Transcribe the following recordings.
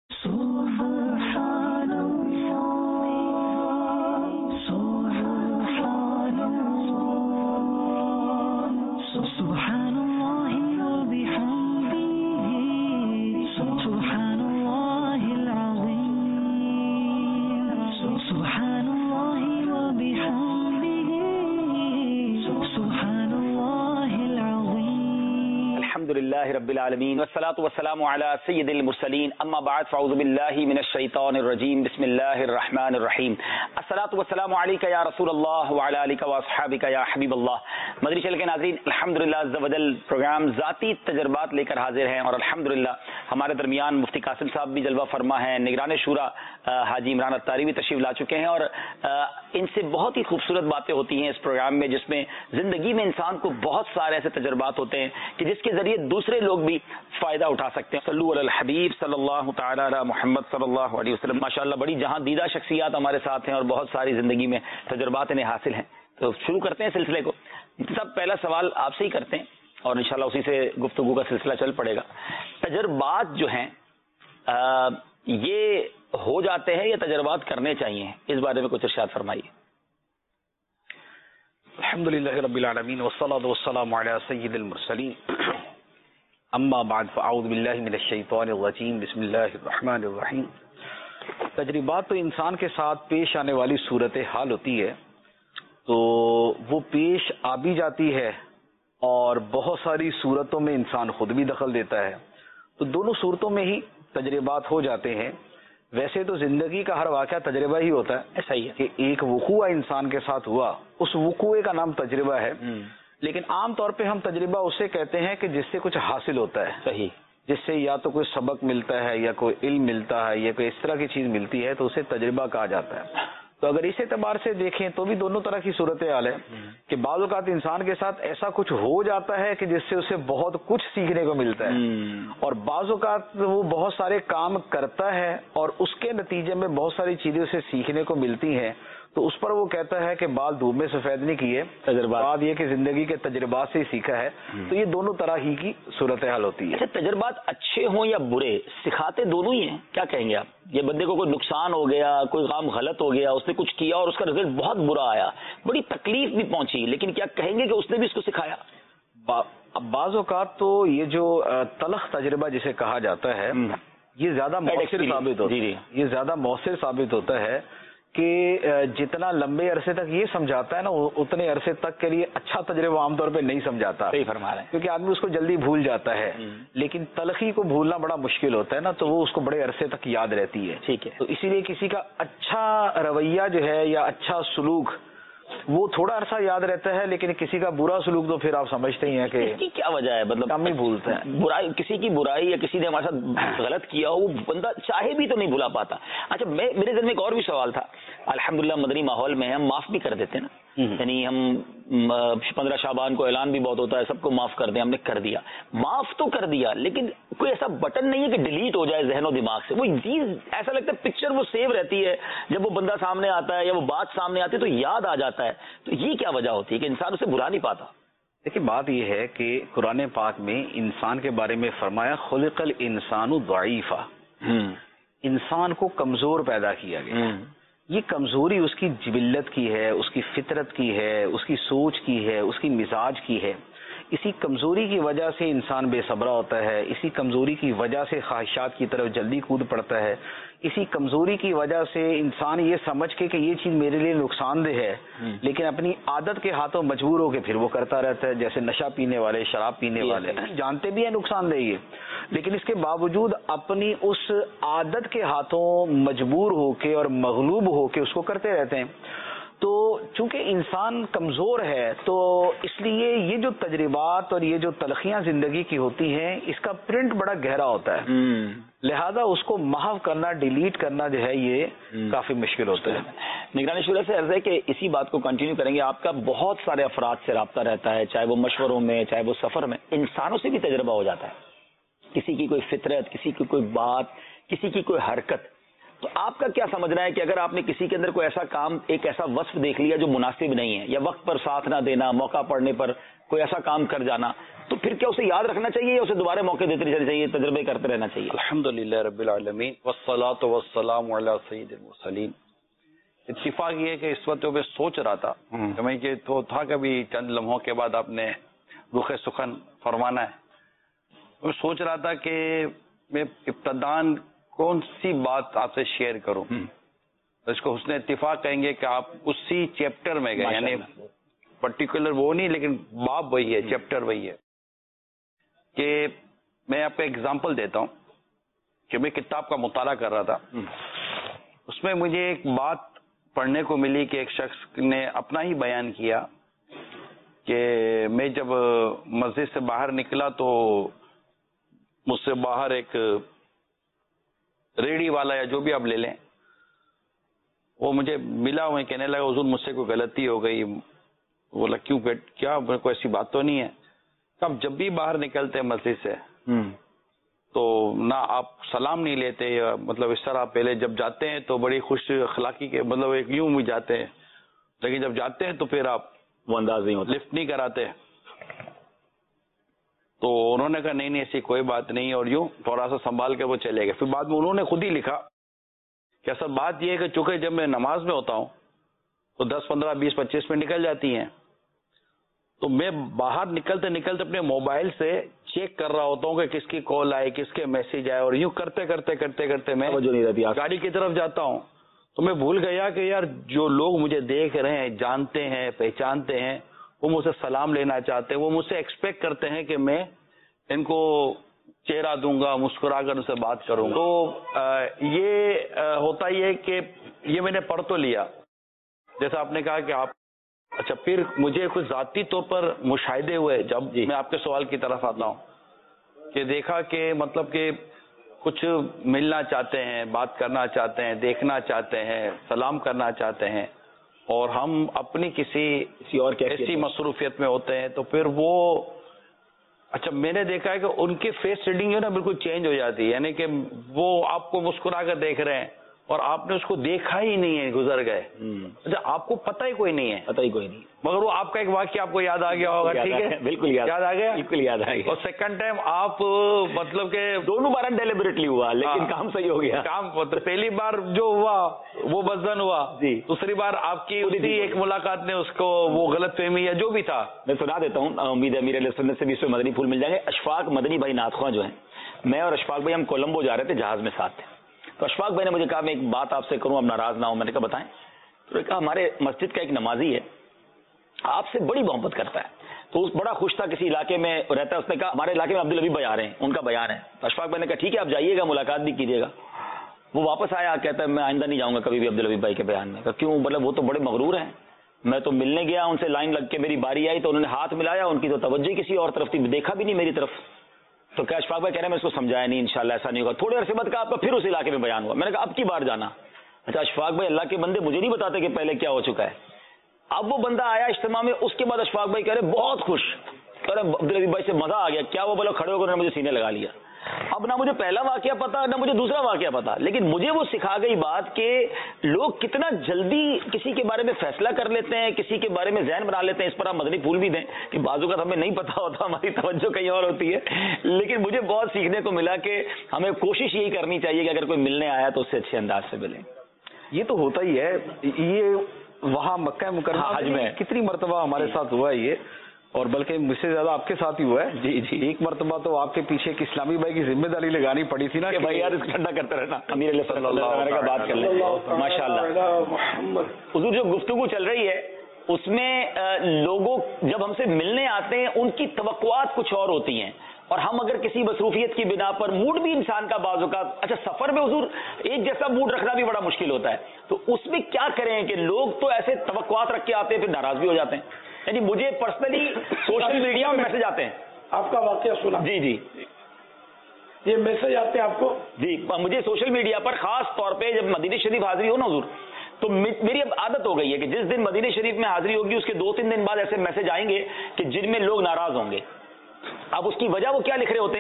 الحمدللہ رب العالمین والصلاة والسلام علی سید المرسلین اما بعد فاعوذ باللہ من الشیطان الرجیم بسم اللہ الرحمن الرحیم الصلاة والسلام علیک یا رسول اللہ وعلی آلک واصحابک یا حبیب اللہ۔ مدنی چینل کے ناظرین، الحمدللہ عز و جل پروگرام ذاتی تجربات لے کر حاضر ہیں، اور الحمدللہ ہمارے درمیان مفتی قاسم صاحب بھی جلوہ فرما ہیں، نگران شورا حاجی عمران اتاری بھی تشریف لا چکے ہیں، اور ان سے بہت ہی خوبصورت باتیں ہوتی ہیں اس پروگرام میں، جس میں زندگی میں انسان کو بہت سارے ایسے تجربات ہوتے ہیں کہ جس کے ذریعے دوسرے لوگ بھی فائدہ اٹھا سکتے ہیں۔ صلو علی الحبیب صلی اللہ تعالی علی محمد صلی اللہ علیہ وسلم۔ ماشاءاللہ بڑی جہاں دیدہ شخصیات ہمارے ساتھ ہیں اور بہت ساری زندگی میں تجربات انہیں حاصل ہیں، تو شروع کرتے ہیں سلسلے کو۔ سب پہلا سوال آپ سے ہی کرتے ہیں اور انشاءاللہ اسی سے گفتگو کا سلسلہ چل پڑے گا۔ تجربات جو ہیں یہ ہو جاتے ہیں یا تجربات کرنے چاہیے، اس بارے میں کچھ ارشاد فرمائیے۔ الحمدللہ رب العالمین والصلاة والسلام علی سید المرسلین اما بعد فاعوذ باللہ من الشیطان الرجیم بسم اللہ الرحمن الرحیم۔ تجربات تو انسان کے ساتھ پیش آنے والی صورتحال ہوتی ہے، تو وہ پیش آ بھی جاتی ہے اور بہت ساری صورتوں میں انسان خود بھی دخل دیتا ہے، تو دونوں صورتوں میں ہی تجربات ہو جاتے ہیں۔ ویسے تو زندگی کا ہر واقعہ تجربہ ہی ہوتا ہے، ایسا ہی ہے کہ ایک وقوع انسان کے ساتھ ہوا، اس وقوع کا نام تجربہ ہے، لیکن عام طور پہ ہم تجربہ اسے کہتے ہیں کہ جس سے کچھ حاصل ہوتا ہے، صحیح، جس سے یا تو کوئی سبق ملتا ہے یا کوئی علم ملتا ہے یا کوئی اس طرح کی چیز ملتی ہے، تو اسے تجربہ کہا جاتا ہے۔ تو اگر اس اعتبار سے دیکھیں تو بھی دونوں طرح کی صورتحال ہے کہ بعض اوقات انسان کے ساتھ ایسا کچھ ہو جاتا ہے کہ جس سے اسے بہت کچھ سیکھنے کو ملتا ہے، اور بعض اوقات وہ بہت سارے کام کرتا ہے اور اس کے نتیجے میں بہت ساری چیزیں اسے سیکھنے کو ملتی ہیں، تو اس پر وہ کہتا ہے کہ بال دھوپ میں سفید نہیں کیے، تجربات یہ کہ زندگی کے تجربات سے ہی سیکھا ہے۔ تو یہ دونوں طرح ہی کی صورتحال ہوتی ہے۔ اچھا، تجربات اچھے ہوں یا برے، سکھاتے دونوں ہی ہیں، کیا کہیں گے آپ؟ یہ بندے کو کوئی نقصان ہو گیا، کوئی کام غلط ہو گیا، اس نے کچھ کیا اور اس کا رزلٹ بہت برا آیا، بڑی تکلیف بھی پہنچی، لیکن کیا کہیں گے کہ اس نے بھی اس کو سکھایا؟ بعض اوقات تو یہ جو تلخ تجربہ جسے کہا جاتا ہے، یہ زیادہ مؤثر ثابت ہوتا ہے، یہ زیادہ مؤثر ثابت ہوتا ہے کہ جتنا لمبے عرصے تک یہ سمجھاتا ہے نا، اتنے عرصے تک کے لیے اچھا تجربہ عام طور پہ نہیں سمجھاتا، صحیح فرما رہے ہیں، کیونکہ آدمی اس کو جلدی بھول جاتا ہے، لیکن تلخی کو بھولنا بڑا مشکل ہوتا ہے نا، تو وہ اس کو بڑے عرصے تک یاد رہتی ہے۔ ٹھیک ہے، تو اسی لیے کسی کا اچھا رویہ جو ہے یا اچھا سلوک وہ تھوڑا عرصہ یاد رہتا ہے، لیکن کسی کا برا سلوک تو پھر آپ سمجھتے ہی ہیں کہ اس کی کیا وجہ ہے، مطلب کم ہی بھولتے ہیں۔ برائی، کسی کی برائی یا کسی نے ہمارے ساتھ غلط کیا ہو، وہ بندہ چاہے بھی تو نہیں بھلا پاتا۔ اچھا، میرے ذہن میں ایک اور بھی سوال تھا، الحمدللہ مدنی ماحول میں ہم معاف بھی کر دیتے ہیں نا، یعنی ہم 15 شعبان کو اعلان بھی بہت ہوتا ہے، سب کو معاف کر دیں، ہم نے کر دیا، معاف تو کر دیا، لیکن کوئی ایسا بٹن نہیں ہے کہ ڈیلیٹ ہو جائے ذہن و دماغ سے، وہ چیز ایسا لگتا ہے پکچر وہ سیو رہتی ہے، جب وہ بندہ سامنے آتا ہے یا وہ بات سامنے آتی ہے تو یاد آ جاتا ہے۔ تو یہ کیا وجہ ہوتی ہے کہ انسان اسے بھلا نہیں پاتا؟ دیکھیے، بات یہ ہے کہ قرآن پاک میں انسان کے بارے میں فرمایا خلق الانسان ضعیفا، انسان کو کمزور پیدا کیا گیا۔ یہ کمزوری اس کی جبلت کی ہے، اس کی فطرت کی ہے، اس کی سوچ کی ہے، اس کی مزاج کی ہے۔ اسی کمزوری کی وجہ سے انسان بے صبرا ہوتا ہے، اسی کمزوری کی وجہ سے خواہشات کی طرف جلدی کود پڑتا ہے، اسی کمزوری کی وجہ سے انسان یہ سمجھ کے کہ یہ چیز میرے لیے نقصان دہ ہے، لیکن اپنی عادت کے ہاتھوں مجبور ہو کے پھر وہ کرتا رہتا ہے، جیسے نشہ پینے والے، شراب پینے والے جانتے بھی ہیں نقصان دہ یہ، لیکن اس کے باوجود اپنی اس عادت کے ہاتھوں مجبور ہو کے اور مغلوب ہو کے اس کو کرتے رہتے ہیں۔ تو چونکہ انسان کمزور ہے، تو اس لیے یہ جو تجربات اور یہ جو تلخیاں زندگی کی ہوتی ہیں، اس کا پرنٹ بڑا گہرا ہوتا ہے، لہذا اس کو محو کرنا، ڈیلیٹ کرنا جو ہے یہ کافی مشکل ہوتا ہے۔ نگرانی شورا سے عرض ہے کہ اسی بات کو کنٹینیو کریں گے، آپ کا بہت سارے افراد سے رابطہ رہتا ہے، چاہے وہ مشوروں میں، چاہے وہ سفر میں، انسانوں سے بھی تجربہ ہو جاتا ہے، کسی کی کوئی فطرت، کسی کی کوئی بات، کسی کی کوئی حرکت۔ تو آپ کا کیا سمجھنا ہے کہ اگر آپ نے کسی کے اندر کوئی ایسا کام، ایک ایسا وصف دیکھ لیا جو مناسب نہیں ہے، یا وقت پر ساتھ نہ دینا، موقع پڑنے پر کوئی ایسا کام کر جانا، تو پھر کیا اسے یاد رکھنا چاہیے یا اسے دوبارہ موقع دیتے رہنا چاہیے، تجربے کرتے رہنا چاہیے؟ الحمدللہ رب العالمین والصلاۃ والسلام علی سید المرسلین۔ اتفاق یہ ہے کہ اس وقت میں سوچ رہا تھا کہ میں یہ تو تھا کبھی چند لمحوں کے بعد آپ نے رخ سخن فرمانا ہے، میں سوچ رہا تھا کہ میں ابتداً کون سی بات آپ سے شیئر کروں، اس کو حسن اتفاق کہیں گے کہ آپ اسی چیپٹر میں گئے، یعنی پرٹیکولر وہ نہیں لیکن باب وہی ہے، چیپٹر وہی ہے۔ کہ میں آپ کو ایگزامپل دیتا ہوں کہ میں کتاب کا مطالعہ کر رہا تھا، اس میں مجھے ایک بات پڑھنے کو ملی کہ ایک شخص نے اپنا ہی بیان کیا کہ میں جب مسجد سے باہر نکلا تو مجھ سے باہر ایک ریڑھی والا یا جو بھی آپ لے لیں، وہ مجھے ملا، وہ کہنے لگا حضور مجھ سے کوئی غلطی ہو گئی۔ بولا کیوں کیا، کوئی ایسی بات تو نہیں ہے۔ اب جب بھی باہر نکلتے مسجد سے تو نہ آپ سلام نہیں لیتے، یا مطلب اس طرح پہلے جب جاتے ہیں تو بڑی خوش اخلاقی کے مطلب ایک یوں بھی جاتے ہیں، لیکن جب جاتے ہیں تو پھر آپ وہ انداز نہیں ہوتا، لفٹ نہیں کراتے۔ تو انہوں نے کہا نہیں نہیں ایسی کوئی بات نہیں، اور یوں تھوڑا سا سنبھال کے وہ چلے گئے۔ پھر بعد میں انہوں نے خود ہی لکھا کہ اصل بات یہ ہے کہ چونکہ جب میں نماز میں ہوتا ہوں تو 10 15 20 25 منٹ نکل جاتی ہیں، تو میں باہر نکلتے نکلتے اپنے موبائل سے چیک کر رہا ہوتا ہوں کہ کس کی کال آئے، کس کے میسج آئے، اور یوں کرتے کرتے کرتے کرتے میں گاڑی کی طرف جاتا ہوں۔ تو میں بھول گیا کہ یار جو لوگ مجھے دیکھ رہے ہیں، جانتے ہیں، پہچانتے ہیں، وہ مجھ سے سلام لینا چاہتے ہیں، وہ مجھ سے ایکسپیکٹ کرتے ہیں کہ میں ان کو چہرہ دوں گا، مسکرا کر ان سے بات کروں گا۔ تو یہ ہوتا ہی ہے کہ یہ میں نے پڑھ تو لیا، جیسا آپ نے کہا کہ آپ اچھا، پھر مجھے کچھ ذاتی طور پر مشاہدے ہوئے جب میں آپ کے سوال کی طرف آتا ہوں، کہ دیکھا کہ مطلب کہ کچھ ملنا چاہتے ہیں، بات کرنا چاہتے ہیں، دیکھنا چاہتے ہیں، سلام کرنا چاہتے ہیں، اور ہم اپنی کسی اور ایسی مصروفیت میں ہوتے ہیں، تو پھر وہ اچھا میں نے دیکھا ہے کہ ان کی فیس ریڈنگ ہے نا بالکل چینج ہو جاتی ہے، یعنی کہ وہ آپ کو مسکرا کر دیکھ رہے ہیں اور آپ نے اس کو دیکھا ہی نہیں ہے، گزر گئے، اچھا آپ کو پتہ ہی کوئی نہیں ہے، پتہ ہی کوئی نہیں، مگر وہ آپ کا ایک واقعہ آپ کو یاد آ گیا ہوگا، ٹھیک ہے، بالکل یاد آ گیا، بالکل یاد آ گیا۔ اور سیکنڈ ٹائم آپ مطلب کہ دونوں بار ڈیلیبریٹلی ہوا لیکن کام صحیح ہو گیا، کام پہلی بار جو ہوا وہ بزن ہوا، جی، دوسری بار آپ کی اسی ایک ملاقات نے اس کو وہ غلط فہمی یا جو بھی تھا۔ میں سنا دیتا ہوں، امید ہے امیر علیہ سنت سے بھی اس میں مدنی پھول مل جائیں گے۔ اشفاق مدنی بھائی ناتخواں جو ہیں، میں اور اشفاق بھائی ہم کولمبو جا رہے تھے، جہاز میں ساتھ تھے، تو اشفاق بھائی نے مجھے کہا میں ایک بات آپ سے کروں، اب ناراض نہ ہوں، میں نے کہا بتائیں، تو نے کہا ہمارے مسجد کا ایک نمازی ہے، آپ سے بڑی محبت کرتا ہے، تو اس بڑا خوش تھا، کسی علاقے میں رہتا ہے، اس نے کہا ہمارے علاقے میں عبدالحبیب بھائی آ رہے ہیں، ان کا بیان ہے، تو اشفاق بھائی نے کہا ٹھیک ہے آپ جائیے گا، ملاقات بھی کیجیے گا۔ وہ واپس آیا، کہتا ہے میں آئندہ نہیں جاؤں گا کبھی بھی عبدالحبیب بھائی کے بیان میں۔ کہا کیوں؟ مطلب وہ تو بڑے مغرور ہیں، میں تو ملنے گیا ان سے، لائن لگ کے میری باری آئی تو انہوں نے ہاتھ ملایا، ان کی تو توجہ کسی اور طرف تھی، دیکھا بھی نہیں میری طرف۔ تو کیا اشفاق بھائی کہہ رہے ہیں میں اس کو سمجھایا نہیں، انشاءاللہ ایسا نہیں ہوگا۔ تھوڑے عرصے بعد کہا آپ کا پھر اس علاقے میں بیان ہوا، میں نے کہا اب کی بار جانا؟ اچھا اشفاق بھائی اللہ کے بندے مجھے نہیں بتاتے کہ پہلے کیا ہو چکا ہے۔ اب وہ بندہ آیا اجتماع میں، اس کے بعد اشفاق بھائی کہہ رہے بہت خوش، کہہ رہے عبدالحبیب بھائی سے مزہ آ گیا، کیا وہ بولو کھڑے ہو کر انہوں نے مجھے سینے لگا لیا۔ اب نہ مجھے پہلا واقعہ پتا نہ مجھے دوسرا واقعہ پتا، لیکن مجھے وہ سکھا گئی بات کہ لوگ کتنا جلدی کسی کے بارے میں فیصلہ کر لیتے ہیں، کسی کے بارے میں ذہن بنا لیتے ہیں۔ اس پر آپ مدنی پھول بھی دیں کہ بعض اوقات ہمیں نہیں پتا ہوتا، ہماری توجہ کہیں اور ہوتی ہے، لیکن مجھے بہت سیکھنے کو ملا کہ ہمیں کوشش یہی کرنی چاہیے کہ اگر کوئی ملنے آیا تو اس سے اچھے انداز سے ملیں۔ یہ تو ہوتا ہی ہے، یہ وہاں مکہ مکرمہ حج میں کتنی مرتبہ ہمارے ساتھ ہوا ہے یہ، اور بلکہ مجھ سے زیادہ آپ کے ساتھ ہی ہوا ہے۔ جی جی، ایک مرتبہ تو آپ کے پیچھے ایک اسلامی بھائی کی ذمہ داری لگانی پڑی تھی نا کہ بھائی یار اس کو ٹھنڈا کرتے رہنا، امیر علیہ صلی اللہ علیہ وسلم کا بات کر لیں۔ ماشاء اللہ حضور، جو گفتگو چل رہی ہے اس میں لوگوں جب ہم سے ملنے آتے ہیں ان کی توقعات کچھ اور ہوتی ہیں، اور ہم اگر کسی مصروفیت کی بنا پر، موڈ بھی انسان کا بعض اوقات، اچھا سفر میں حضور ایک جیسا موڈ رکھنا بھی بڑا مشکل ہوتا ہے، تو اس میں کیا کریں کہ لوگ تو ایسے توقعات رکھ کے آتے ہیں پھر ناراض بھی ہو جاتے ہیں۔ یعنی مجھے پرسنلی سوشل میڈیا میں میسج آتے ہیں، آپ کا واقعہ سنا؟ جی جی، یہ میسج آتے ہیں آپ کو؟ جی مجھے سوشل میڈیا پر خاص طور پہ جب مدینہ شریف حاضری ہو نا حضور، تو میری اب عادت ہو گئی ہے کہ جس دن مدینہ شریف میں حاضری ہوگی اس کے 2-3 دن بعد ایسے میسج آئیں گے کہ جن میں لوگ ناراض ہوں گے۔ اب اس کی وجہ وہ کیا لکھ رہے ہوتے ہیں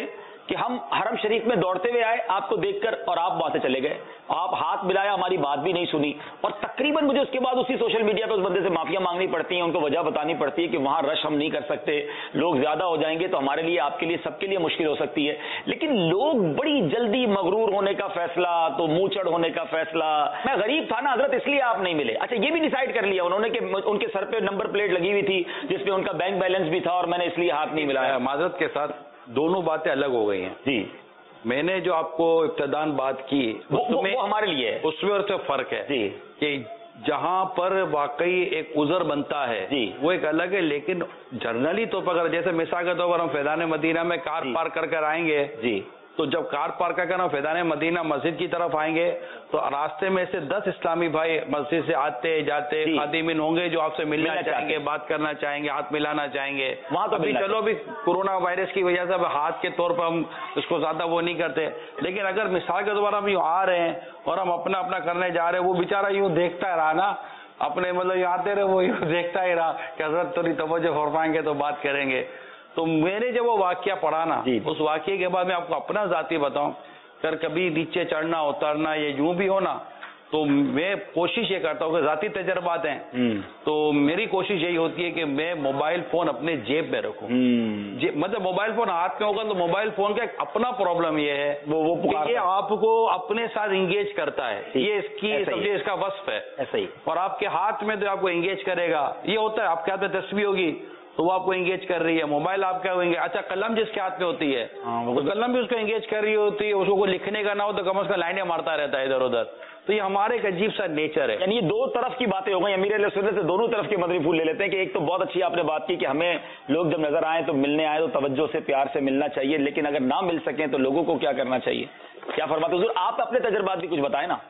کہ ہم حرم شریف میں دوڑتے ہوئے آئے آپ کو دیکھ کر اور آپ وہاں سے چلے گئے, آپ ہاتھ ملایا, ہماری بات بھی نہیں سنی, اور تقریباً مجھے اس کے بعد اسی سوشل میڈیا پہ اس بندے سے معافیاں مانگنی پڑتی ہیں, ان کو وجہ بتانی پڑتی ہے کہ وہاں رش ہم نہیں کر سکتے, لوگ زیادہ ہو جائیں گے تو ہمارے لیے, آپ کے لیے, سب کے لیے مشکل ہو سکتی ہے. لیکن لوگ بڑی جلدی مغرور ہونے کا فیصلہ, تو منہ چڑھ ہونے کا فیصلہ. میں غریب تھا نا حضرت اس لیے آپ نہیں ملے. اچھا یہ بھی ڈیسائیڈ کر لیا انہوں نے کہ ان کے سر پہ نمبر پلیٹ لگی ہوئی تھی جس پہ ان کا بینک بیلنس بھی تھا اور میں نے اس لیے ہاتھ نہیں ملایا. معذرت کے ساتھ دونوں باتیں الگ ہو گئی ہیں. جی میں نے جو آپ کو ابتدان بات کی وہ ہمارے لیے ہے, اس میں اور سے فرق ہے جی کہ جہاں پر واقعی ایک عذر بنتا ہے جی وہ ایک الگ ہے. لیکن جنرلی طور پر اگر جیسے مثال کے طور پر ہم فیضان مدینہ میں کار پارک کر کر آئیں گے, جی تو جب کار پارک کر کر ہم فیضان مدینہ مسجد کی طرف آئیں گے تو راستے میں سے 10 اسلامی بھائی مسجد سے آتے جاتے خادمین ہوں گے جو آپ سے ملنا چاہیں گے, بات کرنا چاہیں گے, ہاتھ ملانا چاہیں گے. وہاں تو چلو بھی کورونا وائرس کی وجہ سے اب ہاتھ کے طور پر ہم اس کو زیادہ وہ نہیں کرتے, لیکن اگر مثال کے طور پر ہم یوں آ رہے ہیں اور ہم اپنا اپنا کرنے جا رہے ہیں, وہ بیچارہ یوں دیکھتا رہا نا اپنے, مطلب یوں آتے رہے وہ یوں دیکھتا ہی رہا کہ حضرت تھوڑی توجہ فرمائیں گے تو بات کریں گے. تو میں نے جب وہ واقعہ پڑھا نا, اس واقعے کے بعد میں آپ کو اپنا ذاتی بتاؤں, اگر کبھی نیچے چڑھنا اترنا یہ یوں بھی ہونا تو میں کوشش یہ کرتا ہوں کہ ذاتی تجربات ہیں تو میری کوشش یہی ہوتی ہے کہ میں موبائل فون اپنے جیب میں رکھوں. مطلب موبائل فون ہاتھ میں ہوگا تو موبائل فون کا ایک اپنا پرابلم یہ ہے کہ یہ آپ کو اپنے ساتھ انگیج کرتا ہے, یہ اس کی سمجھے اس کا وصف ہے ایسا ہی, اور آپ کے ہاتھ میں تو آپ کو انگیج کرے گا. یہ ہوتا ہے آپ کے ہاتھ میں تسبیح ہوگی تو وہ آپ کو انگیج کر رہی ہے, موبائل آپ کا ہوئیں گے. اچھا قلم جس کے ہاتھ میں ہوتی ہے تو قلم بھی اس کو انگیج کر رہی ہوتی ہے, اس کو کوئی لکھنے کا نہ ہو تو کم از کم لائنیں مارتا رہتا ہے ادھر ادھر. تو یہ ہمارے ایک عجیب سا نیچر ہے. یعنی یہ دو طرف کی باتیں ہو گئی. امیر علیہ سنت سے دونوں طرف کے مدنی پھول لے لیتے ہیں کہ ایک تو بہت اچھی آپ نے بات کی کہ ہمیں لوگ جب نظر آئیں تو ملنے آئے تو توجہ سے پیار سے ملنا چاہیے, لیکن اگر نہ مل سکیں تو لوگوں کو کیا کرنا چاہیے, کیا فرماتے حضور؟ آپ اپنے تجربات بھی کچھ بتائیں نا.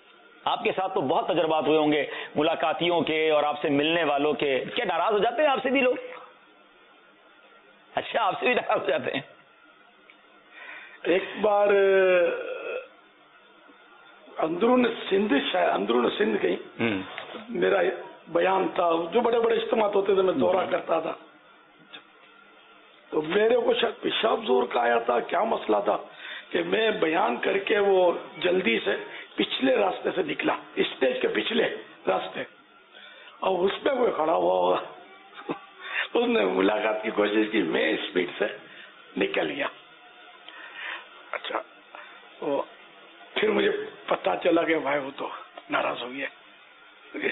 آپ کے ساتھ تو بہت تجربات ہوئے ہوں گے ملاقاتیوں کے اور آپ سے ملنے والوں کے. کیا ناراض ہو جاتے ہیں آپ سے بھی لوگ؟ اچھا آپ سے بھی ناراض ہو جاتے ہیں. ایک بار اندرون سندھ کہیں میرا بیان تھا, جو بڑے بڑے اجتماعات ہوتے تھے میں دورہ کرتا تھا, تو میرے کو شاید پیشاب زور کا آیا تھا, کیا مسئلہ تھا کہ میں بیان کر کے وہ جلدی سے پچھلے راستے سے نکلا, اسٹیج کے پچھلے راستے, اور اس پہ کوئی کھڑا ہوا ہوگا اس نے ملاقات کی کوشش کی, میں اسپیڈ سے نکل گیا. اچھا پھر مجھے پتا چلا کہ بھائی وہ تو ناراض ہو گیا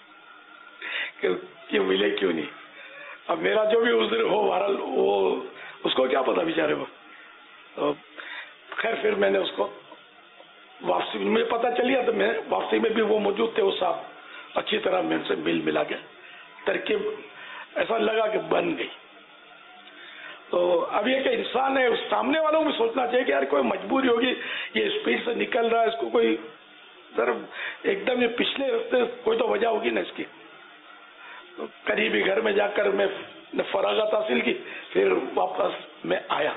کہ ملے کیوں نہیں. اب میرا جو بھی عذر ہو بہرحال وہ اس کو کیا پتا بیچارے کو. خیر پھر میں نے اس کو واپسی, مجھے پتا چل گیا تو میں واپسی میں بھی وہ موجود تھے, وہ صاحب اچھی طرح میں ان سے ملا کے ترکیب ایسا لگا کہ بن گئی. تو اب یہ کہ انسان ہے, اس سامنے والوں کو سوچنا چاہیے کہ یار کوئی مجبوری ہوگی, یہ اسپیڈ سے نکل رہا ہے, اس کو کوئی سر ایک دم یہ پچھلے راستے کوئی تو وجہ ہوگی نا اس کی. تو قریبی گھر میں جا کر میں نے فراغت حاصل کی, پھر واپس میں آیا.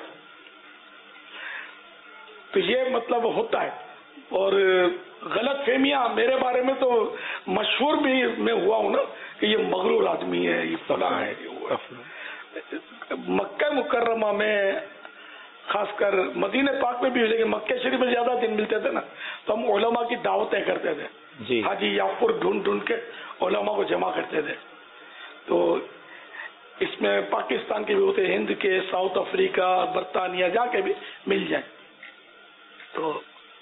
تو یہ مطلب ہوتا ہے. اور غلط فہمیاں میرے بارے میں تو مشہور بھی میں ہوا ہوں نا کہ یہ مغرور آدمی ہے, یہ فلاں ہے. مکہ مکرمہ میں خاص کر مدینہ پاک میں بھی, لیکن مکہ شریف میں زیادہ دن ملتے تھے نا تو ہم علماء کی دعوتیں کرتے تھے. حاجی یعقوب ڈھونڈ ڈھونڈ کے علماء کو جمع کرتے تھے. تو اس میں پاکستان کے بھی ہوتے, ہند کے, ساؤتھ افریقہ, برطانیہ, جا کے بھی مل جائیں. تو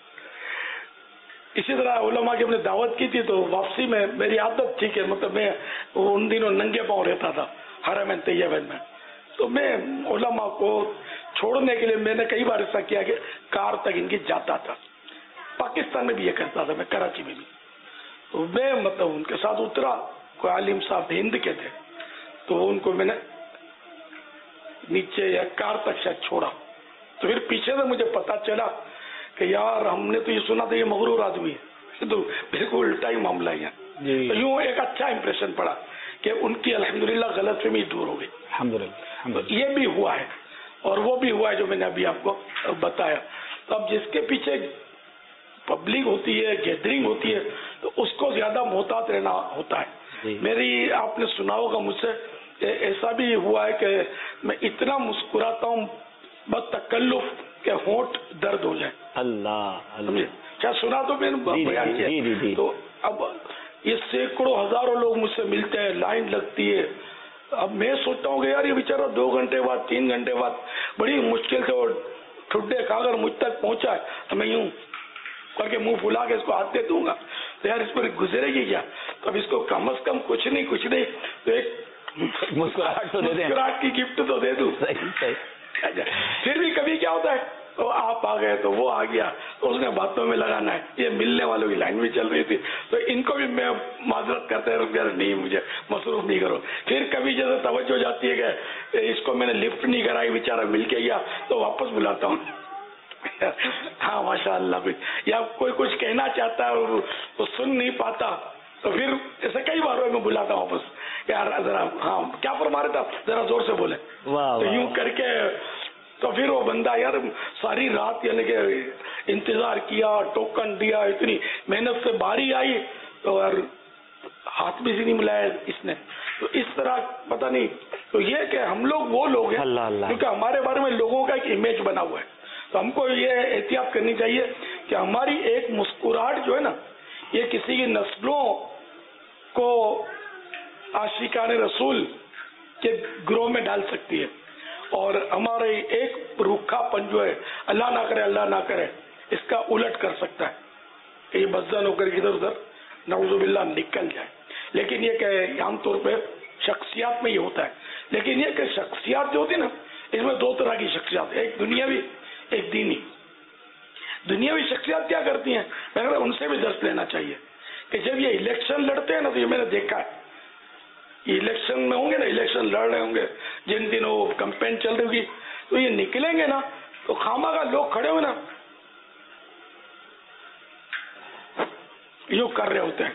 اسی طرح علماء کی ہم نے دعوت کی تھی, تو واپسی میں میری عادت تھی کہ مطلب میں ان دنوں ننگے پاؤں رہتا تھا حرم طیبہ میں. تو میں علماء کو چھوڑنے کے لیے میں نے کئی بار ایسا کیا کہ کار تک ان کی جاتا تھا. پاکستان میں بھی یہ کرتا تھا, میں کراچی میں بھی. تو میں مطلب ان کے ساتھ اترا, کوئی عالم صاحب ہند کے تھے, تو ان کو میں نے نیچے یا کار تک شاید چھوڑا. تو پھر پیچھے سے مجھے پتا چلا کہ یار ہم نے تو یہ سنا تھا یہ مغرور آدمی ہے, تو بالکل الٹا ہی معاملہ ہے. تو یوں ایک اچھا امپریشن پڑا کہ ان کی الحمدللہ غلط فہمی دور ہو گئی. الحمدللہ یہ بھی ہوا ہے, اور وہ بھی ہوا ہے جو میں نے ابھی آپ کو بتایا. تو اب جس کے پیچھے پبلک ہوتی ہے, گیدرنگ ہوتی ہے, تو اس کو زیادہ محتاط رہنا ہوتا ہے. میری آپ نے سنا ہوگا مجھ سے ایسا بھی ہوا ہے کہ میں اتنا مسکراتا ہوں بس تکلف کہ ہونٹ درد ہو جائے. اللہ کیا سنا تو میں نے بیان کیا. تو اب یہ سینکڑوں ہزاروں لوگ مجھ سے ملتے ہیں, لائن لگتی ہے. اب میں سوچتا ہوں کہ یار یہ بیچارہ 2 گھنٹے بعد 3 گھنٹے بعد بڑی مشکل سے وہ ٹھڈے کھا کر مجھ تک پہنچا ہے, تو میں یوں کر کے منہ پھلا کے اس کو ہاتھ دے دوں گا تو یار اس پر گزرے گی کیا. تو اب اس کو کم از کم کچھ نہیں تو ایک مسکراہٹ کی گفٹ تو دے دوں. پھر بھی کبھی کیا ہوتا ہے, تو آپ آ گئے تو وہ آ گیا, تو اس نے باتوں میں لگانا ہے. یہ ملنے والوں کی لائن بھی چل رہی تھی, تو ان کو بھی میں معذرت کرتے رہا نہیں مجھے مصروف نہیں کرو. پھر کبھی جیسے توجہ جاتی ہے کہ اس کو میں نے لفٹ نہیں کرائی, بیچارہ مل کے گیا, تو واپس بلاتا ہوں. ہاں ماشاء اللہ, یا کوئی کچھ کہنا چاہتا ہے وہ سن نہیں پاتا, تو پھر ایسے کئی بار میں بلاتا ہوں واپس, یار ذرا ہاں کیا فرما رہے تھا, ذرا زور سے بولے. تو یوں کر کے تو پھر وہ بندہ یار ساری رات یعنی کہ انتظار کیا, ٹوکن دیا, اتنی محنت سے باری آئی, تو یار ہاتھ بھی سے نہیں ملایا اس نے. تو اس طرح پتہ نہیں. تو یہ کہ ہم لوگ وہ لوگ ہیں کیونکہ ہمارے بارے میں لوگوں کا ایک امیج بنا ہوا ہے, تو ہم کو یہ احتیاط کرنی چاہیے کہ ہماری ایک مسکراہٹ جو ہے نا, یہ کسی کی نسلوں کو عاشقان رسول کے گروہ میں ڈال سکتی ہے, اور ہمارے ایک روکھا پن جو ہے اللہ نہ کرے اس کا الٹ کر سکتا ہے کہ یہ بدزن ہو کر ادھر ادھر نعوذ باللہ نکل جائے. لیکن یہ کہ عام طور پہ شخصیات میں یہ ہوتا ہے. لیکن یہ کہ شخصیات جو ہوتی ہے نا, اس میں 2 طرح کی شخصیات, ایک دنیاوی ایک دینی. دنیاوی شخصیات کیا کرتی ہیں, مگر ان سے بھی درس لینا چاہیے کہ جب یہ الیکشن لڑتے ہیں نا, تو یہ میں نے دیکھا ہے, یہ الیکشن میں ہوں گے نا, الیکشن لڑ رہے ہوں گے, جن دنوں کمپین چل رہی ہوگی, تو یہ نکلیں گے نا, تو خامہ کا لوگ کھڑے ہوئے نا یوں کر رہے ہوتے ہیں,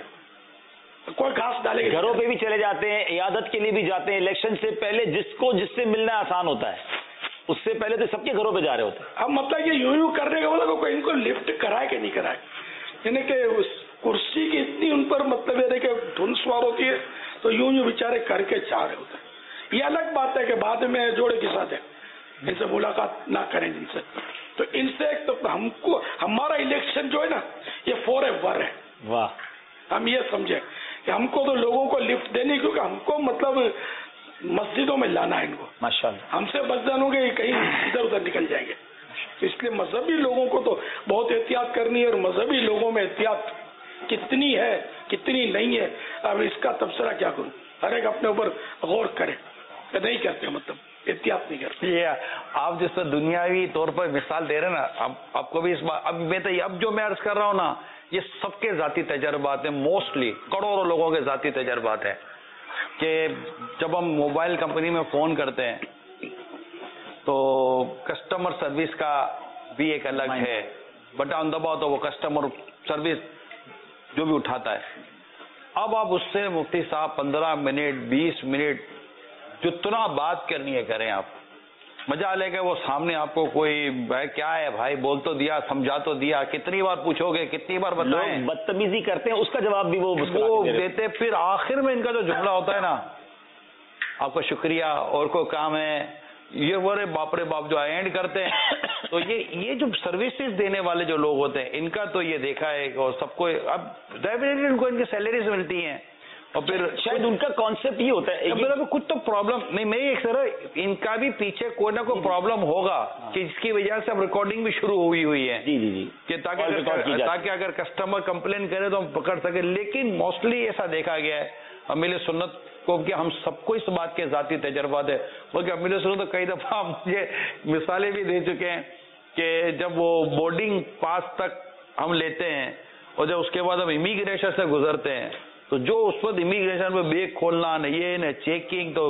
کوئی گھاس ڈالے گا. گھروں پہ بھی چلے جاتے ہیں, عیادت کے لیے بھی جاتے ہیں, الیکشن سے پہلے جس سے ملنا آسان ہوتا ہے اس سے پہلے تو سب کے گھروں پہ جا رہے ہوتے ہیں. اب مطلب یہ یوں کرنے کا مطلب کوئی ان کو لفٹ کرائے کہ نہیں کرائے, یعنی کہ اس کرسی کی اتنی ان پر مطلب یہ کہ دھن سوار ہوتی ہے, تو یوں بیچارے کر کے چاہ رہے ہوتے ہیں. یہ الگ بات ہے کہ بعد میں جوڑے کے ساتھ ہے, ان سے ملاقات نہ کریں جن سے. تو ان سے ایک تو ہم کو ہمارا الیکشن جو ہے نا یہ فور ایور ہے. واہ, ہم یہ سمجھیں کہ ہم کو تو لوگوں کو لفٹ دینی, کیونکہ ہم کو مطلب مسجدوں میں لانا ہے ان کو. ماشاءاللہ, ہم سے بدزن ہوں گے کہیں ادھر ادھر نکل جائیں گے. اس لیے مذہبی لوگوں کو تو بہت احتیاط کرنی ہے, اور مذہبی لوگوں میں احتیاط کتنی ہے کتنی نہیں ہے, اب اس کا تبصرہ کیا کروں. ہر ایک اپنے اوپر غور کرے کہ نہیں کرتے, مطلب احتیاط نہیں کرتے. یہ آپ جس طرح دنیاوی طور پر مثال دے رہے ہیں نا, آپ کو بھی اس بات, اب جو میں عرض کر رہا ہوں نا, یہ سب کے ذاتی تجربات ہیں, موسٹلی کروڑوں لوگوں کے ذاتی تجربات ہیں. کہ جب ہم موبائل کمپنی میں فون کرتے ہیں تو کسٹمر سروس کا بھی ایک الگ ہے, بٹن دباؤ تو وہ کسٹمر سروس جو بھی اٹھاتا ہے. اب آپ اس سے مفتی صاحب 15 منٹ 20 منٹ جتنا بات کرنی ہے کریں. آپ مزہ لے کے وہ سامنے آپ کو کوئی بھائی کیا ہے بھائی بول تو دیا, سمجھا تو دیا, کتنی بار پوچھو گے, کتنی بار بتائیں, بدتمیزی کرتے ہیں, اس کا جواب بھی وہ دیتے. پھر آخر میں ان کا جو جملہ ہوتا ہے نا, آپ کا شکریہ اور کوئی کام ہے, یہ بڑے باپ رے باپ جو اینڈ کرتے ہیں. تو یہ جو سروسز دینے والے جو لوگ ہوتے ہیں, ان کا تو یہ دیکھا ہے, اور سب کو اب ڈیفینیٹلی ان کو ان کی سیلریز ملتی ہیں, اور پھر شاید ان کا کانسیپٹ یہ ہوتا ہے کچھ تو پرابلم نہیں. میں ایک سر ان کا بھی پیچھے کوئی نہ کوئی پرابلم ہوگا کہ جس کی وجہ سے اب ریکارڈنگ بھی شروع ہوئی ہے. جی جی جی, کہ تاکہ اگر کسٹمر کمپلین کرے تو ہم پکڑ سکیں. لیکن موسٹلی ایسا دیکھا گیا ہے امیل سنت کو کہ ہم سب کو اس بات کے ذاتی تجربات ہے. بلکہ امیل سنت تو کئی دفعہ مجھے مثالیں بھی دے چکے ہیں کہ جب وہ بورڈنگ پاس تک ہم لیتے ہیں اور جب اس کے بعد ہم امیگریشن سے گزرتے ہیں, تو جو اس وقت امیگریشن پہ بیگ کھولنا نہ یہ نہ چیکنگ, تو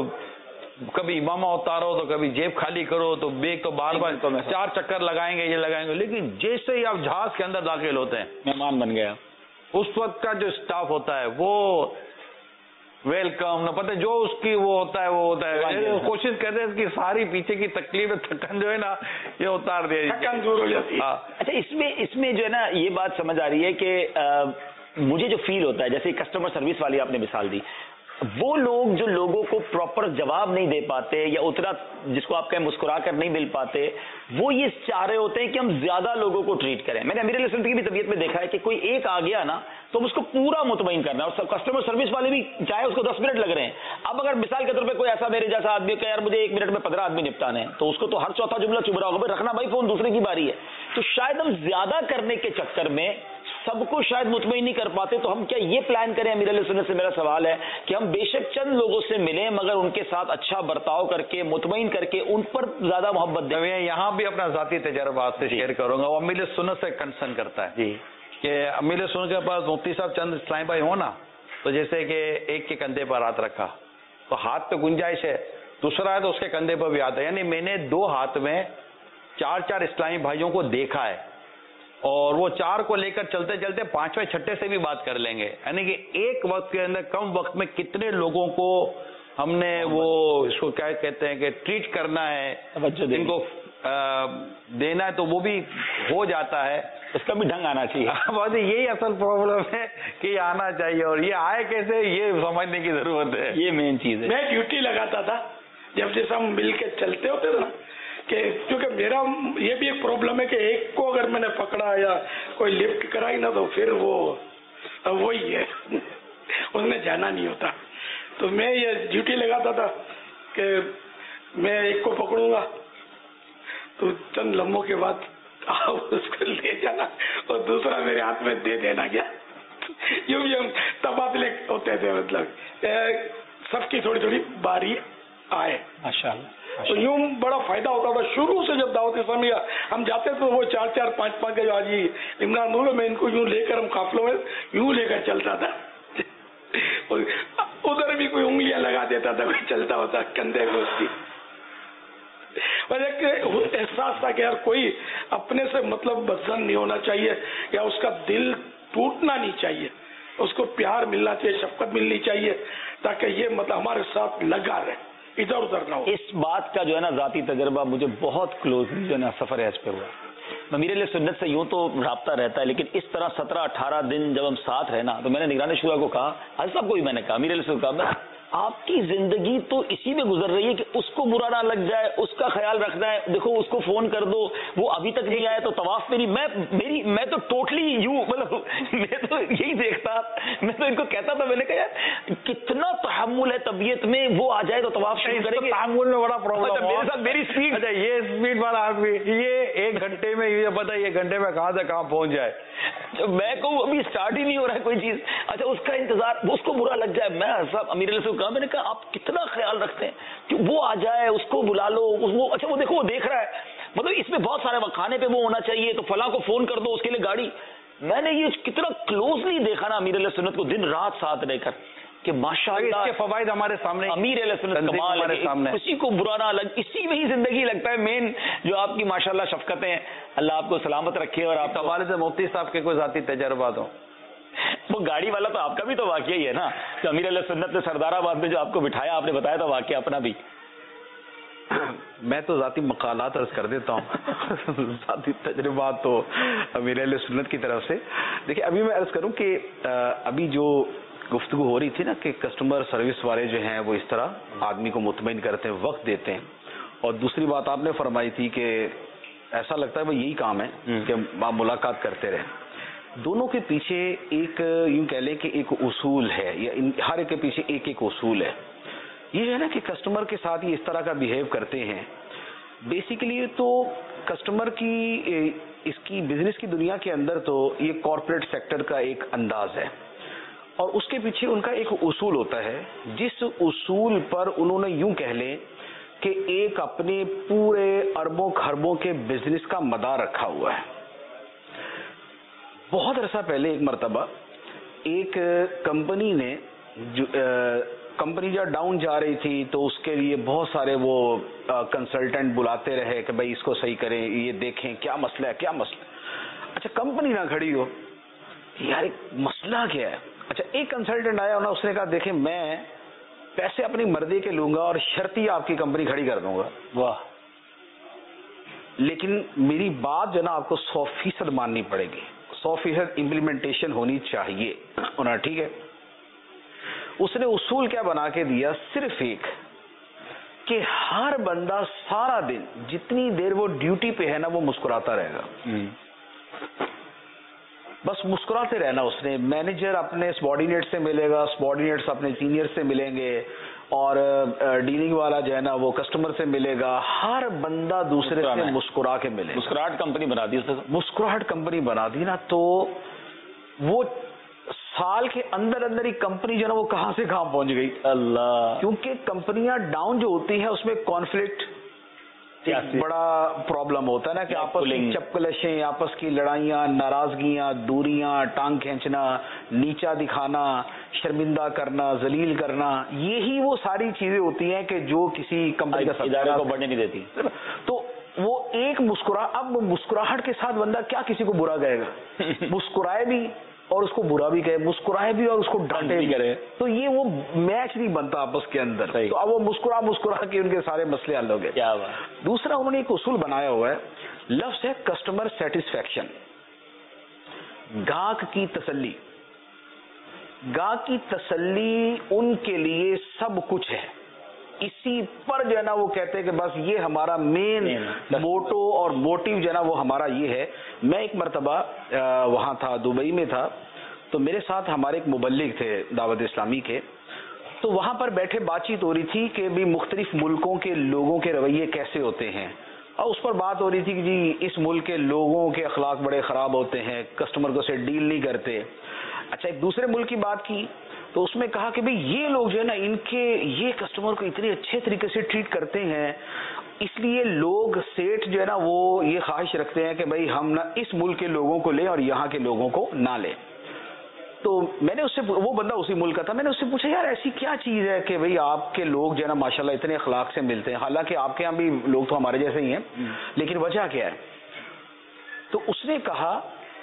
کبھی امامہ اتارو تو کبھی جیب خالی کرو, تو بیگ تو بار بار 4 چکر لگائیں گے, یہ لگائیں گے. لیکن جیسے ہی آپ جہاز کے اندر داخل ہوتے ہیں, مہمان بن گیا, اس وقت کا جو اسٹاف ہوتا ہے وہ ویلکم نہ پتہ جو اس کی وہ ہوتا ہے کوشش کرتے ہیں کہ ساری پیچھے کی تکلیف تھکن جو ہے نا یہ اتار دے, تھکن دور ہو جاتی ہے. اچھا, اس میں جو ہے نا یہ بات سمجھ آ رہی ہے کہ مجھے جو فیل ہوتا ہے, جیسے کسٹمر سروس والی آپ نے مثال دی, وہ لوگ جو لوگوں کو پراپر جواب نہیں دے پاتے یا اتنا جس کو آپ کہیں مسکرا کر نہیں مل پاتے، وہ یہ چاہ رہے ہوتے ہیں کہ ہم زیادہ لوگوں کو ٹریٹ کریں. میں نے امیر علیہ السلام کی بھی طبیعت میں دیکھا ہے کہ کوئی ایک آ گیا نا تو ہم اس کو پورا مطمئن کرنا ہے، اور کسٹمر سروس والے بھی چاہے اس کو 10 منٹ لگ رہے ہیں. اب اگر مثال کے طور پہ کوئی ایسا میرے جیسا آدمی کہ یار مجھے 1 منٹ میں 15 آدمی نپٹانے ہیں، تو اس کو تو ہر چوتھا جملہ چبھ رہا ہوگا، رکھنا بھائی فون، دوسرے کی باری ہے. تو شاید ہم زیادہ کرنے کے چکر میں سب کو شاید مطمئن نہیں کر پاتے. تو ہم کیا یہ پلان کریں؟ امیر علیہ السلام سے میرا سوال ہے کہ ہم بے شک چند لوگوں سے ملیں مگر ان کے ساتھ اچھا برتاؤ کر کے مطمئن کر کے ان پر زیادہ محبت دیں. میں یہاں بھی اپنا ذاتی تجربات سے شیئر کروں گا. وہ امیر سنت سے کنسرن کرتا ہے جی کہ امیر سنت کے پاس مفتی صاحب چند اسلام بھائی ہو نا، تو جیسے کہ ایک کے کندھے پر ہاتھ رکھا تو ہاتھ پہ گنجائش ہے، دوسرا ہے تو اس کے کندھے پر بھی ہاتھ ہے. یعنی میں نے 2 ہاتھ میں 4 اسلامی بھائیوں کو دیکھا ہے، اور وہ 4 کو لے کر چلتے چلتے 5ویں 6 سے بھی بات کر لیں گے. یعنی کہ ایک وقت کے اندر کم وقت میں کتنے لوگوں کو ہم نے وہ اس کو کیا کہتے ہیں کہ ٹریٹ کرنا ہے، ان کو دینا ہے، تو وہ بھی ہو جاتا ہے. اس کا بھی ڈھنگ آنا چاہیے. بس یہی اصل پرابلم ہے کہ یہ آنا چاہیے، اور یہ آئے کیسے یہ سمجھنے کی ضرورت ہے. یہ مین چیز ہے. میں ڈیوٹی لگاتا تھا جب جیسے ہم مل کے چلتے ہوتے تھے نا، کہ کیونکہ میرا یہ بھی ایک پرابلم ہے کہ ایک کو اگر میں نے پکڑا یا کوئی لفٹ کرائی نا تو پھر وہی ہے اس نے جانا نہیں ہوتا. تو میں یہ ڈیوٹی لگاتا تھا کہ میں ایک کو پکڑوں گا تو چند لمحوں کے بعد آپ اس کو لے جانا اور دوسرا میرے ہاتھ میں دے دینا. کیا یوں بھی ہم تبادلے ہوتے تھے، مطلب سب کی تھوڑی تھوڑی باری آئے. ماشاءاللہ. تو یوں بڑا فائدہ ہوتا تھا. شروع سے جب دعوت اسلامی ہم جاتے تھے وہ 4 5 کے آج ہی عمران نور میں ان کو یوں لے کر ہم قافلوں میں یوں لے کر چلتا تھا. ادھر بھی کوئی انگلیاں لگا دیتا تھا، کوئی چلتا ہوتا کندھے کو اس کی. احساس تھا کہ یار کوئی اپنے سے مطلب بدظن نہیں ہونا چاہیے، یا اس کا دل ٹوٹنا نہیں چاہیے، اس کو پیار ملنا چاہیے، شفقت ملنی چاہیے، تاکہ یہ مطلب ہمارے ساتھ لگا رہے، ادھر ادھر نہ ہو. اس بات کا جو ہے نا ذاتی تجربہ مجھے بہت کلوز جو ہے نا سفر حج پہ ہوا. امیر علیہ سنت سے یوں تو رابطہ رہتا ہے، لیکن اس طرح 17-18 دن جب ہم ساتھ رہے نا، تو میں نے نگران شورا کو کہا، حاجی صاحب کو بھی میں نے کہا، امیر علیہ سنت کو کہا، آپ کی زندگی تو اسی میں گزر رہی ہے کہ اس کو برا نہ لگ جائے، اس کا خیال رکھنا ہے. دیکھو اس کو فون کر دو، وہ ابھی تک نہیں آیا تو طواف پہ نہیں. میں تو ٹوٹلی یوں مطلب میں تو یہی دیکھتا، میں تو ان کو کہتا تھا، میں نے کہا کتنا تحمل ہے طبیعت میں، وہ آ جائے تو طواف شروع کریں گے. تحمل میں بڑا پرابلم میرے ساتھ میری اسپیڈ. اچھا یہ اسپیڈ والا آدمی یہ 1 گھنٹے میں یہ پتا ہے 1 گھنٹے میں کہاں سے کہاں پہنچ جائے. میں کہوں ابھی اسٹارٹ ہی نہیں ہو رہا ہے کوئی چیز. اچھا اس کا انتظار، اس کو برا لگ جائے. میں صاحب امیر علیہ سے کہا، میں نے کہا آپ کتنا خیال رکھتے ہیں کہ وہ آ جائے، اس کو بلا لو، اچھا وہ دیکھو وہ دیکھ رہا ہے، مطلب اس میں بہت سارے کھانے پہ وہ ہونا چاہیے، تو فلاں کو فون کر دو، اس کے لیے گاڑی. میں نے یہ کتنا کلوزلی دیکھا نا امیر علیہ سنت کو دن رات ساتھ رہ کر، کہ ماشاءاللہ اس کے فوائد ہمارے سامنے. امیر علیہ سنت کمال ہمارے سامنے، کسی کو برا نہ لگ، اسی میں ہی زندگی لگتا ہے. مین جو آپ کی ماشاءاللہ شفقتیں ہیں، اللہ آپ کو سلامت رکھے. اور آپ حوالے سے مفتی صاحب کے کوئی ذاتی تجربات ہوں؟ وہ گاڑی والا تو آپ کا بھی تو واقعہ ہی ہے نا، کہ امیر علیہ سنت نے سردار آباد میں جو آپ کو بٹھایا، آپ نے بتایا تھا واقعہ اپنا بھی. میں تو ذاتی مقالات عرض کر دیتا ہوں، ذاتی تجربات تو امیر علیہ سنت کی طرف سے. دیکھیں ابھی میں عرض کروں کہ ابھی جو گفتگو ہو رہی تھی نا کہ کسٹمر سروس والے جو ہیں وہ اس طرح آدمی کو مطمئن کرتے ہیں، وقت دیتے ہیں. اور دوسری بات آپ نے فرمائی تھی کہ ایسا لگتا ہے وہ یہی کام ہے کہ آپ ملاقات کرتے رہیں. دونوں کے پیچھے ایک یوں کہہ لیں کہ ایک اصول ہے، یا ہر ایک کے پیچھے ایک اصول ہے. یہ ہے نا کہ کسٹمر کے ساتھ یہ اس طرح کا بیہیو کرتے ہیں. بیسیکلی تو کسٹمر کی اس کی بزنس کی دنیا کے اندر تو یہ کارپوریٹ سیکٹر کا ایک انداز ہے، اور اس کے پیچھے ان کا ایک اصول ہوتا ہے، جس اصول پر انہوں نے یوں کہہ لیں کہ ایک اپنے پورے اربوں خربوں کے بزنس کا مدار رکھا ہوا ہے. بہت عرصہ پہلے ایک مرتبہ ایک کمپنی نے کمپنی جب ڈاؤن جا رہی تھی تو اس کے لیے بہت سارے وہ کنسلٹنٹ بلاتے رہے کہ بھائی اس کو صحیح کریں، یہ دیکھیں کیا مسئلہ ہے کیا مسئلہ. اچھا کمپنی نہ کھڑی ہو، یار ایک مسئلہ کیا ہے. اچھا ایک کنسلٹنٹ آیا اور اس نے کہا دیکھیں میں پیسے اپنی مرضی کے لوں گا اور شرطی آپ کی کمپنی کھڑی کر دوں گا. واہ، لیکن میری بات جو ہے نا آپ کو 100% ماننی پڑے گی، 100% امپلیمنٹیشن ہونی چاہیے. ٹھیک ہے. اس نے اصول کیا بنا کے دیا؟ صرف ایک کہ ہر بندہ سارا دن جتنی دیر وہ ڈیوٹی پہ ہے نا وہ مسکراتا رہے گا، بس مسکراتے رہنا. اس نے مینیجر اپنے سبارڈینیٹ سے ملے گا، سبارڈینیٹس اپنے سینئر سے ملیں گے، اور ڈیلنگ والا جو ہے نا وہ کسٹمر سے ملے گا. ہر بندہ دوسرے سے مسکرا کے ملے. مسکراہٹ کمپنی بنا دی اس نے. مسکراہٹ کمپنی بنا دی نا، تو وہ سال کے اندر اندر ہی کمپنی جو ہے نا وہ کہاں سے کہاں پہنچ گئی. اللہ. کیونکہ کمپنیاں ڈاؤن جو ہوتی ہیں اس میں کانفلکٹ بڑا پرابلم ہوتا ہے نا، کہ آپس کی چپکلشیں، آپس کی لڑائیاں، ناراضگیاں، دوریاں، ٹانگ کھینچنا، نیچا دکھانا، شرمندہ کرنا، ذلیل کرنا، یہی وہ ساری چیزیں ہوتی ہیں کہ جو کسی کمپنی کا ادارے کو بڑھنے نہیں دیتی. تو وہ ایک اب مسکراہٹ کے ساتھ بندہ کیا کسی کو برا کہے گا؟ مسکرائے بھی اور اس کو برا بھی کہے، مسکرائے بھی اور اس کو ڈانٹے بھی کرے، تو یہ وہ میچ نہیں بنتا آپس کے اندر. تو اب وہ مسکرا کے ان کے سارے مسئلے حل ہو گئے. کیا بات. دوسرا انہوں نے ایک اصول بنایا ہوا ہے، لفظ ہے کسٹمر سیٹسفیکشن، گاہک کی تسلی. گاہک کی تسلی ان کے لیے سب کچھ ہے، اسی پر جو ہے نا وہ کہتے ہیں کہ بس یہ ہمارا مین موٹو اور موٹیو جو ہے نا وہ ہمارا یہ ہے. میں ایک مرتبہ وہاں تھا، دبئی میں تھا، تو میرے ساتھ ہمارے ایک مبلغ تھے دعوت اسلامی کے، تو وہاں پر بیٹھے بات چیت ہو رہی تھی کہ بھی مختلف ملکوں کے لوگوں کے رویے کیسے ہوتے ہیں، اور اس پر بات ہو رہی تھی کہ جی اس ملک کے لوگوں کے اخلاق بڑے خراب ہوتے ہیں، کسٹمر کو سے ڈیل نہیں کرتے. اچھا ایک دوسرے ملک کی بات کی تو اس میں کہا کہ بھئی یہ لوگ جو ہے نا ان کے یہ کسٹمر کو اتنے اچھے طریقے سے ٹریٹ کرتے ہیں، اس لیے لوگ سیٹ جو ہے نا وہ یہ خواہش رکھتے ہیں کہ بھئی ہم نہ اس ملک کے لوگوں کو لیں اور یہاں کے لوگوں کو نہ لیں. تو میں نے اس سے، وہ بندہ اسی ملک کا تھا، میں نے اس سے پوچھا یار ایسی کیا چیز ہے کہ بھئی آپ کے لوگ جو ہے نا ماشاءاللہ اتنے اخلاق سے ملتے ہیں، حالانکہ آپ کے یہاں بھی لوگ تو ہمارے جیسے ہی ہیں، لیکن وجہ کیا ہے؟ تو اس نے کہا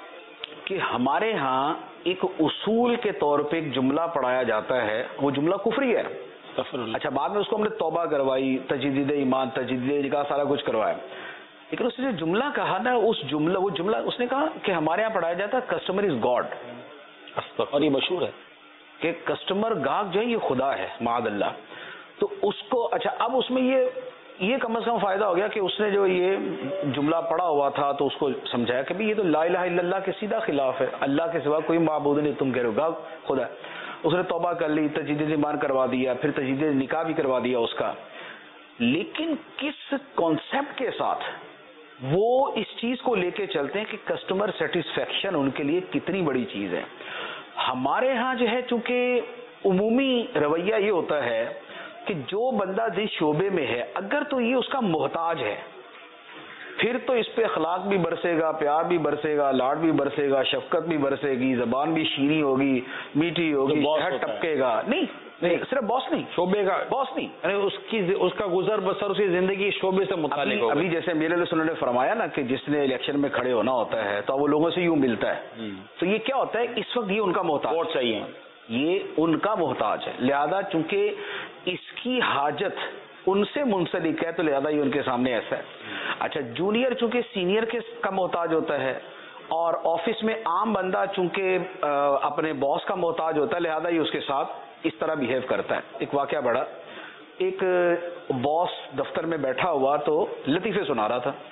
کہ ہمارے ہاں ایک اصول کے طور پہ ایک جملہ پڑھایا جاتا ہے، وہ جملہ کفری ہے. اچھا بعد میں اس کو ہم نے توبہ کروائی، تجدید ایمان، تجدید نکاح، سارا کچھ کروایا، لیکن اس نے جملہ کہا نا، وہ جملہ اس نے کہا کہ ہمارے یہاں پڑھایا جاتا ہے کسٹمر از گاڈ. اور یہ مشہور ہے کہ کسٹمر گاہک جو ہے یہ خدا ہے معاذ اللہ. تو اس کو اچھا اب اس میں یہ کم از کم فائدہ ہو گیا کہ اس نے جو یہ جملہ پڑھا ہوا تھا تو اس کو سمجھایا کہ یہ تو لا الہ الا اللہ کے سیدھا خلاف ہے، اللہ کے سوا کوئی معبود نہیں، تم کہہ رہے ہو گاہک خدا. اس نے توبہ کر لی، تجدید ایمان کروا دیا، پھر تجدید نکاح بھی کروا دیا اس کا. لیکن کس کانسیپٹ کے ساتھ وہ اس چیز کو لے کے چلتے ہیں کہ کسٹمر سیٹسفیکشن ان کے لیے کتنی بڑی چیز ہے. ہمارے ہاں جو ہے چونکہ عمومی رویہ یہ ہوتا ہے کہ جو بندہ جس شعبے میں ہے اگر تو یہ اس کا محتاج ہے پھر تو اس پہ اخلاق بھی برسے گا، پیار بھی برسے گا، لاڈ بھی برسے گا، شفقت بھی برسے گی، زبان بھی شیریں ہوگی، میٹھی ہوگی، شہد ٹپکے گا. نہیں صرف باس نہیں، شعبے کا باس نہیں، یعنی اس کا گزر بسر اس کی زندگی شعبے سے متعلق ہوگا. ابھی جیسے میرے علیہ وسلم نے فرمایا نا کہ جس نے الیکشن میں کھڑے ہونا ہوتا ہے تو وہ لوگوں سے یوں ملتا ہے، تو یہ کیا ہوتا ہے اس وقت یہ ان کا محتاج، ووٹ چاہیے، یہ ان کا محتاج ہے، لہذا چونکہ اس کی حاجت ان سے منسلک ہے تو لہذا یہ ان کے سامنے ایسا ہے. اچھا جونیئر چونکہ سینئر کے کا محتاج ہوتا ہے، اور آفس میں عام بندہ چونکہ اپنے باس کا محتاج ہوتا ہے لہذا یہ اس کے ساتھ اس طرح بیہیو کرتا ہے. ایک واقعہ بڑا، ایک باس دفتر میں بیٹھا ہوا تو لطیفے سنا رہا تھا.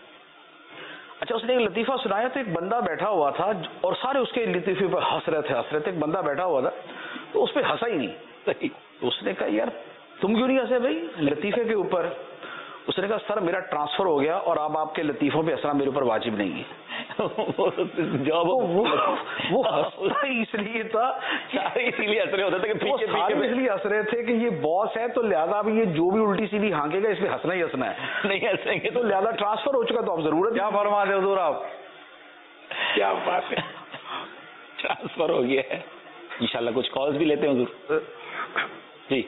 اچھا اس نے ایک لطیفہ سنایا تو ایک بندہ بیٹھا ہوا تھا اور سارے اس کے لطیفے پہ ہنس رہے تھے. ایک بندہ بیٹھا ہوا تھا تو اس پہ ہنسا ہی نہیں. اس نے کہا یار تم کیوں نہیں ہنسے بھائی لطیفے کے اوپر؟ اس نے کہا سر میرا ٹرانسفر ہو گیا اور اب آپ کے لطیفوں پہ ہنسنا میرے اوپر واجب نہیں ہے. وہ ہنستا ہی اس لیے تھا، اسی لیے ہنس رہے ہوتے تھے کہ پیچھے اس لیے ہنس رہے تھے کہ یہ باس ہے تو لہذا اب یہ جو بھی الٹی سیدھی ہانکے گا اس پہ ہنسنا ہی ہنسنا ہے، نہیں ہنسیں گے تو لہذا ٹرانسفر ہو چکا تو اب ضرورت کیا فرما دے حضور آپ، کیا بات ہے، ٹرانسفر ہو گیا ہے. انشاءاللہ کچھ کالز بھی لیتے ہیں حضور. جی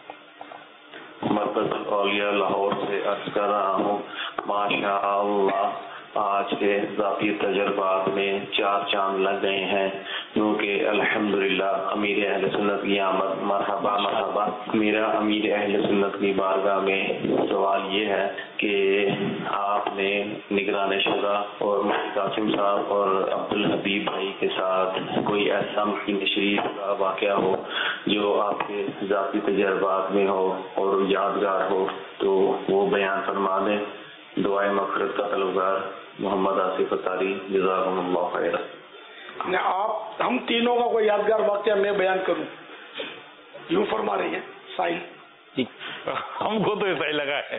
مرکز الاولیاء لاہور سے عرض کر رہا ہوں، ماشاء اللہ آج کے ذاتی تجربات میں 4 چاند لگ گئے ہیں. کیونکہ الحمدللہ امیر اہل سنت کی آمد، مرحبا مرحبا۔ میرا امیر اہل سنت کی بارگاہ میں سوال یہ ہے کہ آپ نے نگران شورا اور مفتی قاسم صاحب اور عبدالحبیب بھائی کے ساتھ کوئی ایسا مفتی تشریف کا واقعہ ہو جو آپ کے ذاتی تجربات میں ہو اور یادگار ہو تو وہ بیان فرما دیں۔ دعائے مغفرت کا طلبگار محمد آصف اتاری، جزاکم اللہ خیر۔ آپ ہم تینوں کا کوئی یادگار واقعہ میں بیان کروں، یوں فرما رہی ہیں سائل؟ ہم کو تو ایسا ہی لگا ہے۔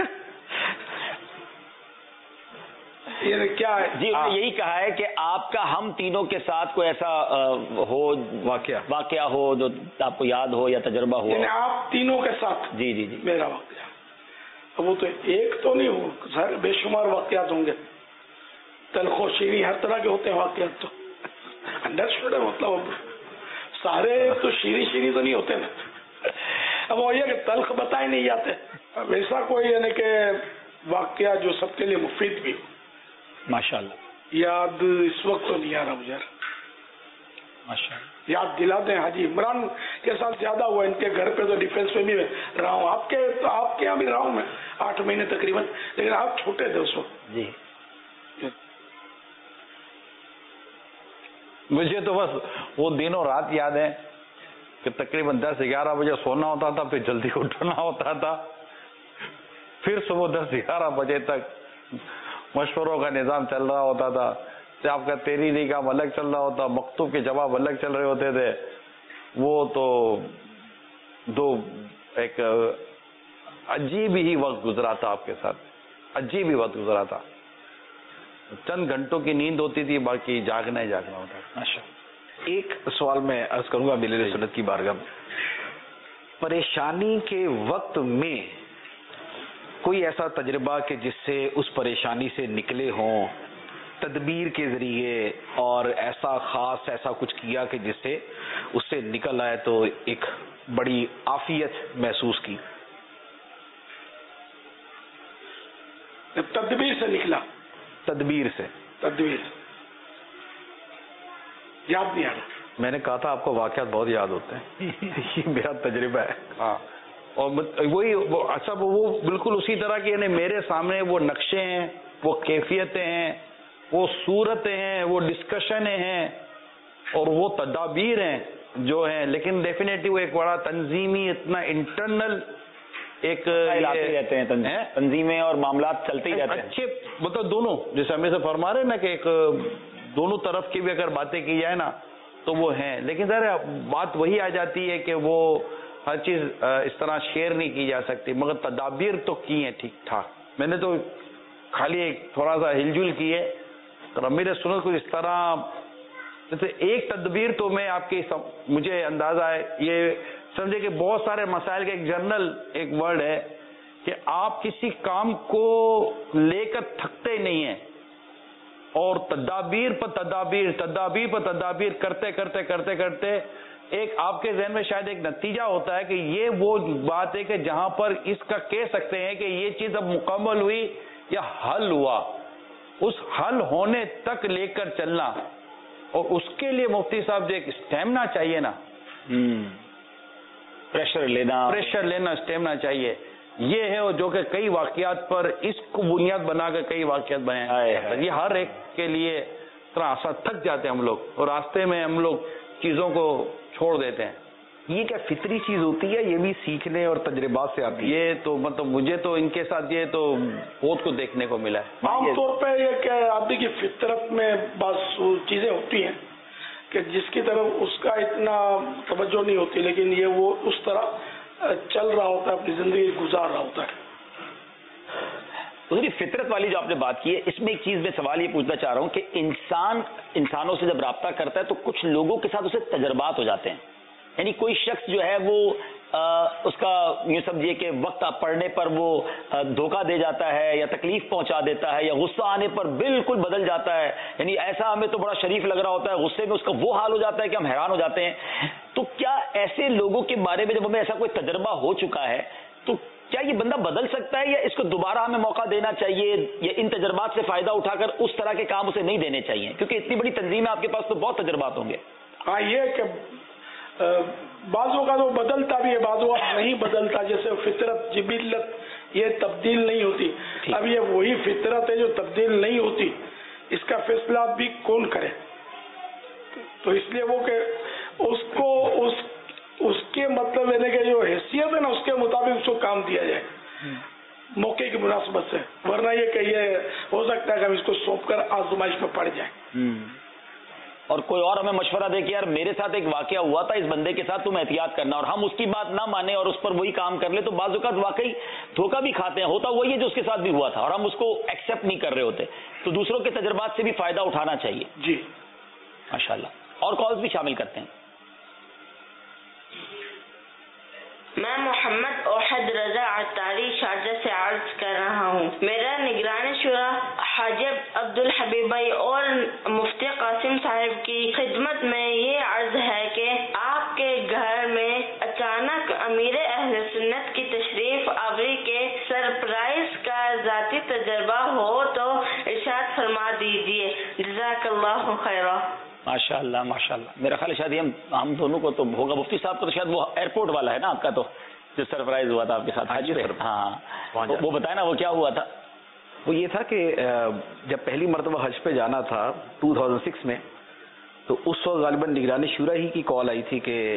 یہ کیا ہے جی انہوں نے یہی کہا ہے کہ آپ کا ہم تینوں کے ساتھ کوئی ایسا ہو واقعہ ہو جو آپ کو یاد ہو یا تجربہ ہو، یعنی آپ تینوں کے ساتھ؟ جی جی جی میرا واقعہ وہ تو ایک تو نہیں ہو، سر بے شمار واقعات ہوں گے، تلخ و شیریں ہر طرح کے ہوتے ہیں واقعات، تو انڈرسٹوڈ ہے، مطلب سارے تو شیریں تو نہیں ہوتے نا، اب وہ یہ کہ تلخ بتائے نہیں جاتے، ویسا کوئی یعنی کہ واقعہ جو سب کے لیے مفید بھی ہو۔ ماشاء اللہ، یاد اس وقت تو نہیں آ رہا مجھے، ماشاء اللہ۔ یاد دلا دیں۔ حاجی عمران کے ساتھ زیادہ ہوا، ان کے گھر پہ تو ڈیفینس میں بھی رہا ہوں، آپ کے یہاں بھی رہا ہوں میں 8 مہینے تقریباً، لیکن آپ چھوٹے تھے اس وقت۔ جی مجھے تو بس وہ دنوں رات یاد ہے کہ تقریباً 10-11 بجے سونا ہوتا تھا، پھر جلدی اٹھنا ہوتا تھا، پھر صبح 10-11 بجے تک مشوروں کا نظام چل رہا ہوتا تھا، آپ کا تحریری کام الگ چل رہا ہوتا، مکتوب کے جواب الگ چل رہے ہوتے تھے۔ وہ تو دو ایک عجیب ہی وقت گزرا تھا آپ کے ساتھ، عجیب ہی وقت گزرا تھا۔ چند گھنٹوں کی نیند ہوتی تھی، باقی جاگنا ہی جاگنا ہوتا تھا۔ ماشاء اللہ۔ ایک سوال میں عرض کروں گا ملت سنت کی بارگاہ میں، پریشانی کے وقت میں کوئی ایسا تجربہ کہ جس سے اس پریشانی سے نکلے ہوں تدبیر کے ذریعے، اور ایسا خاص ایسا کچھ کیا کہ جس سے اس سے نکل آئے تو ایک بڑی عافیت محسوس کی؟ تدبیر سے نکلا؟ تدبیر سے، تدبیر یاد نہیں آ رہا۔ میں نے کہا تھا آپ کو واقعات بہت یاد ہوتے ہیں، یہ میرا تجربہ ہے۔ ہاں، اور وہی اچھا وہ بالکل اسی طرح کی، یعنی میرے سامنے وہ نقشے ہیں، وہ کیفیتیں ہیں، وہ صورتیں ہیں، وہ ڈسکشنیں ہیں، اور وہ تدابیر ہیں جو ہیں، لیکن ڈیفینیٹلی وہ ایک بڑا تنظیمی اتنا انٹرنل ایک رہتے ہیں، تنظیمیں اور معاملات چلتے ہی رہتے ہیں اچھے، مطلب دونوں، جیسے ہمیں سے فرما رہے ہیں نا کہ ایک دونوں طرف کی بھی اگر باتیں کی جائے نا تو وہ ہیں، لیکن ذرا بات وہی آ جاتی ہے کہ وہ ہر چیز اس طرح شیئر نہیں کی جا سکتی، مگر تدابیر تو کی ہیں ٹھیک ٹھاک۔ میں نے تو خالی ایک تھوڑا سا ہل جل کی ہے، امیر سنت کو اس طرح، جیسے ایک تدبیر تو میں آپ کی مجھے اندازہ ہے، یہ سمجھے کہ بہت سارے مسائل کا ایک جنرل ایک ورڈ ہے کہ آپ کسی کام کو لے کر تھکتے نہیں ہیں، اور تدابیر پر تدابیر، تدابیر پر تدابیر کرتے کرتے کرتے کرتے ایک آپ کے ذہن میں شاید ایک نتیجہ ہوتا ہے کہ یہ وہ بات ہے کہ جہاں پر اس کا کہہ سکتے ہیں کہ یہ چیز اب مکمل ہوئی یا حل ہوا، اس حل ہونے تک لے کر چلنا، اور اس کے لیے مفتی صاحب جو ایک اسٹیمنا چاہیے نا، پریشر لینا اسٹیمنا چاہیے، یہ ہے جو کہ کئی واقعات پر اس کو بنیاد بنا کر کئی واقعات بنے، یہ ہر ایک کے لیے اتنا آسان تھک جاتے ہیں ہم لوگ، اور راستے میں ہم لوگ چیزوں کو چھوڑ دیتے ہیں۔ یہ کیا فطری چیز ہوتی ہے، یہ بھی سیکھنے اور تجربات سے آتی ہے؟ یہ تو مطلب مجھے تو ان کے ساتھ یہ تو بہت کچھ دیکھنے کو ملا ہے۔ عام طور پہ یہ کہ آدمی کی فطرت میں بعض چیزیں ہوتی ہیں کہ جس کی طرف اس کا اتنا توجہ نہیں ہوتی، لیکن یہ وہ اس طرح چل رہا ہوتا ہے، اپنی زندگی گزار رہا ہوتا ہے۔ دوسری فطرت والی جو آپ نے بات کی ہے، اس میں ایک چیز میں سوال یہ پوچھنا چاہ رہا ہوں کہ انسانوں سے جب رابطہ کرتا ہے تو کچھ لوگوں کے ساتھ اسے تجربات ہو جاتے ہیں، یعنی کوئی شخص جو ہے وہ اس کا یوں سمجھیے کہ وقت پڑنے پر وہ دھوکہ دے جاتا ہے یا تکلیف پہنچا دیتا ہے یا غصہ آنے پر بالکل بدل جاتا ہے، یعنی ایسا ہمیں تو بڑا شریف لگ رہا ہوتا ہے، غصے میں اس کا وہ حال ہو جاتا ہے کہ ہم حیران ہو جاتے ہیں۔ تو کیا ایسے لوگوں کے بارے میں جب ہمیں ایسا کوئی تجربہ ہو چکا ہے تو کیا یہ بندہ بدل سکتا ہے، یا اس کو دوبارہ ہمیں موقع دینا چاہیے، یا ان تجربات سے فائدہ اٹھا کر اس طرح کے کام اسے نہیں دینے چاہیے؟ کیونکہ اتنی بڑی تنظیم ہے آپ کے پاس، تو بہت تجربات ہوں گے۔ ہاں یہ کہ بعضوں کا تو بدلتا بھی ہے، بعضوں کا نہیں بدلتا، جیسے فطرت جبلت یہ تبدیل نہیں ہوتی. اب یہ وہی فطرت ہے جو تبدیل نہیں ہوتی، اس کا فیصلہ بھی کون کرے؟ تو اس لیے وہ کہ اس کو اس کے مطلب یعنی کہ جو حیثیت ہے نا اس کے مطابق اس کو کام دیا جائے موقع کی مناسبت سے، ورنہ یہ کہ یہ ہو سکتا ہے کہ ہم اس کو سونپ کر آزمائش میں پڑ جائیں. اور کوئی اور ہمیں مشورہ دے کہ یار میرے ساتھ ایک واقعہ ہوا تھا اس بندے کے ساتھ، تم احتیاط کرنا، اور ہم اس کی بات نہ مانیں اور اس پر وہی کام کر لیں تو بعض اوقات واقعی دھوکہ بھی کھاتے ہیں. ہوتا وہی ہے جو اس کے ساتھ بھی ہوا تھا اور ہم اس کو ایکسپٹ نہیں کر رہے ہوتے. تو دوسروں کے تجربات سے بھی فائدہ اٹھانا چاہیے. جی ماشاءاللہ. اور کالز بھی شامل کرتے ہیں. میں محمد اوحد رضا عطاری شارجہ سے عرض کر رہا ہوں. میرا نگران شورا حاجب عبدالحبیب بھائی اور مفتی قاسم صاحب کی خدمت میں یہ عرض ہے کہ آپ کے گھر میں اچانک امیر اہل سنت کی تشریف آوری کے سرپرائز کا ذاتی تجربہ ہو تو ارشاد فرما دیجیے. جزاک اللہ خیرہ. ماشاء اللہ ماشاء اللہ. میرا خیال ہے شاید ہم دونوں کو تو ہوگا، مفتی صاحب کو تو شاید وہ ایئرپورٹ والا ہے نا آپ کا، تو جو سرپرائز ہوا تھا آپ کے ساتھ حج پہ. ہاں وہ بتائیں نا وہ کیا ہوا تھا. وہ یہ تھا کہ جب پہلی مرتبہ حج پہ جانا تھا 2006 میں، تو اس وقت غالباً نگرانی شورا ہی کی کال آئی تھی کہ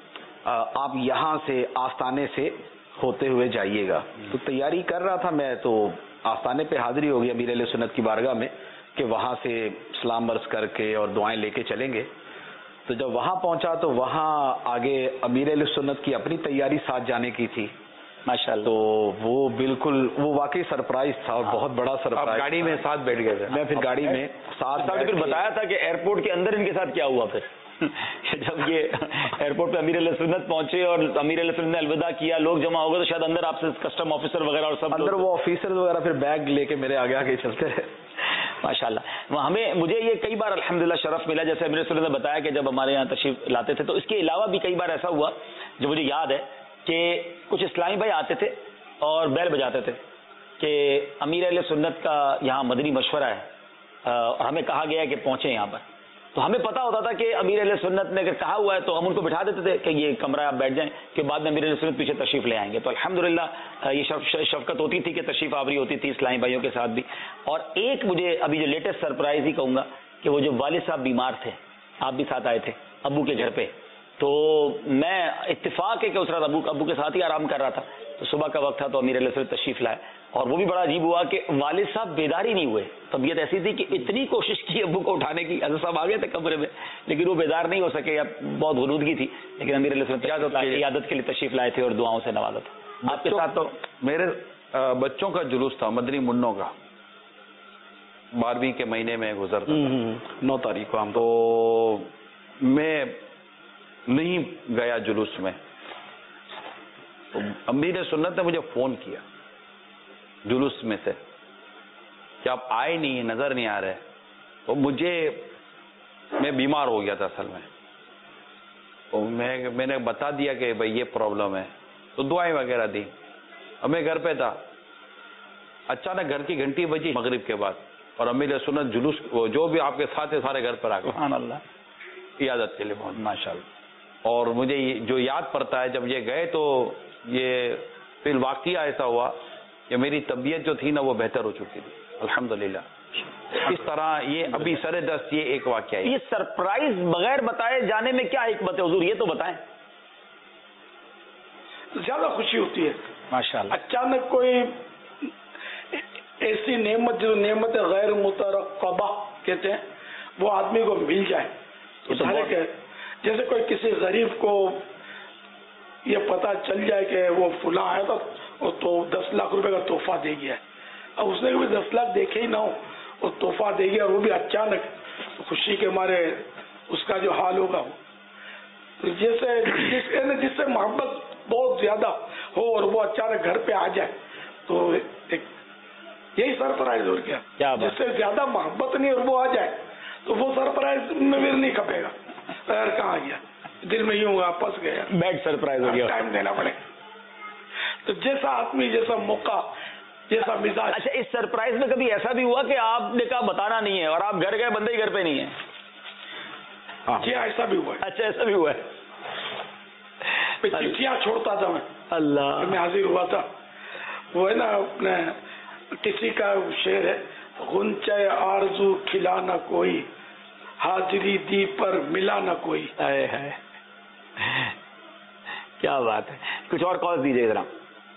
آپ یہاں سے آستانے سے ہوتے ہوئے جائیے گا. تو تیاری کر رہا تھا میں، تو آستانے پہ حاضری ہو گئی امیر علیہ سنت کی بارگاہ میں کہ وہاں سے سلام عرض کر کے اور دعائیں لے کے چلیں گے. تو جب وہاں پہنچا تو وہاں آگے امیر علیہ سنت کی اپنی تیاری ساتھ جانے کی تھی ماشاءاللہ. تو وہ بالکل وہ واقعی سرپرائز تھا اور بہت بڑا سرپرائز. گاڑی میں ساتھ بیٹھ گئے تھے. میں پھر گاڑی میں ساتھ پھر بتایا تھا کہ ایئرپورٹ کے اندر ان کے ساتھ کیا ہوا. پھر جب یہ ایئرپورٹ پہ امیر علیہ سنت پہنچے اور امیر علیہ سنت نے الوداع کیا، لوگ جمع ہو گئے، تو شاید اندر آپ سے کسٹم آفیسر وغیرہ اور سب اندر وہ آفیسر وغیرہ پھر بیگ لے کے میرے آگے آگے چلتے رہے. ماشاءاللہ. مجھے یہ کئی بار الحمدللہ شرف ملا، جیسے امیر صلی اللہ نے بتایا کہ جب ہمارے یہاں تشریف لاتے تھے، تو اس کے علاوہ بھی کئی بار ایسا ہوا جو مجھے یاد ہے کہ کچھ اسلامی بھائی آتے تھے اور بیل بجاتے تھے کہ امیر اہل سنت کا یہاں مدنی مشورہ ہے اور ہمیں کہا گیا ہے کہ پہنچے یہاں پر. تو ہمیں پتا ہوتا تھا کہ امیر اہل سنت نے اگر کہا ہوا ہے تو ہم ان کو بٹھا دیتے تھے کہ یہ کمرہ آپ بیٹھ جائیں، کہ بعد میں امیر اہل سنت پیچھے تشریف لے آئیں گے. تو الحمدللہ یہ شفقت ہوتی تھی کہ تشریف آوری ہوتی تھی اسلامی بھائیوں کے ساتھ بھی. اور ایک مجھے ابھی جو لیٹسٹ سرپرائز ہی کہوں گا کہ وہ جو والد صاحب بیمار تھے، آپ بھی ساتھ آئے تھے ابو کے گھر پہ، تو میں اتفاق ہے کہ اس رات ابو کے ساتھ ہی آرام کر رہا تھا، تو صبح کا وقت تھا تو امیر علیہ السلام تشریف لائے. اور وہ بھی بڑا عجیب ہوا کہ والد صاحب بیدار ہی نہیں ہوئے. طبیعت ایسی تھی کہ اتنی کوشش کی ابو کو اٹھانے کی، حضرت صاحب آ گئے تھے کمرے میں لیکن وہ بیدار نہیں ہو سکے، یا بہت غنودگی تھی. لیکن امیر علیہ السلام عیادت کے لیے تشریف لائے تھے اور دعاؤں سے نوازا تھا. آپ کے ساتھ تو میرے بچوں کا جلوس تھا مدنی منوں کا، 12ویں کے مہینے میں گزرتا تھا 9 تاریخ کو ہم تو میں نہیں گیا جلوس میں. تو امیر سنت نے مجھے فون کیا جلوس میں سے کہ آپ آئے نہیں، نظر نہیں آ رہے. تو میں بیمار ہو گیا تھا اصل میں. تو میں نے بتا دیا کہ بھائی یہ پرابلم ہے، تو دعائیں وغیرہ دی. اب میں گھر پہ تھا، اچانک گھر کی گھنٹی بجی مغرب کے بعد، اور امیر سنت جلوس جو بھی آپ کے ساتھ ہے سارے گھر پر آ گئے. سبحان اللہ. عیادت کے لیے بہت ماشاء اللہ. اور مجھے جو یاد پڑتا ہے جب یہ گئے تو یہ پھر واقعہ ایسا ہوا کہ میری طبیعت جو تھی نا وہ بہتر ہو چکی تھی الحمدللہ. اس طرح یہ ابھی سر دست یہ ایک واقعہ ہے. یہ سرپرائز بغیر بتائے جانے میں کیا حکمت ہے حضور، یہ تو بتائیں. زیادہ خوشی ہوتی ہے ماشاء اللہ. اچانک کوئی ایسی نعمت جو نعمت غیر مترقبہ کہتے ہیں وہ آدمی کو مل جائے. جیسے کوئی کسی غریب کو یہ پتا چل جائے کہ وہ فلاں آیا تھا تو 10 لاکھ روپے کا تحفہ دے گیا ہے، اب اس نے کبھی 10 لاکھ دیکھے ہی نہ ہو، وہ تحفہ دے گیا اور وہ بھی اچانک، خوشی کے مارے اس کا جو حال ہوگا وہ جیسے جس سے محبت بہت زیادہ ہو اور وہ اچانک گھر پہ آ جائے تو یہی سرپرائز ہو گیا. جس سے زیادہ محبت نہیں اور وہ آ جائے تو وہ سرپرائز میں بھی نہیں کھپے گا. پیر کہاں گیا، دل میں یوں پس گیا، بیڈ سرپرائز ہو گیا، ٹائم دینا پڑے. تو جیسا آدمی، جیسا موقع، جیسا مزاج. اچھا، اس سرپرائز میں کبھی ایسا بھی ہوا کہ آپ نے کہا بتانا نہیں ہے اور آپ گھر گئے بندے ہی گھر پہ نہیں ہے؟ जी ऐसा भी हुआ है। अच्छा ऐसा भी हुआ है, चिट्ठियाँ छोड़ता था मैं, अल्लाह मैं हाजिर हुआ था। वो है ना अपने किसी का शेर है, गुंचे आरजू खिला न कोई, हाजिरी दी पर मिला न कोई। है क्या बात है। कुछ और कॉल दीजिए जरा।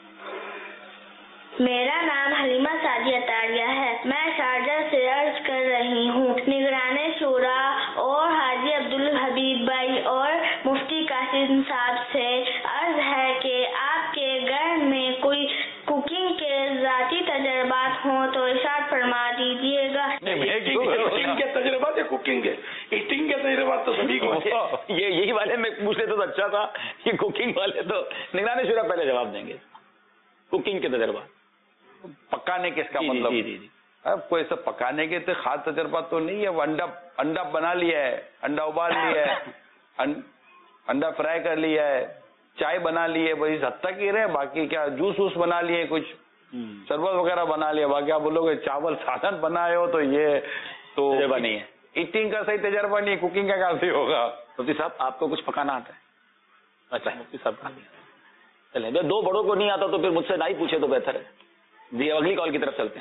मेरा नाम हलीमा सादिया तारिया है। मैं शारजा से अर्ज कर रही हूँ, निगराने शूरा और हाजी अब्दुल हबीब भाई और मुफ्ती कासिम साहब से अर्ज है कि आपके घर में कोई कुकिंग के ज़ाती तजर्बात हों तो इरशाद फरमा दीजिएगा। ईटिंग के तजर्बात या कुकिंग के? ईटिंग के तजर्बात तो सभी को ये यही वाले में पूछ लेते तो अच्छा था, कि कुकिंग वाले तो निगराने शूरा पहले जवाब देंगे। कुकिंग के तजर्बा पकाने के, इसका मतलब जी। अब कोई सब पकाने के तो खास तजर्बा तो नहीं है। वो अंडा बना लिया है, अंडा उबाल लिया है, अंडा फ्राई कर लिया है, चाय बना ली है, बस हद तक ही रहे। बाकी क्या जूस वूस बना लिए, कुछ शरबत वगैरह बना लिया। बाकी आप बोलोगे चावल सालन बनाए हो तो ये तो तजर्बा नहीं है। ईटिंग का सही तजर्बा नहीं है, कुकिंग का कैसे होगा? मुफ्ती साहब आपको कुछ पकाना आता है? अच्छा मुफ्ती साहब का चले, दो बड़ों को नहीं आता तो फिर मुझसे ना ही पूछे तो बेहतर है। जी अगली कॉल की तरफ चलते हैं।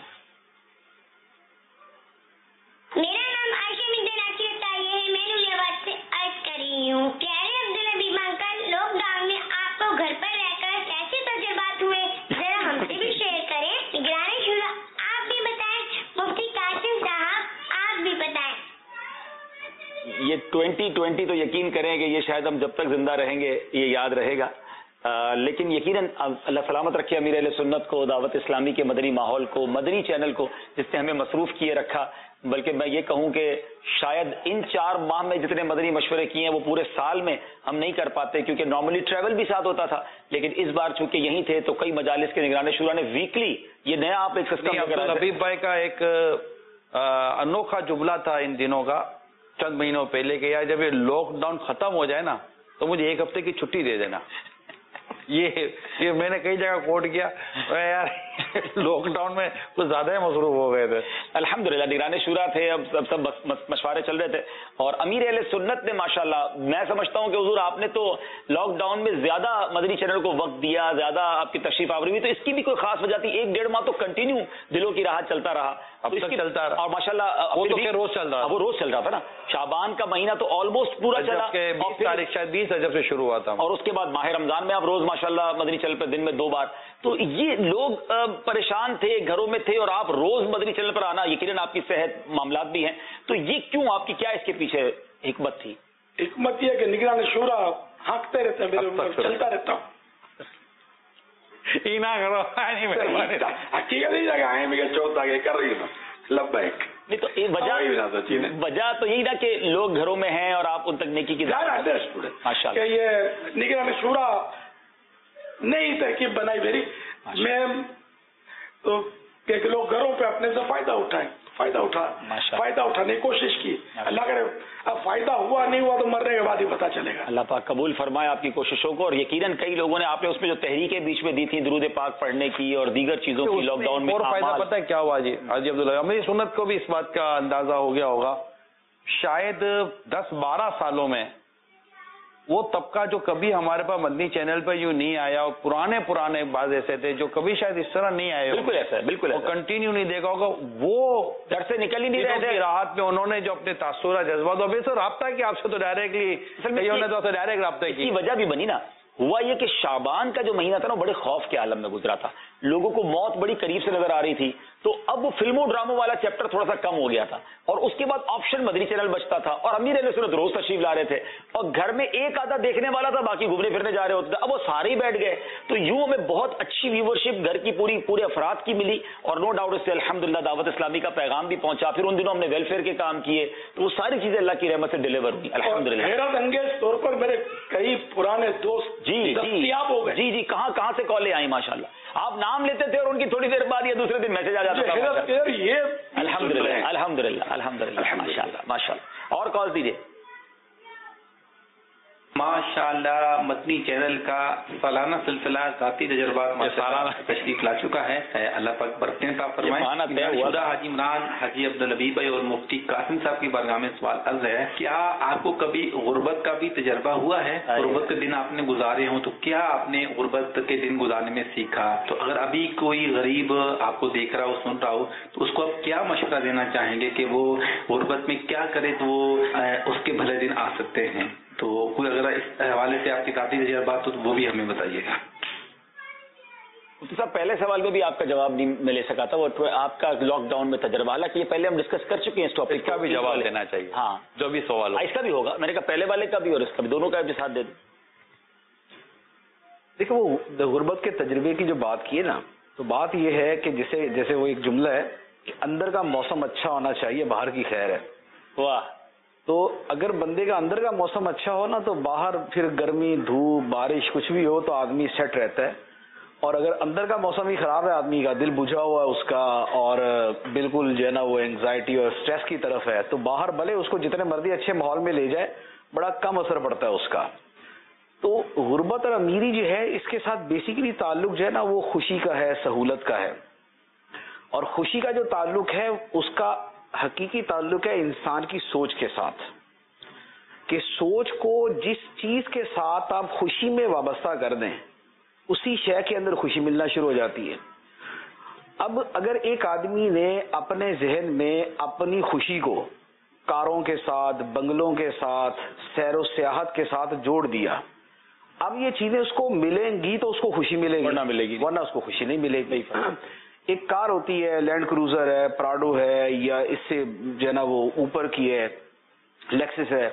मेरा नाम आयशा मिर्जा नासिर तारिया है। मैं नूरियाबाद से अर्ज कर रही हूँ, प्यारे अब्दुल हबीब अंकल, लॉकडाउन में आपको घर पर रहकर कैसे तजुर्बात हुए, जरा हमसे भी शेयर करें। निगरानी शुरा आप भी बताएं, मुफ्ती कासिम साहब आप भी बताएं। ये 2020 तो यकीन करें कि ये शायद हम जब तक जिंदा रहेंगे ये याद रहेगा। लेकिन यकीनन अल्लाह सलामत रखे अमीर अहले सुन्नत को, दावत इस्लामी के मदनी माहौल को, मदनी चैनल को, जिसने हमें मसरूफ किए रखा। बल्कि मैं ये कहूं कि शायद इन 4 माह में जितने मदनी मशवरे किए हैं वो पूरे साल में हम नहीं कर पाते, क्योंकि नॉर्मली ट्रैवल भी साथ होता था। लेकिन इस बार चूंकि यहीं थे तो कई मजालिस के निगरान शुरा ने वीकली ये नया आप एक सिस्टम अब्दुल हबीब भाई का एक अनोखा जुमला था इन दिनों का, चंद महीनों पहले के, यार जब ये लॉकडाउन खत्म हो जाए ना तो मुझे 1 हफ्ते की छुट्टी दे देना। ये मैंने कई जगह कोट किया यार, लॉकडाउन में कुछ ज्यादा ही मसरूफ हो गए थे। अल्हम्दुलिल्लाह निगरान शुरा थे, अब सब मशवरे चल रहे थे और अमीर अहले सुन्नत ने माशाल्लाह, मैं समझता हूं कि हुजूर आपने तो लॉकडाउन में ज्यादा मदनी चैनल को वक्त दिया, ज्यादा आपकी तशरीफ आवरी हुई, तो इसकी भी कोई खास वजह थी? 1-1.5 माह तो कंटिन्यू दिलों की राहत चलता रहा, अब तक चलता रहा और माशाल्लाह वो तो रोज चल रहा, वो रोज चल रहा था ना। शाबान का महीना तो ऑलमोस्ट पूरा चला, 20 तारीख शायद 20 रजब से शुरू हुआ था, और उसके बाद माह रमजान में आप रोज माशाल्लाह मदनी चैनल पर दिन में 2 बार। तो ये लोग परेशान थे, घरों में थे, और आप रोज मदनी चैनल पर आना, यकीनन आपकी सेहत मामलात भी हैं, तो ये क्यों, आपकी क्या इसके पीछे हिकमत थी? हिकमत ये कि निगरान शुरा हाँकते रहते हैं, मेरे ऊपर चलता रहता हूँ। हकीकत ही जगह आए मैं चौथा के कर रही हूँ लब्बैक। नहीं तो वजह तो यही ना कि लोग घरों में हैं और आप उन तक नेकी की माशाल्लाह। ये निगरान शुरा नई तरकीब बनाई मेरी, मैं तो कि लोग घरों पे अपने से फायदा उठाने की कोशिश की। अल्लाह करे अब फायदा हुआ नहीं हुआ तो मरने के बाद ही पता चलेगा। अल्लाह पाक कबूल फरमाए आपकी कोशिशों को। और यकीनन कई लोगों ने, आपने उसमें जो तहरीकें बीच में दी थी दुरूद पाक पढ़ने की और दीगर चीजों की, लॉकडाउन में और फायदा पता है क्या हुआ जी? हाजी अब्दुल्ला अमीर सुन्नत को भी इस बात का अंदाजा हो गया होगा, शायद 10-12 सालों में वो तबका जो कभी हमारे पास मदनी चैनल पर यूं नहीं आया, और पुराने बाज ऐसे थे जो कभी शायद इस तरह नहीं आए, बिल्कुल ऐसा है, बिल्कुल ऐसा, कंटिन्यू नहीं देखा होगा, वो घर से निकल ही नहीं रहे थे। राहत में उन्होंने जो अपने तासुरा जज्बात, अभी सर राब्ता किया आपसे तो डायरेक्टली, तो डायरेक्ट राब्ता की वजह भी बनी ना। हुआ ये कि शाबान का जो महीना था ना बड़े खौफ के आलम में गुजरा था, लोगों को मौत बड़ी करीब से नजर आ रही थी, तो अब वो फिल्मों ड्रामों वाला चैप्टर थोड़ा सा कम हो गया था, और उसके बाद ऑप्शन मदनी चैनल बचता था, और अमीर अहले सुन्नत रोज तशरीफ ला रहे थे, और घर में एक आधा देखने वाला था, बाकी घूमने फिरने जा रहे होते थे। अब वो सारे ही बैठ गए, तो यूं हमें बहुत अच्छी व्यूवरशिप घर की पूरे अफराद की मिली, और नो डाउट इससे अल्हम्दुलिल्लाह दावत इस्लामी का पैगाम भी पहुंचा। फिर उन दिनों हमने वेलफेयर के काम किए, तो वो सारी चीजें अल्लाह की रहमत से डिलीवर हुई अल्हम्दुलिल्लाह। हैरत अंगेज तौर पर मेरे कई पुराने दोस्त दस्तयाब हो गए। जी कहां से कॉलें आई माशाल्लाह, आप नाम लेते थे और उनकी थोड़ी देर बाद या दूसरे दिन मैसेज आ जाता था। ये अल्हम्दुलिल्लाह माशाल्लाह। और कॉल दीजिए। माशाअल्लाह मदनी चैनल का सालाना सिलसिला ذاتی तजुर्बात सालाना तशरीफ ला चुका है। अल्लाह पाक बरकतें अता फरमाए। खुदा हाजी इमरान हाजी अब्दुल हबीब भाई और मुफ्ती कासिम साहब की बारगाह में सवाल अर्ज है, क्या आपको कभी गुर्बत का भी तजर्बा हुआ है? गुर्बत के दिन आपने गुजारे हों तो क्या आपने गुर्बत के दिन गुजारने में सीखा? तो अगर अभी कोई गरीब आपको देख रहा हो, सुन रहा हो, तो उसको आप क्या मशवरा देना चाहेंगे कि वो गुर्बत में क्या करे तो वो उसके भले दिन आ सकते हैं? तो कोई अगर इस हवाले से आपकी ذاتی तजुर्बात हो तो वो भी हमें बताइएगा। तो साहब पहले सवाल में भी आपका जवाब नहीं मैं ले सका था, वो आपका लॉकडाउन में तजर्बा, हालांकि ये पहले हम डिस्कस कर चुके हैं इस टॉपिक का भी जवाब देना चाहिए। हाँ, जो भी सवाल हो, इसका भी होगा, मैंने कहा पहले वाले का भी और इसका भी, दोनों का भी साथ दे। देखो वो गुर्बत के तजर्बे की जो बात की है ना, तो बात ये है कि जैसे वो एक जुमला है कि अंदर का मौसम अच्छा होना चाहिए, बाहर की खैर है। वाह। तो अगर बंदे का अंदर का मौसम अच्छा हो ना, तो बाहर फिर गर्मी धूप बारिश कुछ भी हो तो आदमी सेट रहता है। और अगर अंदर का मौसम ही खराब है, आदमी का दिल बुझा हुआ है उसका और बिल्कुल जो है ना वो एंग्जाइटी और स्ट्रेस की तरफ है, तो बाहर भले उसको जितने मर्जी अच्छे माहौल में ले जाए, बड़ा कम असर पड़ता है उसका। तो गुर्बत और अमीरी जो है, इसके साथ बेसिकली ताल्लुक जो है ना वो खुशी का है, सहूलत का है। और खुशी का जो ताल्लुक है उसका हकीकी ताल्लुक है इंसान की सोच के साथ, कि सोच को जिस चीज के साथ आप खुशी में वाबस्ता कर दें, उसी शय के अंदर खुशी मिलना शुरू हो जाती है। अब अगर एक आदमी ने अपने जहन में अपनी खुशी को कारों के साथ, बंगलों के साथ, सैरो सियाहत के साथ जोड़ दिया, अब ये चीजें उसको मिलेंगी तो उसको खुशी मिलेगी, वरना उसको खुशी नहीं मिलेगी। एक कार होती है, लैंड क्रूजर है, प्राडो है, या इससे जो है ना वो ऊपर की है लेक्सिस है,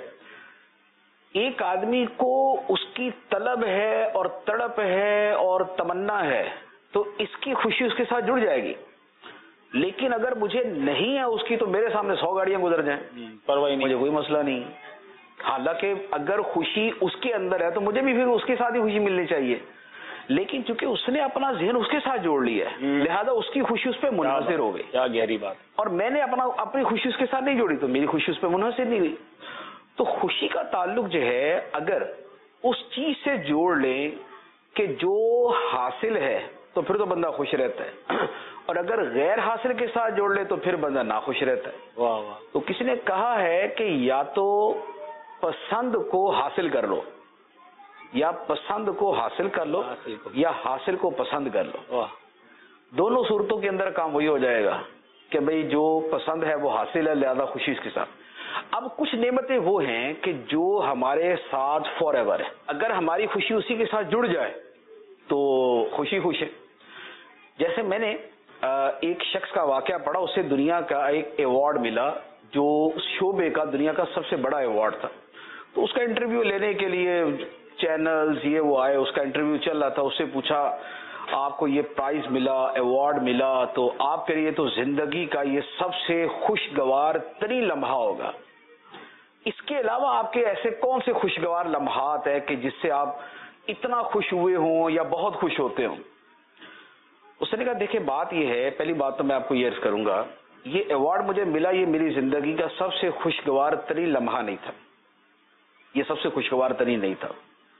एक आदमी को उसकी तलब है और तड़प है और तमन्ना है, तो इसकी खुशी उसके साथ जुड़ जाएगी। लेकिन अगर मुझे नहीं है उसकी, तो मेरे सामने 100 गाड़ियां गुजर जाएं, परवाह नहीं, मुझे कोई मसला नहीं। हालांकि अगर खुशी उसके अंदर है तो मुझे भी फिर उसके साथ ही खुशी मिलनी चाहिए, लेकिन चूंकि उसने अपना जहन उसके साथ जोड़ लिया है, लिहाजा उसकी खुशी उस पर मुनहसर हो गई। क्या गहरी बात। और मैंने अपनी खुशी उसके साथ नहीं जोड़ी, तो मेरी खुशी उस पर मुनहसर नहीं हुई। तो खुशी का ताल्लुक जो है, अगर उस चीज से जोड़ लें कि जो हासिल है, तो फिर तो बंदा खुश रहता है, और अगर गैर हासिल के साथ जोड़ ले तो फिर बंदा नाखुश रहता है। वाह वाह। तो किसी ने कहा है कि या तो पसंद को हासिल कर लो, या पसंद को हासिल कर लो, या हासिल को पसंद कर लो। दोनों सूरतों के अंदर काम वही हो जाएगा कि भाई जो पसंद है वो हासिल है, लिहाजा खुशी इसके साथ। अब कुछ नेमतें वो हैं कि जो हमारे साथ फॉर एवर है, अगर हमारी खुशी उसी के साथ जुड़ जाए तो खुशी खुश है। जैसे मैंने एक शख्स का वाकया पढ़ा, उससे दुनिया का एक अवार्ड मिला, जो शोबे का दुनिया का सबसे बड़ा अवार्ड था। तो उसका इंटरव्यू लेने के लिए चैनल्स ये वो आए, उसका इंटरव्यू चल रहा था। उससे पूछा आपको ये प्राइज मिला, अवार्ड मिला, तो आपके लिए तो जिंदगी का ये सबसे खुशगवार तरीन लम्हा होगा। इसके अलावा आपके ऐसे कौन से खुशगवार लम्हात है कि जिससे आप इतना खुश हुए हों या बहुत खुश होते हों? उसने कहा देखिए बात ये है, पहली बात तो मैं आपको ये अर्ज करूंगा, ये अवार्ड मुझे मिला, ये मेरी जिंदगी का सबसे खुशगवार तरीन लम्हा नहीं था, ये सबसे खुशगवार तरीन नहीं था,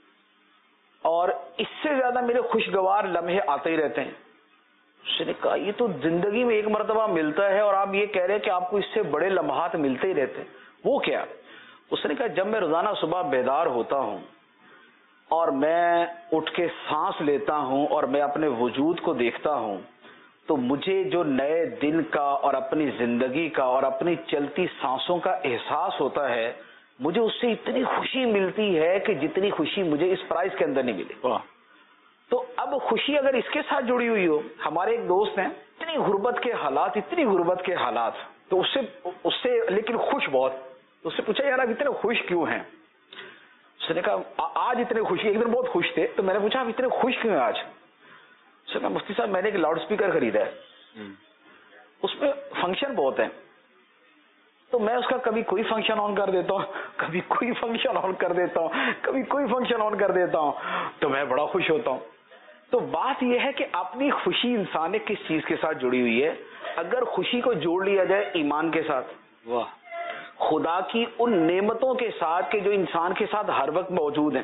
और इससे ज्यादा मेरे खुशगवार लम्हे आते ही रहते हैं। उसने कहा ये तो जिंदगी में एक मर्तबा मिलता है और आप ये कह रहे हैं कि आपको इससे बड़े लम्हात मिलते ही रहते हैं, वो क्या? उसने कहा जब मैं रोजाना सुबह बेदार होता हूं और मैं उठ के सांस लेता हूं और मैं अपने वजूद को देखता हूं, तो मुझे जो नए दिन का और अपनी जिंदगी का और अपनी चलती सांसों का एहसास होता है, मुझे उससे इतनी खुशी मिलती है कि जितनी खुशी मुझे इस प्राइस के अंदर नहीं मिली। तो अब खुशी अगर इसके साथ जुड़ी हुई हो, हमारे एक दोस्त हैं, इतनी गुर्बत के हालात, इतनी गुर्बत के हालात, तो उससे लेकिन खुश बहुत। तो उससे पूछा यार आप इतने खुश क्यों हैं? उसने कहा आज इतने खुशी, एक दिन बहुत खुश थे, तो मैंने पूछा आप इतने खुश क्यों हैं आज? उसने कहा मुफ्ती साहब मैंने एक लाउड स्पीकर खरीदा है, उसमें फंक्शन बहुत है, तो मैं उसका कभी कोई फंक्शन ऑन कर देता हूँ, कभी कोई फंक्शन ऑन कर देता हूँ, कभी कोई फंक्शन ऑन कर देता हूँ, तो मैं बड़ा खुश होता हूँ। तो बात यह है कि अपनी खुशी इंसान ने किस चीज के साथ जुड़ी हुई है। अगर खुशी को जोड़ लिया जाए ईमान के साथ, वाह, خدا کی ان نعمتوں کے ساتھ کہ جو انسان کے ساتھ ہر وقت موجود ہیں.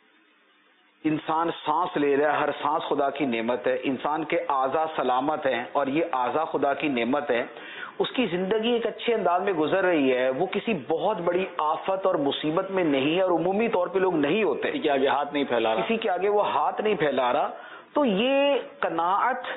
انسان سانس لے رہا ہے، ہر سانس خدا کی نعمت ہے. انسان کے اعضاء سلامت ہیں اور یہ اعضاء خدا کی نعمت ہے. اس کی زندگی ایک اچھے انداز میں گزر رہی ہے، وہ کسی بہت بڑی آفت اور مصیبت میں نہیں ہے، اور عمومی طور پہ لوگ نہیں ہوتے، کسی کے آگے ہاتھ نہیں پھیلا رہا، کسی کے آگے وہ ہاتھ نہیں پھیلا رہا. تو یہ قناعت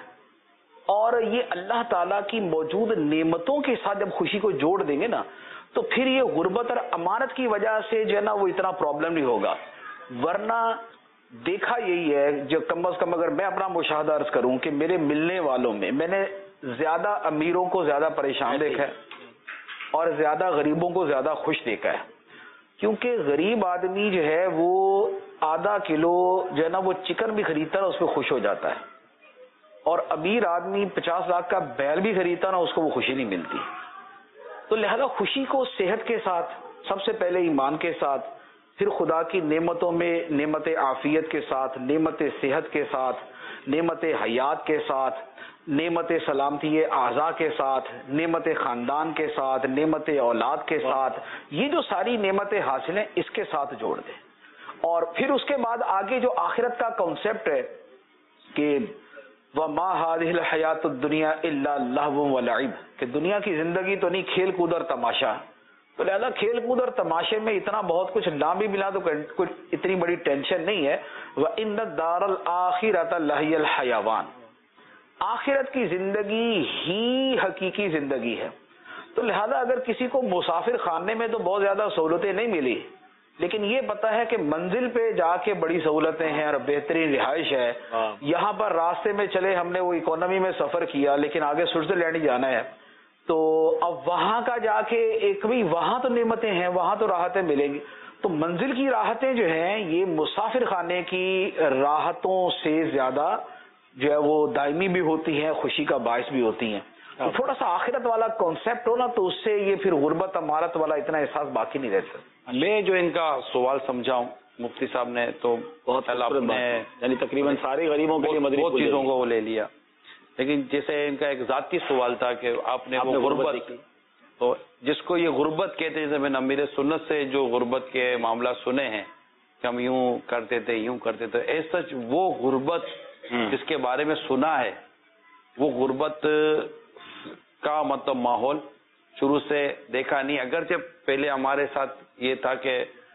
اور یہ اللہ تعالیٰ کی موجود نعمتوں کے ساتھ جب خوشی کو جوڑ دیں گے نا، تو پھر یہ غربت اور امانت کی وجہ سے جو ہے نا وہ اتنا پرابلم نہیں ہوگا. ورنہ دیکھا یہی ہے، جو کم از کم اگر میں اپنا مشاہدہ عرض کروں کہ میرے ملنے والوں میں نے زیادہ امیروں کو زیادہ پریشان دیکھا ہے اور زیادہ غریبوں کو زیادہ خوش دیکھا ہے. کیونکہ غریب آدمی جو ہے وہ آدھا کلو جو ہے نا وہ چکن بھی خریدتا ہے اس پہ خوش ہو جاتا ہے، اور امیر آدمی 50 لاکھ کا بیل بھی خریدتا نا اس کو وہ خوشی نہیں ملتی. تو لہذا خوشی کو صحت کے ساتھ، سب سے پہلے ایمان کے ساتھ، پھر خدا کی نعمتوں میں نعمت عافیت کے ساتھ، نعمت صحت کے ساتھ، نعمت حیات کے ساتھ، نعمت سلامتی اعضاء کے ساتھ، نعمت خاندان کے ساتھ، نعمت اولاد کے ساتھ، یہ جو ساری نعمتیں حاصل ہیں اس کے ساتھ جوڑ دیں. اور پھر اس کے بعد آگے جو آخرت کا کانسیپٹ ہے کہ وَمَا هَذِهِ الْحَيَاةُ الدُّنْيَا إِلَّا لَهْوٌ وَلَعِبٌ، کہ دنیا کی زندگی تو نہیں، کھیل کود اور تماشا. تو لہذا کھیل کود اور تماشے میں اتنا بہت کچھ نہ بھی ملا تو کوئی اتنی بڑی ٹینشن نہیں ہے. وَإِنَّ الدَّارَ الْآخِرَةَ لَهِيَ الْحَيَوَانُ، آخرت کی زندگی ہی حقیقی زندگی ہے. تو لہذا اگر کسی کو مسافر خانے میں تو بہت زیادہ سہولتیں نہیں ملی، لیکن یہ پتا ہے کہ منزل پہ جا کے بڑی سہولتیں ہیں اور بہترین رہائش ہے. یہاں پر راستے میں چلے ہم نے وہ اکانومی میں سفر کیا، لیکن آگے سوئٹزرلینڈ ہی جانا ہے، تو اب وہاں کا جا کے ایک بھی وہاں تو نعمتیں ہیں، وہاں تو راحتیں ملیں گی. تو منزل کی راحتیں جو ہیں یہ مسافر خانے کی راحتوں سے زیادہ جو ہے وہ دائمی بھی ہوتی ہیں، خوشی کا باعث بھی ہوتی ہیں. تو تھوڑا سا آخرت والا کانسیپٹ ہو نا تو اس سے یہ پھر غربت امارت والا اتنا احساس باقی نہیں رہتا. میں جو ان کا سوال سمجھاؤں مفتی صاحب نے تو بہت یعنی تقریباً سارے غریبوں کے لیے بہت چیزوں کو وہ لے لیا، لیکن جیسے ان کا ایک ذاتی سوال تھا کہ آپ نے وہ غربت کی، تو جس کو یہ غربت کہتے ہیں، جیسے میں نے امیر سنت سے جو غربت کے معاملات سنے ہیں کہ ہم یوں کرتے تھے یوں کرتے تھے، ایز سچ وہ غربت جس کے بارے میں سنا ہے، وہ غربت کا مطلب ماحول شروع سے دیکھا نہیں. اگرچہ پہلے ہمارے ساتھ یہ تھا کہ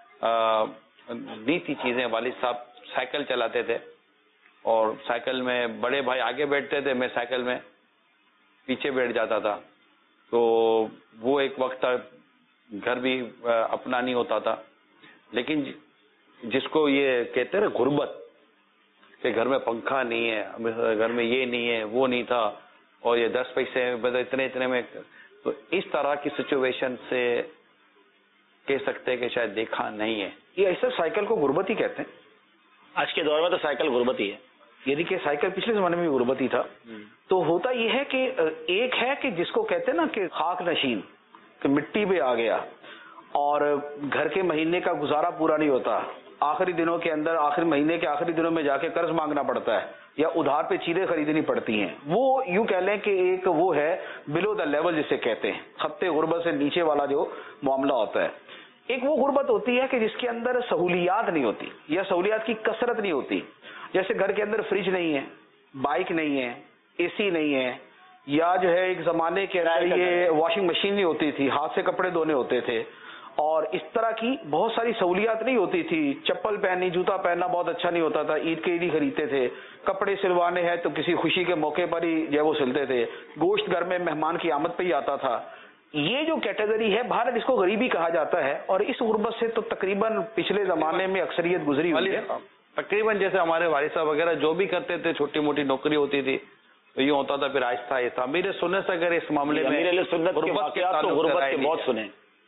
نہیں تھی چیزیں، والد صاحب سائیکل چلاتے تھے اور سائیکل میں بڑے بھائی آگے بیٹھتے تھے، میں سائیکل میں پیچھے بیٹھ جاتا تھا. تو وہ ایک وقت تھا، گھر بھی اپنا نہیں ہوتا تھا. لیکن جس کو یہ کہتے ہیں نا غربت، کہ گھر میں پنکھا نہیں ہے، گھر میں یہ نہیں ہے وہ نہیں تھا، اور یہ 10 پیسے اتنے میں، تو اس طرح کی سچویشن سے کہہ سکتے ہیں کہ شاید دیکھا نہیں ہے. یہ ایسا سائیکل کو غربت ہی کہتے ہیں. آج کے دور میں تو سائیکل غربت ہی ہے. یعنی کہ سائیکل پچھلے زمانے میں بھی غربت ہی تھا. تو ہوتا یہ ہے کہ ایک ہے کہ جس کو کہتے ہیں نا کہ خاک نشین، کہ مٹی پہ آ گیا اور گھر کے مہینے کا گزارا پورا نہیں ہوتا، آخری دنوں کے اندر، آخری مہینے کے آخری دنوں میں جا کے قرض مانگنا پڑتا ہے یا ادھار پہ چیزیں خریدنی پڑتی ہیں. وہ یوں کہہ لیں کہ ایک وہ ہے بلو دا لیول جسے کہتے ہیں، خط غربت سے نیچے والا جو معاملہ ہوتا ہے. ایک وہ غربت ہوتی ہے کہ جس کے اندر سہولیات نہیں ہوتی یا سہولیات کی کثرت نہیں ہوتی. جیسے گھر کے اندر فریج نہیں ہے، بائک نہیں ہے، اے سی نہیں ہے، یا جو ہے ایک زمانے کے اندر یہ واشنگ مشین نہیں ہوتی تھی، ہاتھ سے کپڑے دھونے ہوتے تھے، اور اس طرح کی بہت ساری سہولیات نہیں ہوتی تھی. چپل پہننی، جوتا پہننا بہت اچھا نہیں ہوتا تھا، عید کے عید ہی خریدتے تھے. کپڑے سلوانے ہیں تو کسی خوشی کے موقع پر ہی جو ہے وہ سلتے تھے. گوشت گھر میں مہمان کی آمد پہ ہی آتا تھا. یہ جو کیٹیگری ہے بھارت، اس کو غریبی کہا جاتا ہے، اور اس غربت سے تو تقریباً پچھلے زمانے میں اکثریت گزری ہوئی ہے. تقریباً جیسے ہمارے والد صاحب وغیرہ جو بھی کرتے تھے، چھوٹی موٹی نوکری ہوتی تھی تو یوں ہوتا تھا، پھر آہستہ آہستہ. امیر سنت اگر اس معاملے میں غربت کے بہت سنے.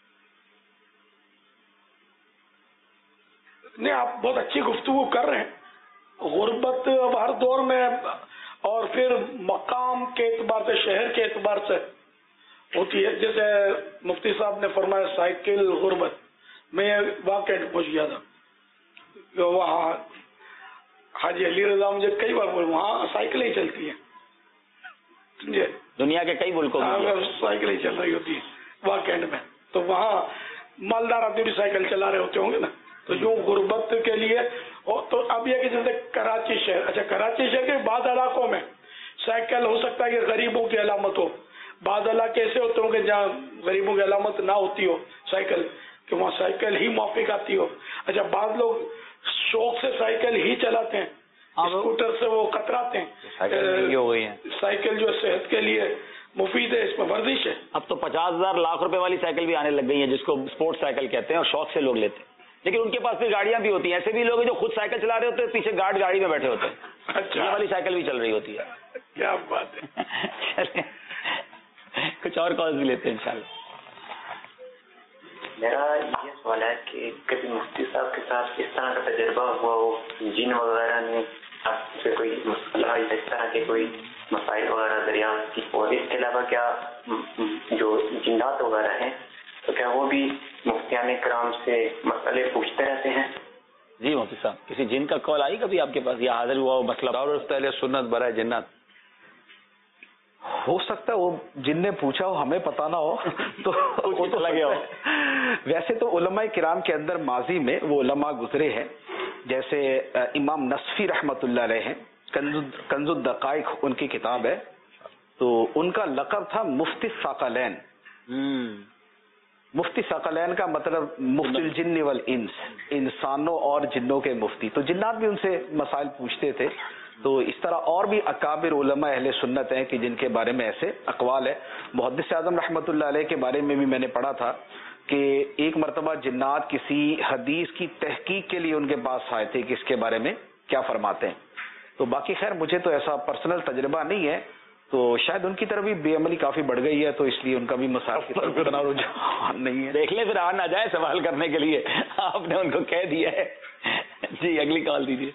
نہیں، آپ بہت اچھی گفتگو کر رہے ہیں. غربت اب ہر دور میں، اور پھر مقام کے اعتبار سے، شہر کے اعتبار سے ہوتی ہے. جیسے مفتی صاحب نے فرمایا سائیکل غربت، میں واقعہ پہنچ گیا تھا وہاں حاجی علی رضا، مجھے کئی بار بولے وہاں سائیکل ہی چلتی ہے، سمجھے، دنیا کے کئی ملکوں میں سائیکل ہی چل رہی ہوتی ہے واقعہ میں. تو وہاں مالدار آدمی بھی سائیکل چلا رہے ہوتے ہوں گے نا. تو یوں غربت کے لیے. تو اب یہ کہ جیسے کراچی شہر, اچھا کراچی شہر کے بعض علاقوں میں سائیکل ہو سکتا ہے کہ غریبوں کی علامت ہو, بعض علاقے ایسے ہوتے ہوں گے جہاں غریبوں کی علامت نہ ہوتی ہو سائیکل, کہ وہاں سائیکل ہی موافق آتی ہو. اچھا بعض لوگ شوق سے سائیکل ہی چلاتے ہیں, اسکوٹر سے وہ کتراتے ہیں. سائیکل جو صحت کے لیے مفید ہے, اس میں ورزش ہے. اب تو 50,000 لاکھ روپے والی سائیکل بھی آنے لگ گئی ہیں جس کو اسپورٹس سائیکل کہتے ہیں, اور شوق سے لوگ لیتے ہیں. لیکن ان کے پاس بھی گاڑیاں بھی ہوتی ہیں. ایسے بھی لوگ ہیں جو خود سائیکل چلا رہے ہوتے ہیں, پیچھے گارڈ گاڑی میں بیٹھے ہوتے ہیں. اچھا, یہ والی سائیکل بھی چل رہی ہوتی ہے. کیا بات ہے. کچھ اور کالز بھی لیتے ہیں انشاءاللہ. میرا یہ سوال ہے کہ کبھی مفتی صاحب کے ساتھ اس طرح کا تجربہ ہوا ہو, جن وغیرہ نے آپ سے کوئی مسئلہ اس طرح کے کوئی مسائل وغیرہ دریافت کی, اور اس کے علاوہ کیا جو جنات وغیرہ ہیں تو کیا وہ بھی مفتیان کرام سے مسئلے پوچھتے رہتے ہیں؟ جی مفتی صاحب, کسی جن کا کال آئی کبھی آپ کے پاس, یا حاضر ہوا ہو مسئلہ؟ اور پہلے سنت برائے جنات ہو سکتا ہے وہ جن نے پوچھا ہو ہمیں پتا نہ ہو تو وہ تو لگے ہو. ویسے تو علماء کرام کے اندر ماضی میں وہ علماء گزرے ہیں, جیسے امام نصفی رحمت اللہ علیہ ہیں, کنز الدقائق ان کی کتاب ہے, تو ان کا لقب تھا مفتی الثقلین. مفتی ثقلین کا مطلب مفتی الجن والانس, انسانوں اور جنوں کے مفتی. تو جنات بھی ان سے مسائل پوچھتے تھے. تو اس طرح اور بھی اکابر علماء اہل سنت ہیں کہ جن کے بارے میں ایسے اقوال ہے. محدث اعظم رحمۃ اللہ علیہ کے بارے میں بھی میں نے پڑھا تھا کہ ایک مرتبہ جنات کسی حدیث کی تحقیق کے لیے ان کے پاس آئے تھے کہ اس کے بارے میں کیا فرماتے ہیں. تو باقی خیر مجھے تو ایسا پرسنل تجربہ نہیں ہے, تو شاید ان کی طرف بھی بے عملی کافی بڑھ گئی ہے, تو اس لیے ان کا بھی مسائل کی طرف اتنا رجحان نہیں ہے. دیکھ لیں پھر آ نہ جائے سوال کرنے کے لیے, آپ نے ان کو کہہ دیا ہے. جی اگلی کال دیجیے.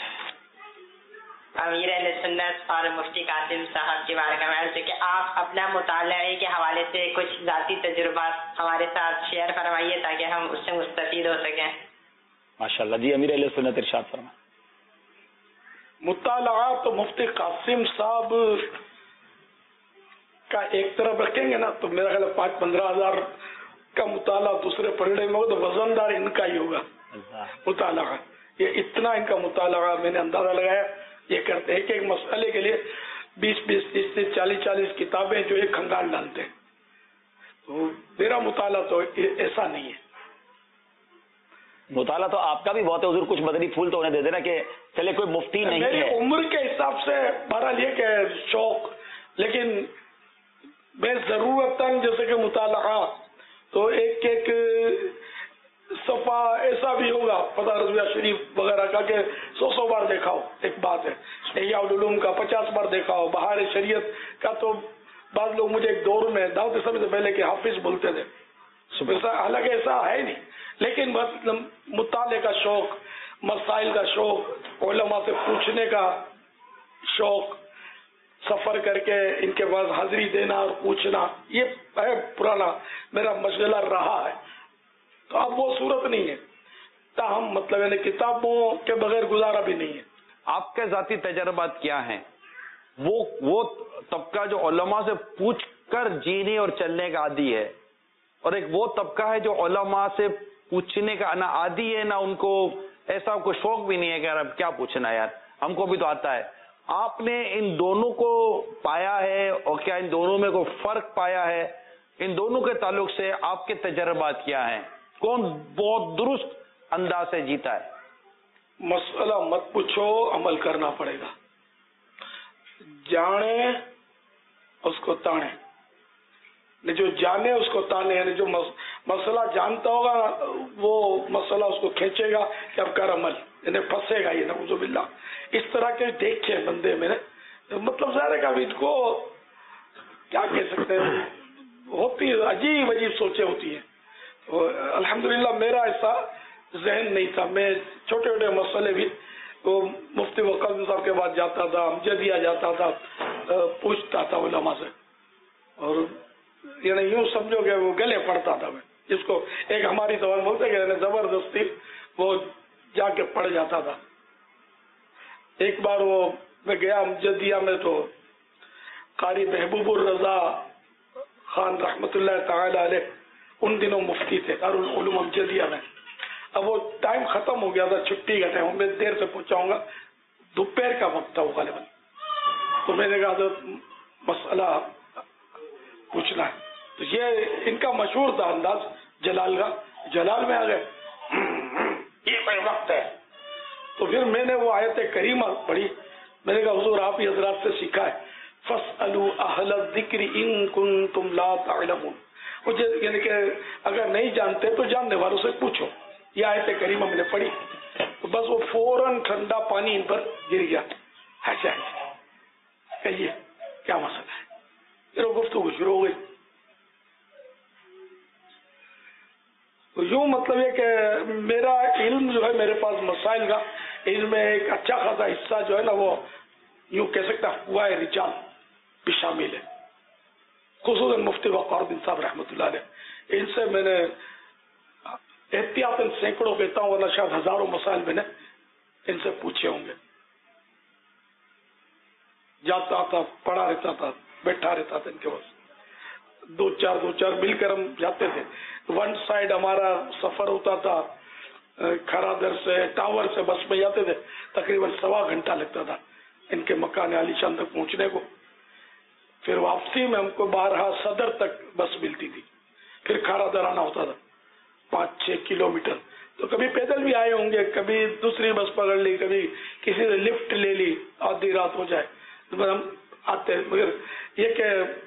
امیر اہل سنت اور مفتی قاسم صاحب کی بارگاہ میں عرض ہے کہ آپ اپنا مطالعے کے حوالے سے کچھ ذاتی تجربات ہمارے ساتھ شیئر فرمائیے تاکہ ہم اس سے مستفید ہو سکیں. ماشاءاللہ. جی امیر اہل سنت ارشاد فرمائیں. مطالعہ تو مفتی قاسم صاحب کا ایک طرف رکھیں گے نا تو میرا خیال 5-15 ہزار کا مطالعہ دوسرے پڑھنے میں ہوگا, تو وزندار ان کا ہی ہوگا مطالعہ. یہ اتنا ان کا مطالعہ میں نے اندازہ لگایا. یہ کرتے ہیں کہ ایک مسئلے کے لیے 20-20, 30-30, 40-40 کتابیں جو ایک کھنگال ڈالتے ہیں. تو میرا مطالعہ تو ایسا نہیں ہے. مطالعہ تو آپ کا بھی بہت ہے حضور, کچھ مدنی پھول تو انہیں دے دینا کہ چلے کوئی مفتی نہیں ہے. میری عمر کے حساب سے بہرحال یہ کہ شوق, لیکن میں ضرورتاً جیسے کہ مطالعہ تو ایک ایک صفحہ ایسا بھی ہوگا پتہ رضویہ شریف وغیرہ کا کہ 100 بار دیکھا ہو, ایک بات ہے. احیاء العلوم کا 50 بار دیکھا ہو. بہار شریعت کا تو بعض لوگ مجھے ایک دور میں دعوت اسلامی سے پہلے کہ حافظ بولتے تھے, حالانکہ ایسا ہے نہیں, لیکن بس مطالعے کا شوق, مسائل کا شوق, علماء سے پوچھنے کا شوق, سفر کر کے ان کے پاس حاضری دینا اور پوچھنا, یہ ہے پرانا میرا مشغلہ رہا ہے. تو اب وہ صورت نہیں ہے, تاہم مطلب یعنی کتابوں کے بغیر گزارا بھی نہیں ہے. آپ کے ذاتی تجربات کیا ہیں؟ وہ طبقہ جو علماء سے پوچھ کر جینے اور چلنے کا عادی ہے, اور ایک وہ طبقہ ہے جو علماء سے پوچھنے کا نہ عادی ہے نہ ان کو ایسا کوئی شوق بھی نہیں ہے کہ اب کیا پوچھنا یار, ہم کو بھی تو آتا ہے. آپ نے ان دونوں کو پایا ہے, اور کیا ان دونوں میں کوئی فرق پایا ہے؟ ان دونوں کے تعلق سے آپ کے تجربات کیا ہیں؟ کون بہت درست انداز سے جیتا ہے؟ مسئلہ مت پوچھو, عمل کرنا پڑے گا. جانے اس کو تانے, جو جانے اس کو تانے, یعنی جو مسئلہ جانتا ہوگا وہ مسئلہ اس کو کھینچے گا کہ اب کر عمل, یعنی پھنسے گا. یہ نعوذ باللہ اس طرح کے دیکھے بندے میں نے, مطلب ظاہر ہے کہ کو کیا کہہ سکتے ہیں, ہوتی عجیب عجیب سوچیں ہوتی ہیں. الحمدللہ میرا ایسا ذہن نہیں تھا. میں چھوٹے چھوٹے مسئلے بھی وہ مفتی قاسم صاحب کے بعد جاتا تھا, امجدیہ جاتا تھا, پوچھتا تھا علماء سے, اور یعنی یوں سمجھو کہ وہ گلے پڑتا تھا میں, جس کو ایک ہماری زبان بولتے کہ زبردستی وہ جا کے پڑ جاتا تھا. ایک بار وہ میں گیا امجدیہ میں, تو قاری محبوب الرضا خان رحمت اللہ تعالی علیہ उन दिनों मुफ्ती थे दारुल उलूम अमजदिया में। अब वो टाइम खत्म हो गया था, छुट्टी का टाइम, मैं देर से पहुंचाऊंगा, दोपहर का वक्त था वो गालिबन। तो मैंने कहा तो मसला पूछना है। तो ये इनका मशहूर था अंदाज जलाल का, जलाल में आ गए ये कोई वक्त है। तो फिर मैंने वो आयत करीमा पढ़ी, मैंने कहा हुजूर आप ही हजरात से सीखा है, फस्अलू अहल ज़िक्र इन कुंतुम ला तअलमून, मुझे यानी कि अगर नहीं जानते तो जानने वालों से पूछो। ये आयत करीमा मैंने पढ़ी तो बस वो फौरन ठंडा पानी इन पर गिर गया। अच्छा कहिए क्या मसला है, फिर वो गुफ्तगू शुरू हो गई। तो यूं मतलब ये कि मेरा इल्म जो है, मेरे पास मसाइल का इल्म में एक अच्छा खासा हिस्सा जो है ना, वो यूं कह सकता हुआ है रिजाल भी शामिल है, खुसूसन मुफ्ती वक़ारुद्दीन साहब रहमतुल्लाह अलैह। इनसे मैंने एहतियातन सैकड़ों कहता हूँ, वरना शायद हजारों मसाइल मैंने इनसे पूछे होंगे। जाता था, पढ़ा रहता था, बैठा रहता था इनके पास, दो चार मिलकर हम जाते थे। वन साइड हमारा सफर होता था, खरादर से टावर से बस में जाते थे, तकरीबन 1.25 घंटा लगता था इनके मकान आलीशान तक पहुंचने को। फिर वापसी में हमको बारहा सदर तक बस मिलती थी, फिर खरादर आना होता था 5-6 किलोमीटर। तो कभी पैदल भी आए होंगे, कभी दूसरी बस पकड़ ली, कभी किसी ने लिफ्ट ले ली, आधी रात हो जाए तो हम आते। मगर ये कि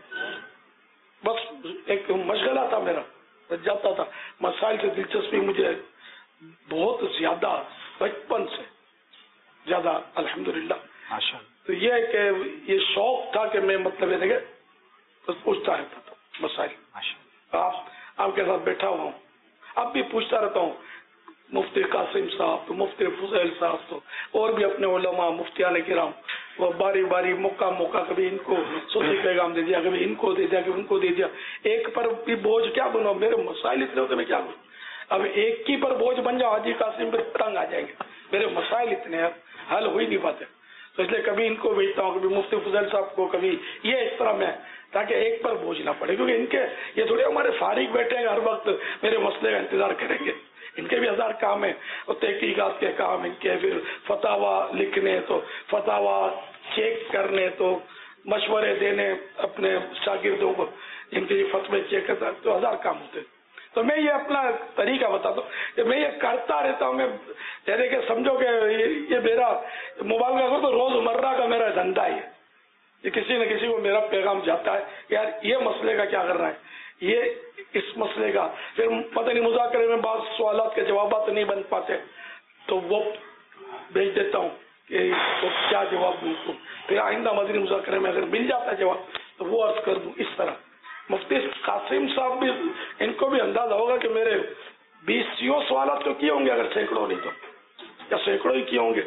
बस एक मशगला था मेरा, जाता था। मसाइल से दिलचस्पी मुझे बहुत ज्यादा, बचपन से ज्यादा अल्हम्दुलिल्लाह। तो ये है कि ये शौक था कि मैं मतलब ये बस पूछता रहता था मसाइल। आपके साथ बैठा हुआ हूँ, अब भी पूछता रहता हूँ। मुफ्ती कासिम साहब तो, मुफ्ती फुजैल साहब तो, और भी अपने उलमा मुफ्तियान किराम, वो बारी बारी मौका कभी इनको सूफी पैगाम दे दिया, कभी इनको दे दिया, कभी उनको दे दिया। एक पर भी बोझ क्या बनो, मेरे मसाइल इतने होते मैं क्या करूँ। अब एक की पर बोझ बन जाओ, हाजी कासिम पर तंग आ जाएंगे, मेरे मसाइल इतने हैं हल हो ही नहीं पाते। तो इसलिए कभी इनको भेजता हूँ, कभी मुफ्ती फुजैल साहब को, कभी ये इस तरह में, ताकि एक पर बोझ ना पड़े। क्योंकि इनके ये थोड़े हमारे फारिग बैठे हैं हर वक्त मेरे मसले का इंतजार करेंगे, इनके भी 1000 काम है, और तहकीकात के काम इनके, फिर फतावा लिखने, तो फतावा चेक करने, तो मशवरे देने अपने शागिर्दों को, इनके ये फतवे चेक करता, तो 1000 काम होते। तो मैं ये अपना तरीका बताता हूँ कि मैं ये करता रहता हूँ। मैं यानी कि समझो कि ये मेरा मुबालगा करो तो रोजमर्रा का मेरा धंधा है। ये किसी न किसी को मेरा पैगाम जाता है, यार ये मसले का क्या करना है, ये इस मसले का, फिर पता नहीं मुज़ाकरे में बाद सवालात के जवाब तो नहीं बन पाते, तो वो भेज देता हूँ कि तो क्या जवाब दूँ उसको, फिर आइंदा मदनी मुज़ाकरे में अगर मिल जाता है जवाब तो वो अर्ज कर दूँ। इस तरह मुफ्ती कासिम साहब भी, इनको भी अंदाजा होगा कि मेरे 20 सवालात तो किए होंगे, अगर सैकड़ों नहीं तो, या सैकड़ों ही किए होंगे।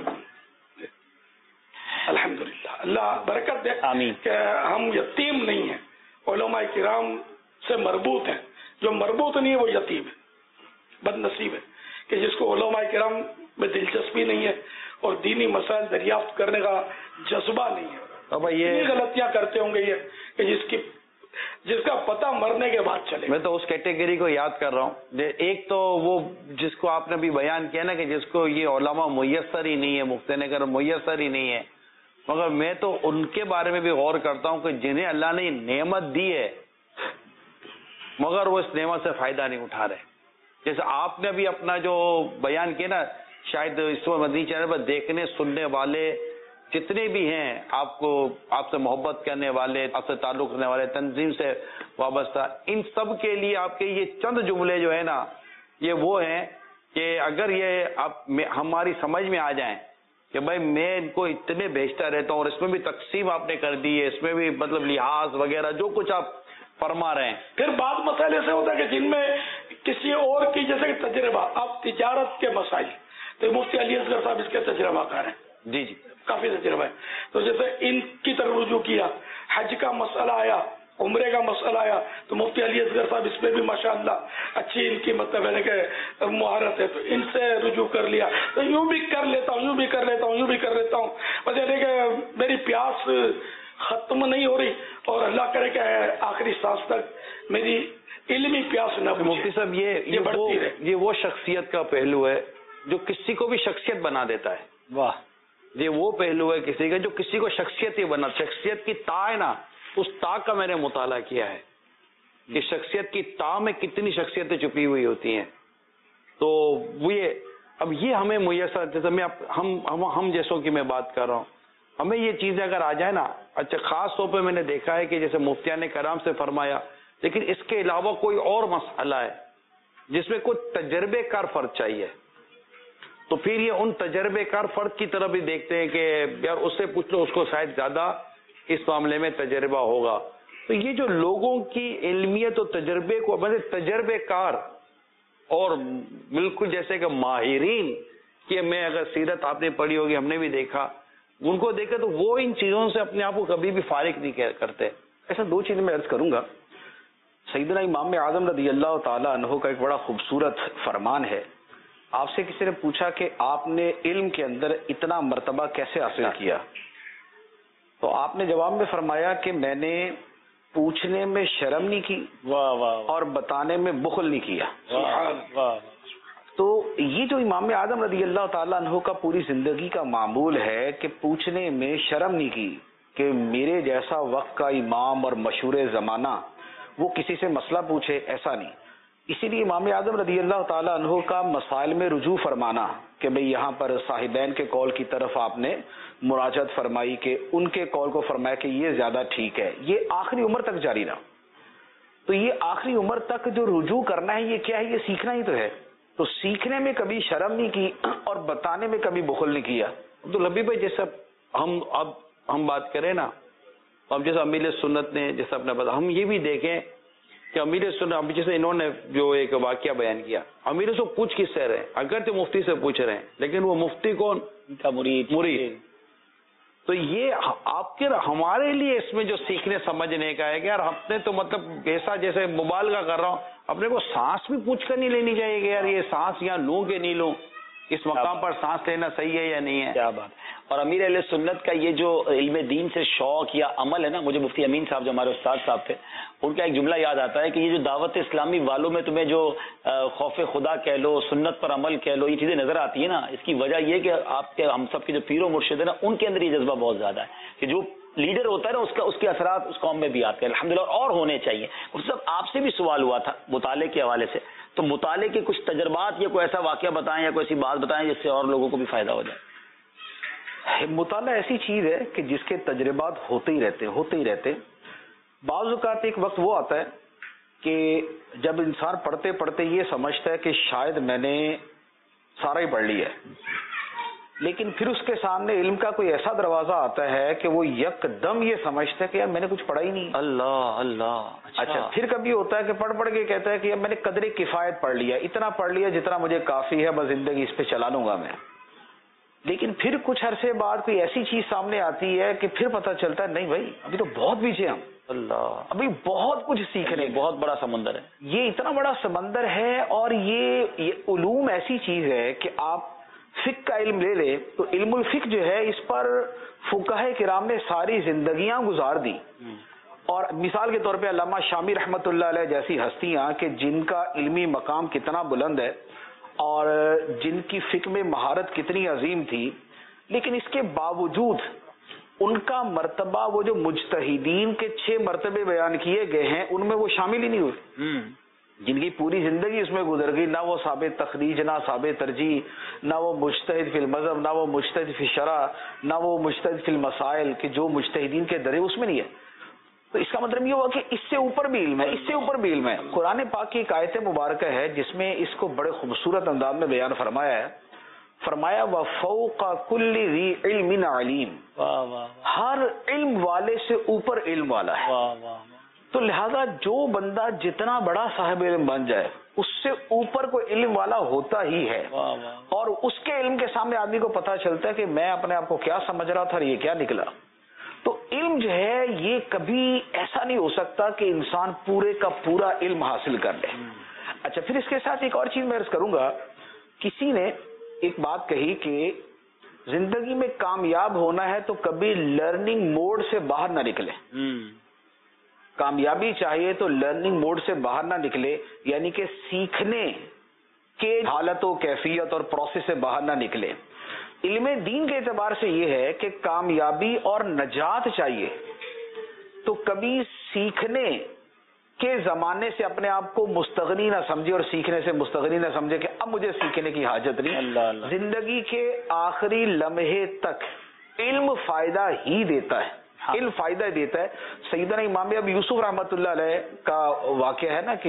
अल्हम्दुलिल्लाह, अल्लाह बरकत दे कि हम यतीम नहीं हैं, उलमा किराम से मरबूत हैं। जो मरबूत नहीं है वो यतीम है, बदनसीब है कि जिसको उलमा किराम में दिलचस्पी नहीं है और दीनी मसाइल दरियाफ्त करने का जज्बा नहीं है। अब ये गलतियां करते होंगे ये कि जिसका पता मरने के बाद चले। मैं तो उस कैटेगरी को याद कर रहा हूँ। एक तो वो जिसको आपने भी बयान किया ना कि जिसको ये उलमा मुयस्सर ही नहीं है, मुफ्ती नगर मुयस्सर ही नहीं है, मगर मैं तो उनके बारे में भी गौर करता हूँ कि जिन्हें अल्लाह ने नेमत दी है मगर वो इस नेमत से फायदा नहीं उठा रहे। जैसे आपने भी अपना जो बयान किया ना, शायद इस मदनी चैनल पर देखने सुनने वाले जितने भी हैं, आपको आपसे मोहब्बत करने वाले, आपसे ताल्लुक रखने वाले, तंजीम से वाबस्ता, इन सब के लिए आपके ये चंद जुमले जो है ना, ये वो हैं कि अगर ये आप हमारी समझ में आ जाएं कि भाई मैं इनको इतने भेजता रहता हूँ, और इसमें भी तकसीम आपने कर दी है, इसमें भी मतलब लिहाज वगैरह जो कुछ आप फरमा रहे हैं। फिर बाद मसाइल ऐसे होता है कि जिनमें किसी और की, जैसे तजर्बा, आप तिजारत के मसाइल, तो मुफ्ती अली असगर साहब इसके तजर्बाकार हैं, जी जी काफी तजर्बा है। तो जैसे इनकी तरफ रुजू किया, हज का मसला आया, उम्रे का मसला आया, तो मुफ्ती अली असगर साहब इसमें भी माशाअल्लाह अच्छी इनकी मतलब है कि मुहारत है, तो इनसे रुजू कर लिया। तो यूं भी कर लेता हूँ, यूं भी कर लेता हूँ, यूं भी कर लेता हूँ। बस यानी कि मेरी प्यास खत्म नहीं हो रही, और अल्लाह करे कि आखिरी सांस तक मेरी علمی پیاس نہ بجھے. مفتی صاحب یہ وہ شخصیت کا پہلو ہے جو کسی کو بھی شخصیت بنا دیتا ہے. واہ. یہ وہ پہلو ہے کسی کا جو کسی کو شخصیت ہی بنا. شخصیت کی تا ہے نا, اس تا کا میں نے مطالعہ کیا ہے کہ شخصیت کی تا میں کتنی شخصیتیں چھپی ہوئی ہوتی ہیں. تو وہ اب یہ ہمیں میسر, جیسے میں ہم جیسوں کی میں بات کر رہا ہوں, ہمیں یہ چیزیں اگر آ جائے نا. اچھا, خاص طور پہ میں نے دیکھا ہے کہ جیسے مفتیان کرام سے فرمایا, لیکن اس کے علاوہ کوئی اور مسئلہ ہے جس میں کوئی تجربے کار فرد چاہیے, تو پھر یہ ان تجربے کار فرد کی طرف بھی دیکھتے ہیں کہ یار اس سے پوچھ لو, اس کو شاید زیادہ اس معاملے میں تجربہ ہوگا. تو یہ جو لوگوں کی علمیت و تجربے کو مطلب تجربے کار اور بالکل جیسے کہ ماہرین کہ میں اگر سیرت آپ نے پڑھی ہوگی, ہم نے بھی دیکھا, ان کو دیکھا تو وہ ان چیزوں سے اپنے آپ کو کبھی بھی فارغ نہیں کرتے. ایسا دو چیزیں میں عرض کروں گا. سیدنا امام اعظم رضی اللہ تعالی عنہ کا ایک بڑا خوبصورت فرمان ہے. آپ سے کسی نے پوچھا کہ آپ نے علم کے اندر اتنا مرتبہ کیسے حاصل کیا, تو آپ نے جواب میں فرمایا کہ میں نے پوچھنے میں شرم نہیں کی, واہ واہ, اور بتانے میں بخل نہیں کیا. واہ. تو یہ جو امام اعظم رضی اللہ تعالیٰ عنہ کا پوری زندگی کا معمول ہے کہ پوچھنے میں شرم نہیں کی کہ میرے جیسا وقت کا امام اور مشہور زمانہ وہ کسی سے مسئلہ پوچھے, ایسا نہیں. اسی لیے امام اعظم رضی اللہ تعالیٰ عنہ کا مسائل میں رجوع فرمانا کہ بھئی یہاں پر صاحبین کے قول کی طرف آپ نے مراجعت فرمائی کہ ان کے قول کو فرمایا کہ یہ زیادہ ٹھیک ہے, یہ آخری عمر تک جاری رہا. تو یہ آخری عمر تک جو رجوع کرنا ہے یہ کیا ہے, یہ سیکھنا ہی تو ہے. تو سیکھنے میں کبھی شرم نہیں کی اور بتانے میں کبھی بخل نہیں کیا. عبدالحبیب بھائی, جیسا ہم بات کریں نا, اب جیسے امیر سنت نے جیسا اپنے بتا, ہم یہ بھی دیکھیں کہ امیر سنت, اب جیسے انہوں نے جو ایک واقعہ بیان کیا, امیر سے پوچھ کس سے رہے, اگر تو مفتی سے پوچھ رہے ہیں, لیکن وہ مفتی کون, ان کا مرید. تو یہ آپ کے ہمارے لیے اس میں جو سیکھنے سمجھنے کا ہے کہ یار اپنے تو مطلب ایسا جیسے مبالغہ کر رہا ہوں, اپنے کو سانس بھی پوچھ کر نہیں لینی چاہیے کہ یار یہ سانس یہاں لوں کہ نہیں لوں, اس مقام پر سانس لینا صحیح ہے یا نہیں ہے. کیا بات. اور امیر اہل سنت کا یہ جو علم دین سے شوق یا عمل ہے نا, مجھے مفتی امین صاحب جو ہمارے استاد صاحب تھے, ان کا ایک جملہ یاد آتا ہے کہ یہ جو دعوت اسلامی والوں میں تمہیں جو خوف خدا کہہ لو, سنت پر عمل کہہ لو, یہ چیزیں نظر آتی ہیں نا, اس کی وجہ یہ کہ آپ کے ہم سب کے جو پیر و مرشد ہیں نا, ان کے اندر یہ جذبہ بہت زیادہ ہے کہ جو لیڈر ہوتا ہے نا اس کے اثرات اس قوم میں بھی آتے ہیں الحمدللہ, اور ہونے چاہیے. اس سب آپ سے بھی سوال ہوا تھا مطالعے کے حوالے سے, تو مطالعے کے کچھ تجربات یا کوئی ایسا واقعہ بتائیں یا کوئی ایسی بات بتائیں جس سے اور لوگوں کو بھی فائدہ ہو جائے. مطالعہ ایسی چیز ہے کہ جس کے تجربات ہوتے ہی رہتے. بعض اوقات ایک وقت وہ آتا ہے کہ جب انسان پڑھتے پڑھتے یہ سمجھتا ہے کہ شاید میں نے سارا ہی پڑھ لیا ہے, لیکن پھر اس کے سامنے علم کا کوئی ایسا دروازہ آتا ہے کہ وہ یک دم یہ سمجھتا ہے کہ یار میں نے کچھ پڑھا ہی نہیں. اللہ. اچھا, پھر کبھی ہوتا ہے کہ پڑھ کے کہتا ہے کہ اب میں نے قدر کفایت پڑھ لیا, اتنا پڑھ لیا جتنا مجھے کافی ہے, بس زندگی اس پہ چلا لوں گا میں. لیکن پھر کچھ عرصے بعد کوئی ایسی چیز سامنے آتی ہے کہ پھر پتہ چلتا ہے نہیں بھائی ابھی تو بہت پیچھے ہم, اللہ, ابھی بہت کچھ سیکھنے, بہت بڑا سمندر ہے یہ, اتنا بڑا سمندر ہے. اور یہ علوم ایسی چیز ہے کہ آپ فقہ کا علم لے لے تو علم الفقہ جو ہے اس پر فقہائے کرام نے ساری زندگیاں گزار دی. اور مثال کے طور پہ علامہ شامی رحمت اللہ علیہ جیسی ہستیاں کہ جن کا علمی مقام کتنا بلند ہے اور جن کی فقہ میں مہارت کتنی عظیم تھی, لیکن اس کے باوجود ان کا مرتبہ وہ جو مجتہدین کے 6 مرتبے بیان کیے گئے ہیں ان میں وہ شامل ہی نہیں ہوئے, جن کی پوری زندگی اس میں گزر گئی, نہ وہ ثابت تخریج, نہ ثابت ترجیح, نہ وہ مجتہد فی المذہب, نہ وہ مجتہد فی شرع, نہ وہ مجتہد فی المسائل کہ جو مجتہدین کے درے اس میں نہیں ہے. تو اس کا مطلب یہ ہوا کہ اس سے اوپر بھی علم ہے, اس سے اوپر بھی علم ہے. قرآن پاک کی ایک آیت مبارکہ ہے جس میں اس کو بڑے خوبصورت انداز میں بیان فرمایا ہے. فرمایا وَفَوْقَ كُلِّ ذِي عِلْمٍ عَلِيمٍ, ہر علم والے سے اوپر علم والا ہے. تو لہذا جو بندہ جتنا بڑا صاحب علم بن جائے اس سے اوپر کوئی علم والا ہوتا ہی ہے, اور اس کے علم کے سامنے آدمی کو پتہ چلتا ہے کہ میں اپنے آپ کو کیا سمجھ رہا تھا اور یہ کیا نکلا. تو علم جو ہے یہ کبھی ایسا نہیں ہو سکتا کہ انسان پورے کا پورا علم حاصل کر لے. اچھا, پھر اس کے ساتھ ایک اور چیز میں عرض کروں گا. کسی نے ایک بات کہی کہ زندگی میں کامیاب ہونا ہے تو کبھی لرننگ موڈ سے باہر نہ نکلے. کامیابی چاہیے تو لرننگ موڈ سے باہر نہ نکلے، یعنی کہ سیکھنے کے حالت و کیفیت اور پروسیس سے باہر نہ نکلے. علم دین کے اعتبار سے یہ ہے کہ کامیابی اور نجات چاہیے تو کبھی سیکھنے کے زمانے سے اپنے آپ کو مستغنی نہ سمجھے اور سیکھنے سے مستغنی نہ سمجھے کہ اب مجھے سیکھنے کی حاجت نہیں. اللہ اللہ. زندگی کے آخری لمحے تک علم فائدہ ہی دیتا ہے، علم فائدہ دیتا ہے. سیدنا امام ابو یوسف رحمۃ اللہ علیہ کا واقعہ ہے نا کہ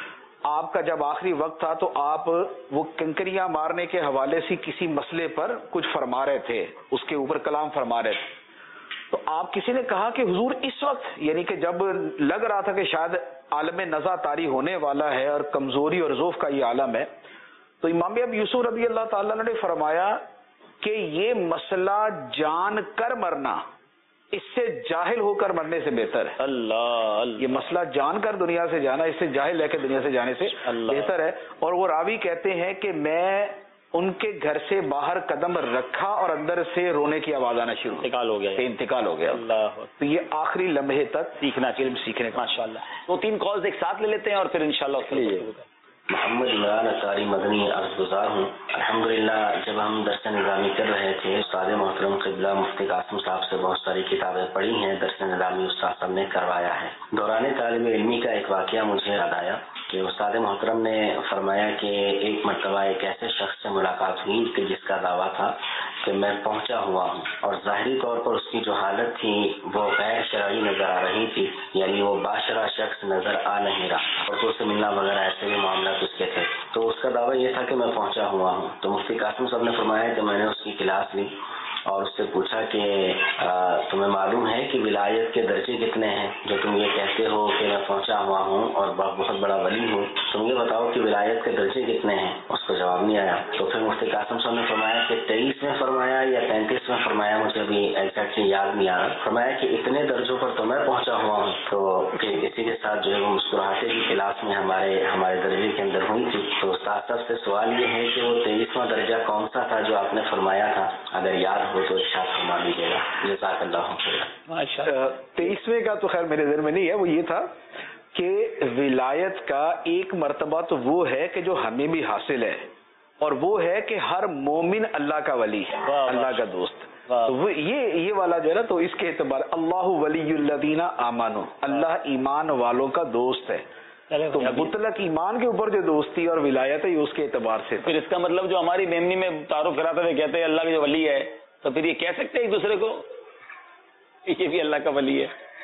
آپ کا جب آخری وقت تھا تو آپ وہ کنکریاں مارنے کے حوالے سے کسی مسئلے پر کچھ فرما رہے تھے، اس کے اوپر کلام فرما رہے تھے. تو آپ کسی نے کہا کہ حضور اس وقت، یعنی کہ جب لگ رہا تھا کہ شاید عالم نزا طاری ہونے والا ہے اور کمزوری اور ضعف کا یہ عالم ہے، تو امام ابو یوسف رضی اللہ تعالیٰ نے فرمایا کہ یہ مسئلہ جان کر مرنا اس سے جاہل ہو کر مرنے سے بہتر ہے. اللہ، یہ مسئلہ جان کر دنیا سے جانا اس سے جاہل ہے کہ دنیا سے جانے سے بہتر ہے. اور وہ راوی کہتے ہیں کہ میں ان کے گھر سے باہر قدم رکھا اور اندر سے رونے کی آواز آنا شروع، انتقال ہو گیا، انتقال ہو گیا. اللہ. تو یہ آخری لمحے تک سیکھنا، علم سیکھنے کا. ماشاء اللہ. 2-3 کالز ایک ساتھ لے لیتے ہیں اور پھر انشاءاللہ. محمد عمران اطاری مدنی عرض گزار ہوں. الحمدللہ جب ہم درس نظامی کر رہے تھے، استاد محترم قبلہ مفتی قاسم صاحب سے بہت ساری کتابیں پڑھی ہیں، درس نظامی استاد صاحب نے کروایا ہے. دوران طالب علمی کا ایک واقعہ مجھے یاد آیا کہ استاد محترم نے فرمایا کہ ایک مرتبہ ایک ایسے شخص سے ملاقات ہوئی کہ جس کا دعویٰ تھا کہ میں پہنچا ہوا ہوں، اور ظاہری طور پر اس کی جو حالت تھی وہ غیر شرعی نظر آ رہی تھی، یعنی وہ باشرہ شخص نظر آ نہیں رہا، عورتوں سے ملنا وغیرہ ایسے بھی معاملات اس کے تھے. تو اس کا دعویٰ یہ تھا کہ میں پہنچا ہوا ہوں. تو مفتی قاسم صاحب نے فرمایا کہ میں نے اس کی کلاس لی اور اس سے پوچھا کہ تمہیں معلوم ہے کہ ولایت کے درجے کتنے ہیں جو تم یہ کہتے ہو کہ میں پہنچا ہوا ہوں اور بہت بڑا ولی ہوں، تم یہ بتاؤ کہ ولایت کے درجے کتنے ہیں؟ اس کو جواب نہیں آیا. تو پھر مفتی قاسم صاحب نے فرمایا کہ 23 میں فرمایا یا 35 میں فرمایا، مجھے ابھی ایگزیکٹلی یاد نہیں آ رہا، فرمایا کہ اتنے درجوں پر تو میں پہنچا ہوا ہوں. تو پھر اسی کے ساتھ جو ہے وہ مسکراہٹے کی کلاس میں ہمارے درجے کے اندر ہوئی تھی. تو استاد صاحب سے سوال یہ ہے کہ وہ 23واں درجہ کون سا تھا جو آپ نے فرمایا تھا؟ اگر یاد ہو تو ارشاد فرما دیجیے گا. جزاک اللہ خیر. 23ویں کا تو خیر میرے ذہن میں نہیں ہے. وہ یہ تھا کہ ولایت کا ایک مرتبہ تو وہ ہے کہ جو ہمیں بھی حاصل ہے، اور وہ ہے کہ ہر مومن اللہ کا ولی ہے، اللہ کا دوست. تو یہ والا جو ہے نا، تو اس کے اعتبار اللہ ولی الذین آمنوا، اللہ ایمان والوں کا دوست ہے. تو مطلق ایمان کے اوپر جو دوستی اور ولایت ہے یہ اس کے اعتبار سے. پھر اس کا مطلب جو ہماری میمنی میں تعارف کراتے ہوئے کہتے ہیں اللہ کے جو ولی ہے، تو پھر یہ کہہ سکتے ہیں ایک دوسرے کو یہ بھی اللہ کا ولی ہے.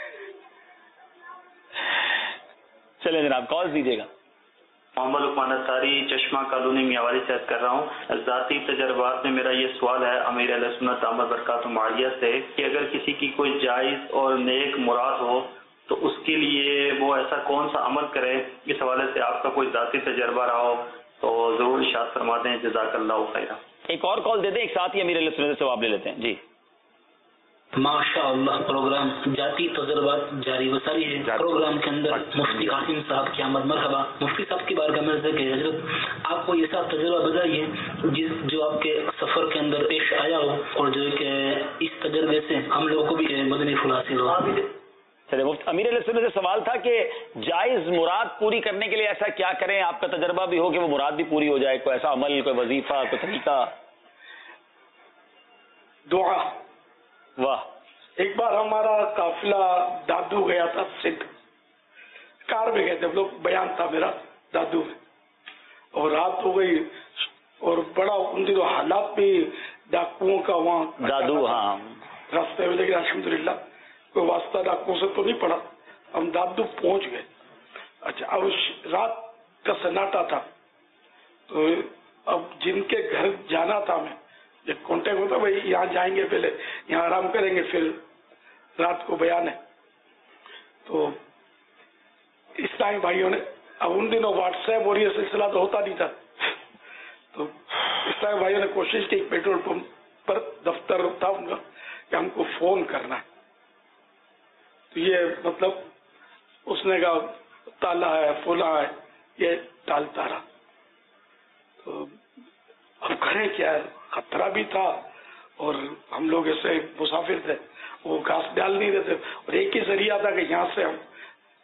چلیں جناب کال دیجیے گا. محمد عثمان اطاری چشمہ کالونی میاوالی سے عرض کر رہا ہوں. ذاتی تجربات میں میرا یہ سوال ہے امیر اہل سنت دامت برکاتہم عالیہ سے کہ اگر کسی کی کوئی جائز اور نیک مراد ہو تو اس کے لیے وہ ایسا کون سا عمل کرے؟ اس حوالے سے آپ کا کوئی ذاتی تجربہ رہا ہو تو ضرور ارشاد فرما دیں. جزاک اللہ خیرہ. ایک اور کال دے دیں، ایک ساتھ ہی امیر علیہ سنت سے جواب لے لیتے ہیں. جی ماشاء اللہ. پروگرام ذاتی تجربات جاری و ساری ہے. پروگرام کے اندر مفتی قاسم صاحب کی آمد مرحبا. مفتی صاحب کی بارگاہ میں عرض ہے کہ حضرت آپ کو یہ سب تجربہ بتائیے جو آپ کے سفر کے اندر پیش آیا ہو، اور جو کہ اس تجربے سے ہم لوگوں کو بھی مدنی پھول حاصل ہو. چلے امیر علیہ سنت سے سوال تھا کہ جائز مراد پوری کرنے کے لیے ایسا کیا کریں؟ آپ کا تجربہ بھی ہو کہ وہ مراد بھی پوری ہو جائے، کوئی ایسا عمل، کوئی وظیفہ، کوئی طریقہ؟ دعا. واہ. ایک بار ہمارا قافلہ دادو گیا تھا سندھ، کار میں گئے تھے لوگ، بیان تھا میرا دادو میں، اور رات ہو گئی اور بڑا ان دنوں حالات بھی ڈاکوؤں کا وہاں دادو ہاں راستے میں، لیکن الحمدللہ کوئی واسطہ ڈاکوؤں سے تو نہیں پڑا. ہم دادو پہنچ گئے. اچھا اب رات کا سناٹا تھا، تو اب جن کے گھر جانا تھا میں جب کانٹیکٹ ہوتا بھائی یہاں جائیں گے، پہلے یہاں آرام کریں گے، پھر رات کو بیان ہے. تو اسلامی بھائیوں نے، اب ان دنوں واٹس ایپ اور یہ سلسلہ تو ہوتا نہیں تھا، تو اسلامی بھائیوں نے کوشش کی پیٹرول پمپ پر دفتر تھا ان کا کہ ہم کو فون کرنا ہے. تو یہ مطلب اس نے کہا تالا ہے فلاں ہے، یہ ٹالتا رہا. تو اب کریں کیا، خطرہ بھی تھا اور ہم لوگ ایسے مسافر تھے، وہ گھاس ڈال نہیں رہتے، اور ایک ہی ذریعہ تھا کہ یہاں سے ہم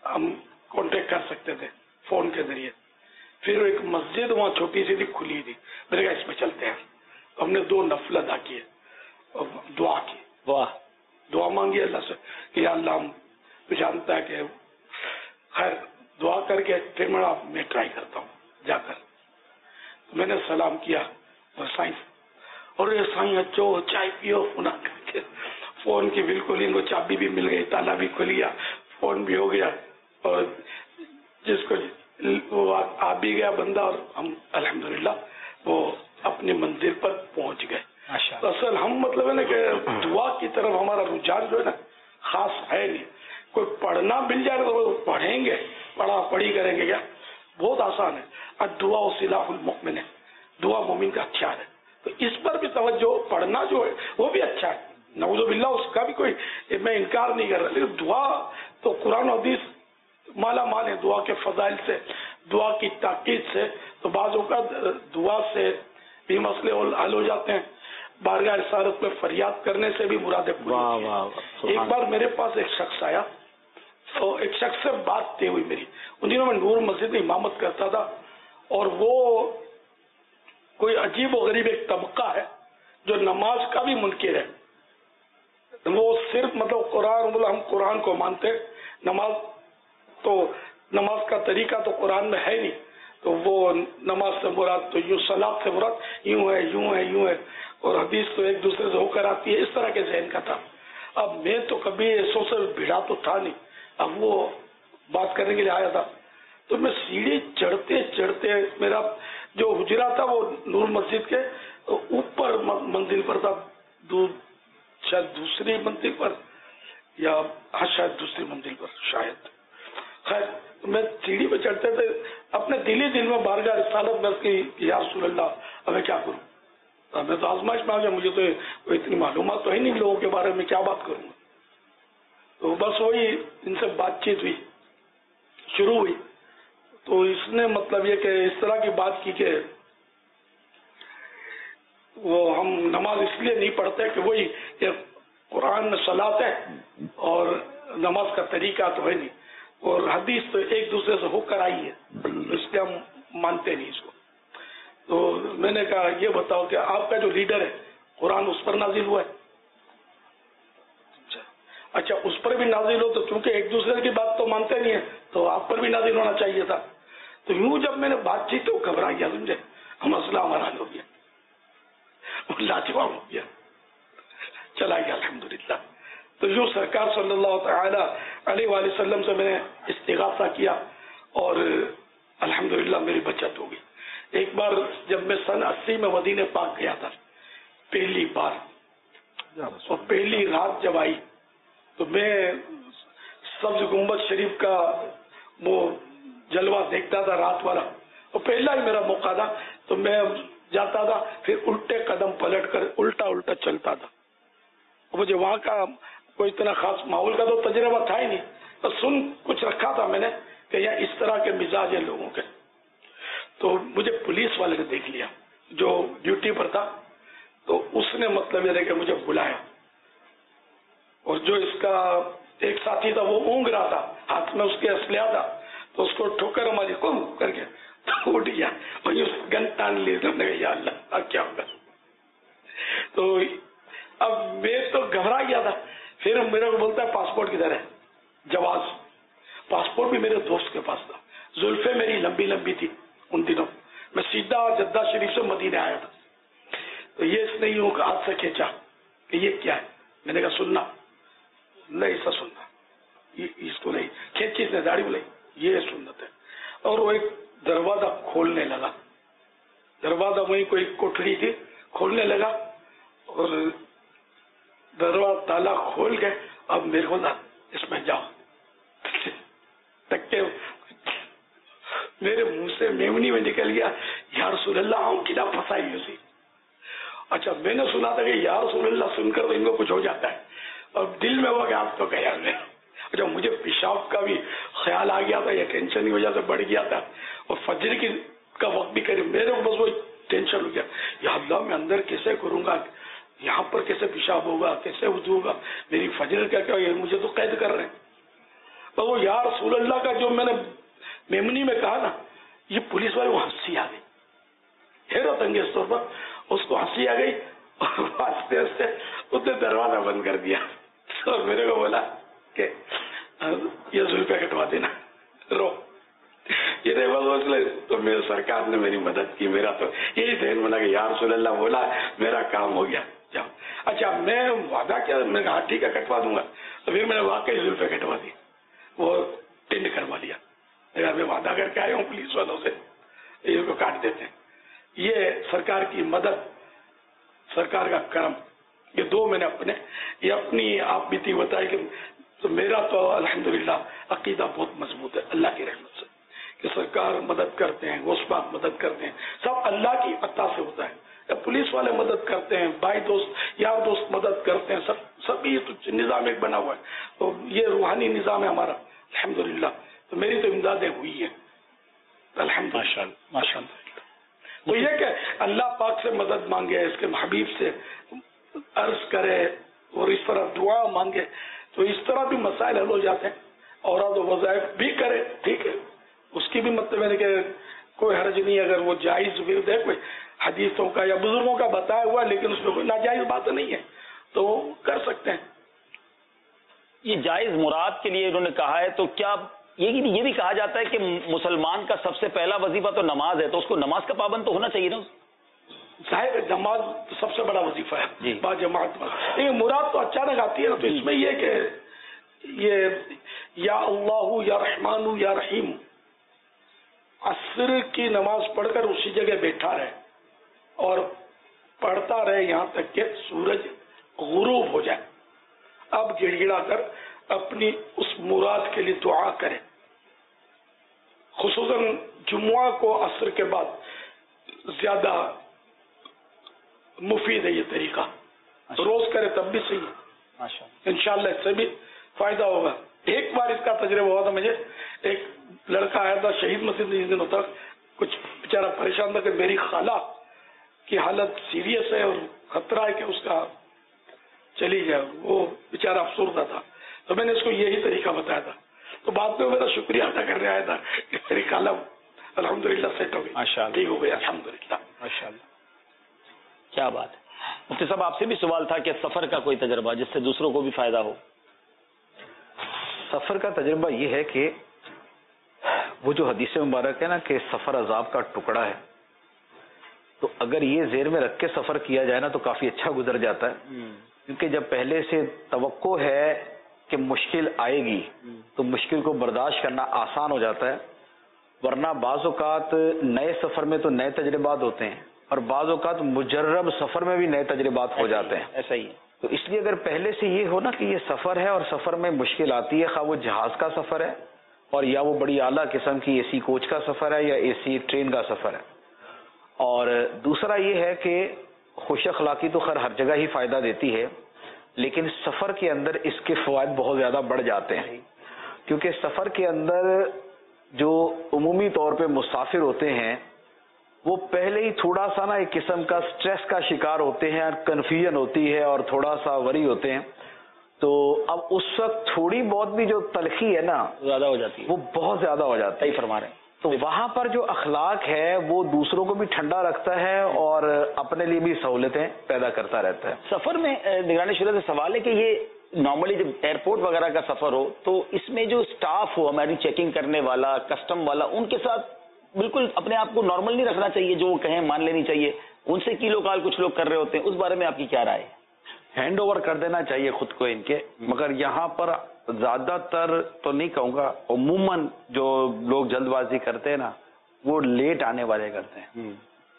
हम कांटेक्ट कर सकते थे फोन के जरिए। फिर एक मस्जिद वहाँ छोटी सी थी, खुली थी, मैंने कहा इसमें चलते हैं। हमने 2 नफल अदा किए और दुआ की, दुआ मांगी अल्लाह से कि अल्लाह हम जानता है कि खैर दुआ करके फिर मैं ट्राई करता हूँ जाकर। तो मैंने सलाम किया और साईं, और ये साईं अच्छो चाय पियो पुनः करके फोन की बिल्कुल इनको चाबी भी मिल गई, ताला भी खुल गया, फोन भी हो गया, और जिसको वो आ भी गया बंदा, और हम अल्हम्दुलिल्लाह वो अपनी मंजिल पर पहुंच गए। तो असल हम मतलब है ना कि दुआ की तरफ हमारा रुझान जो है ना खास है नहीं। कोई पढ़ना मिल जाए तो पढ़ेंगे, पढ़ा पढ़ी करेंगे, क्या बहुत आसान है। और दुआ सिलाहुल मुमिन है, दुआ मोमिन का हथियार है। तो इस पर भी तवज्जो, पढ़ना जो है वो भी अच्छा है, नऊजुबिल्लाह उसका भी कोई मैं इनकार नहीं कर रहा, लेकिन दुआ तो कुरान और हदीस माला माल है दुआ के फजाइल से, दुआ की ताकीद से। तो बाज़ों का दुआ से भी मसले हल हो जाते हैं, बारगाह रिसालत में फरियाद करने से भी मुरादें पूरी। एक बार मेरे पास एक शख्स आया, तो एक शख्स से बात तय हुई मेरी। उन दिनों में नूर मस्जिद में इमामत करता था, और वो कोई अजीब और गरीब एक तबका है जो नमाज का भी मुनकिर है। वो सिर्फ मतलब कुरान, मतलब हम कुरान को मानते, नमाज तो नमाज का तरीका तो कुरान में है नहीं, तो वो नमाज से मुराद तो यूं, सलात से मुराद यूं है, यूं है, यूं है, और हदीस तो एक दूसरे से होकर आती है, इस तरह के ज़हन का था। अब मैं तो कभी ऐसों से भिड़ा तो था नहीं, अब वो बात करने के लिए आया था, तो मैं सीढ़ी चढ़ते चढ़ते, मेरा जो हुजरा था वो नूर मस्जिद के ऊपर मंजिल पर था, शायद दूसरी मंजिल पर, या हाँ शायद दूसरी मंजिल पर शायद। खैर मैं सीढ़ी पे चढ़ते थे, अपने दिली दिल में बारगाह रिसालत में उसकी या रसूल अल्लाह अब मैं क्या करूं, मैं तो आजमाइश में आ गया, मुझे तो इतनी मालूमात तो है नहीं लोगों के बारे में, क्या बात करूंगा। तो बस वही इनसे बातचीत हुई, शुरू हुई, तो इसने मतलब ये कि इस तरह की बात की कि वो हम नमाज इसलिए नहीं पढ़ते कि वही कुरान में सलात है और नमाज का तरीका तो है नहीं, और हदीस तो एक दूसरे से होकर आई है, इसलिए हम मानते नहीं इसको। तो मैंने कहा ये बताओ कि आपका जो लीडर है कुरान उस पर नाजिल हुआ है? अच्छा उस पर भी नाजिल हो तो चूंकि एक दूसरे की बात तो मानते नहीं है तो आप पर भी नाजिल होना चाहिए था। तो यूं जब मैंने बातचीत तो घबरा गया, समझे, मसला हमारा हल हो गया, लाजवाब हो गया, चला गया अल्हम्दुलिल्लाह। तो यूं सरकार सल्लल्लाहु तआला अलैहि वसल्लम से मैंने इस्तिगासा किया और अल्हम्दुलिल्लाह मेरी बचत हो गई। एक बार जब मैं सन 80 में मदीने पाक गया था पहली बार, और पहली रात जब आई तो मैं सब्ज गुम्बद शरीफ का वो जलवा देखता था रात वाला, और पहला ही मेरा मौका था, तो मैं जाता था, फिर उल्टे कदम पलट कर उल्टा उल्टा चलता था। मुझे वहां का कोई इतना खास माहौल का तो तजुर्बा था ही नहीं, तो सुन कुछ रखा था मैंने कि यहाँ इस तरह के मिजाज है लोगों के। तो मुझे पुलिस वाले ने देख लिया जो ड्यूटी पर था, तो उसने मतलब ये कि मुझे बुलाया, और जो इसका एक साथी था वो ऊँग रहा था, हाथ में उसके असलिया था, तो उसको ठोकर हमारी कौन करके तो उठ गया और ये गन तान ली, या अल्लाह अब क्या होगा। तो अब मैं तो घबरा गया था, फिर मेरे को बोलता है पासपोर्ट किधर है, जवाब पासपोर्ट भी मेरे दोस्त के पास था, जुल्फे मेरी लंबी लंबी थी उन दिनों, मैं सीधा जद्दा शरीफ से मदीने आया था। तो ये इसने यूं हाथ से खींचा कि ये क्या है, मैंने कहा सुनना नहीं, ऐसा सुनना, इसको नहीं खींची, इसने दाढ़ी बुलाई, ये सुन्नत है। और वो एक दरवाजा खोलने लगा, दरवाजा वहीं कोई कोठरी थी, खोलने लगा और दरवाजा ताला खोल के अब मेरे को ना इसमें जाओ तक के मेरे मुंह से मेमनी में निकल गया, या रसूल अल्लाह आऊं किला फंसाई उसी। अच्छा मैंने सुना था कि या रसूल अल्लाह सुनकर तो इनको कुछ हो जाता है, और दिल में हुआ कि आप तो गया मैं। अच्छा मुझे पेशाब का भी ख्याल आ गया था, या टेंशन की वजह से बढ़ गया था, और फजर की का वक्त भी करीब, मेरे को बस वो टेंशन हो गया, या अल्लाह मैं अंदर कैसे करूंगा, यहाँ पर कैसे पेशाब होगा, कैसे वुज़ू होगा, मेरी फजर क्या क्या, ये मुझे तो कैद कर रहे हैं। तो वो या रसूल अल्लाह का जो मैंने मेमनी में कहा ना, ये पुलिस वाले वो हंसी आ गई, हैरत अंगेज तौर पर उसको हंसी आ गई और हंसते हंसते उसने दरवाजा बंद कर दिया और मेरे को बोला कि ये जुल्फे कटवा देना, रो। ये तो मेरे सरकार ने मेरी मदद की, मेरा तो यही ध्यान बना कि या रसूल अल्लाह बोला, मेरा काम हो गया, जाओ। अच्छा, मैं वादा किया, मैं कहा ठीक है कटवा दूंगा, तो फिर मैंने वाकई जुल्फे कटवा दी, वो टिंड करवा लिया। मैं वादा करके आया हूँ पुलिस वालों से, इनको काट देते हैं। ये सरकार की मदद, सरकार का करम, ये दो मैंने अपने, ये अपनी आप बीती बताई कि तो मेरा तो अल्हम्दुलिल्लाह अकीदा बहुत मजबूत है अल्लाह की रहमत से, कि सरकार मदद करते हैं, गोस्पाक मदद करते हैं, सब अल्लाह की अता से होता है। पुलिस वाले मदद करते हैं, भाई दोस्त यार दोस्त मदद करते हैं, सब ये तो निज़ाम एक बना हुआ है, तो ये रूहानी निज़ाम है हमारा अल्हम्दुलिल्लाह। तो मेरी तो इमदादें हुई है अल्हम्दुलिल्लाह माशाअल्लाह। तो ये कि अल्लाह पाक से मदद मांगे, इसके हबीब से अर्ज करे और इस तरह दुआ मांगे, तो इस तरह भी मसाइल हल हो जाते हैं। और वज़ाइफ भी करे, ठीक है, उसकी भी मतलब मैंने कि कोई हर्ज नहीं, अगर वो जायज विरद है कोई हदीसों का या बुजुर्गों का बताया हुआ, लेकिन उसमें कोई नाजायज बात नहीं है, तो कर सकते हैं। ये जायज मुराद के लिए उन्होंने कहा है, तो क्या ये भी कहा जाता है कि मुसलमान का सबसे पहला वजीफा तो नमाज है, तो उसको नमाज का पाबंद तो होना चाहिए ना? साहिब नमाज तो सबसे बड़ा वजीफा है बाजमात में, लेकिन मुराद तो अचानक आती है ना, तो इसमें ये कि ये या अल्लाह या रहमान या रहीम, असर की नमाज पढ़कर उसी जगह बैठा रहे और पढ़ता रहे यहां तक कि सूरज गुरूब हो जाए। अब गिड़गिड़ा कर अपनी उस मुराद के लिए दुआ करें। खुसूसन जुम्मा को असर के बाद ज्यादा मुफीद है ये तरीका, रोज करे तब भी सही है, इंशाअल्लाह इससे भी फायदा होगा। एक बार इसका तजर्बा हुआ था मुझे, एक लड़का आया था शहीद मस्जिद में, जिस दिन होता कुछ बेचारा परेशान था कि मेरी खाला की हालत सीरियस है और खतरा है कि उसका चली जाए, वो बेचारा अफसरदा था। तो मैंने उसको यही तरीका बताया था, तो बाद में मेरा शुक्रिया अदा करने आया था कि मेरी खाला अल्हम्दुलिल्लाह सेट हो गई, ठीक हो गई अल्हम्दुलिल्लाह माशाअल्लाह। क्या बात है। मुफ्ती साहब, आपसे भी सवाल था कि सफर का कोई तजर्बा जिससे दूसरों को भी फायदा हो? सफर का तजर्बा ये है कि वो जो हदीस मुबारक है ना कि सफर अजाब का टुकड़ा है, तो अगर ये ज़ेर में रख के सफर किया जाए ना तो काफी अच्छा गुजर जाता है, क्योंकि जब पहले से तवक्को है कि मुश्किल आएगी तो मुश्किल को बर्दाश्त करना आसान हो जाता है। वरना बाज़ औक़ात नए सफर में तो नए तजर्बात होते हैं और बाज़ औक़ात मुजर्रब सफर में भी नए तजर्बात हो जाते हैं। ऐसा ही है। तो इसलिए अगर पहले से ये हो ना कि ये सफर है और सफर में मुश्किल आती है, खा वो जहाज का सफर है और या वो बड़ी आला किस्म की एसी कोच का सफर है या एसी ट्रेन का सफर है। और दूसरा ये है कि खुश अखलाकी तो खैर हर जगह ही फायदा देती है, लेकिन सफर के अंदर इसके फवायद बहुत ज्यादा बढ़ जाते हैं, क्योंकि सफर के अंदर जो उमूमी तौर पे मुसाफिर होते हैं वो पहले ही थोड़ा सा ना एक किस्म का स्ट्रेस का शिकार होते हैं, कंफ्यूजन होती है और थोड़ा सा वरी होते हैं। तो अब उस वक्त थोड़ी बहुत भी जो तलखी है ना ज्यादा हो जाती है, वो बहुत ज्यादा हो जाती है। सही फरमा रहे हैं। तो वहां पर जो अखलाक है वो दूसरों को भी ठंडा रखता है और अपने लिए भी सहूलतें पैदा करता रहता है। सफर में निगरानी शुरा से सवाल है कि ये नॉर्मली जब एयरपोर्ट वगैरह का सफर हो तो इसमें जो स्टाफ हो, हमारी चेकिंग करने वाला, कस्टम वाला, उनके साथ बिल्कुल अपने आप को नॉर्मल नहीं रखना चाहिए, जो वो कहें मान लेनी चाहिए, उनसे किलो काल कुछ लोग कर रहे होते हैं, उस बारे में आपकी क्या राय है? हैंड ओवर कर देना चाहिए खुद को इनके, मगर यहाँ पर ज्यादातर तो नहीं कहूंगा, उमूमन जो लोग जल्दबाजी करते हैं ना वो लेट आने वाले करते हैं।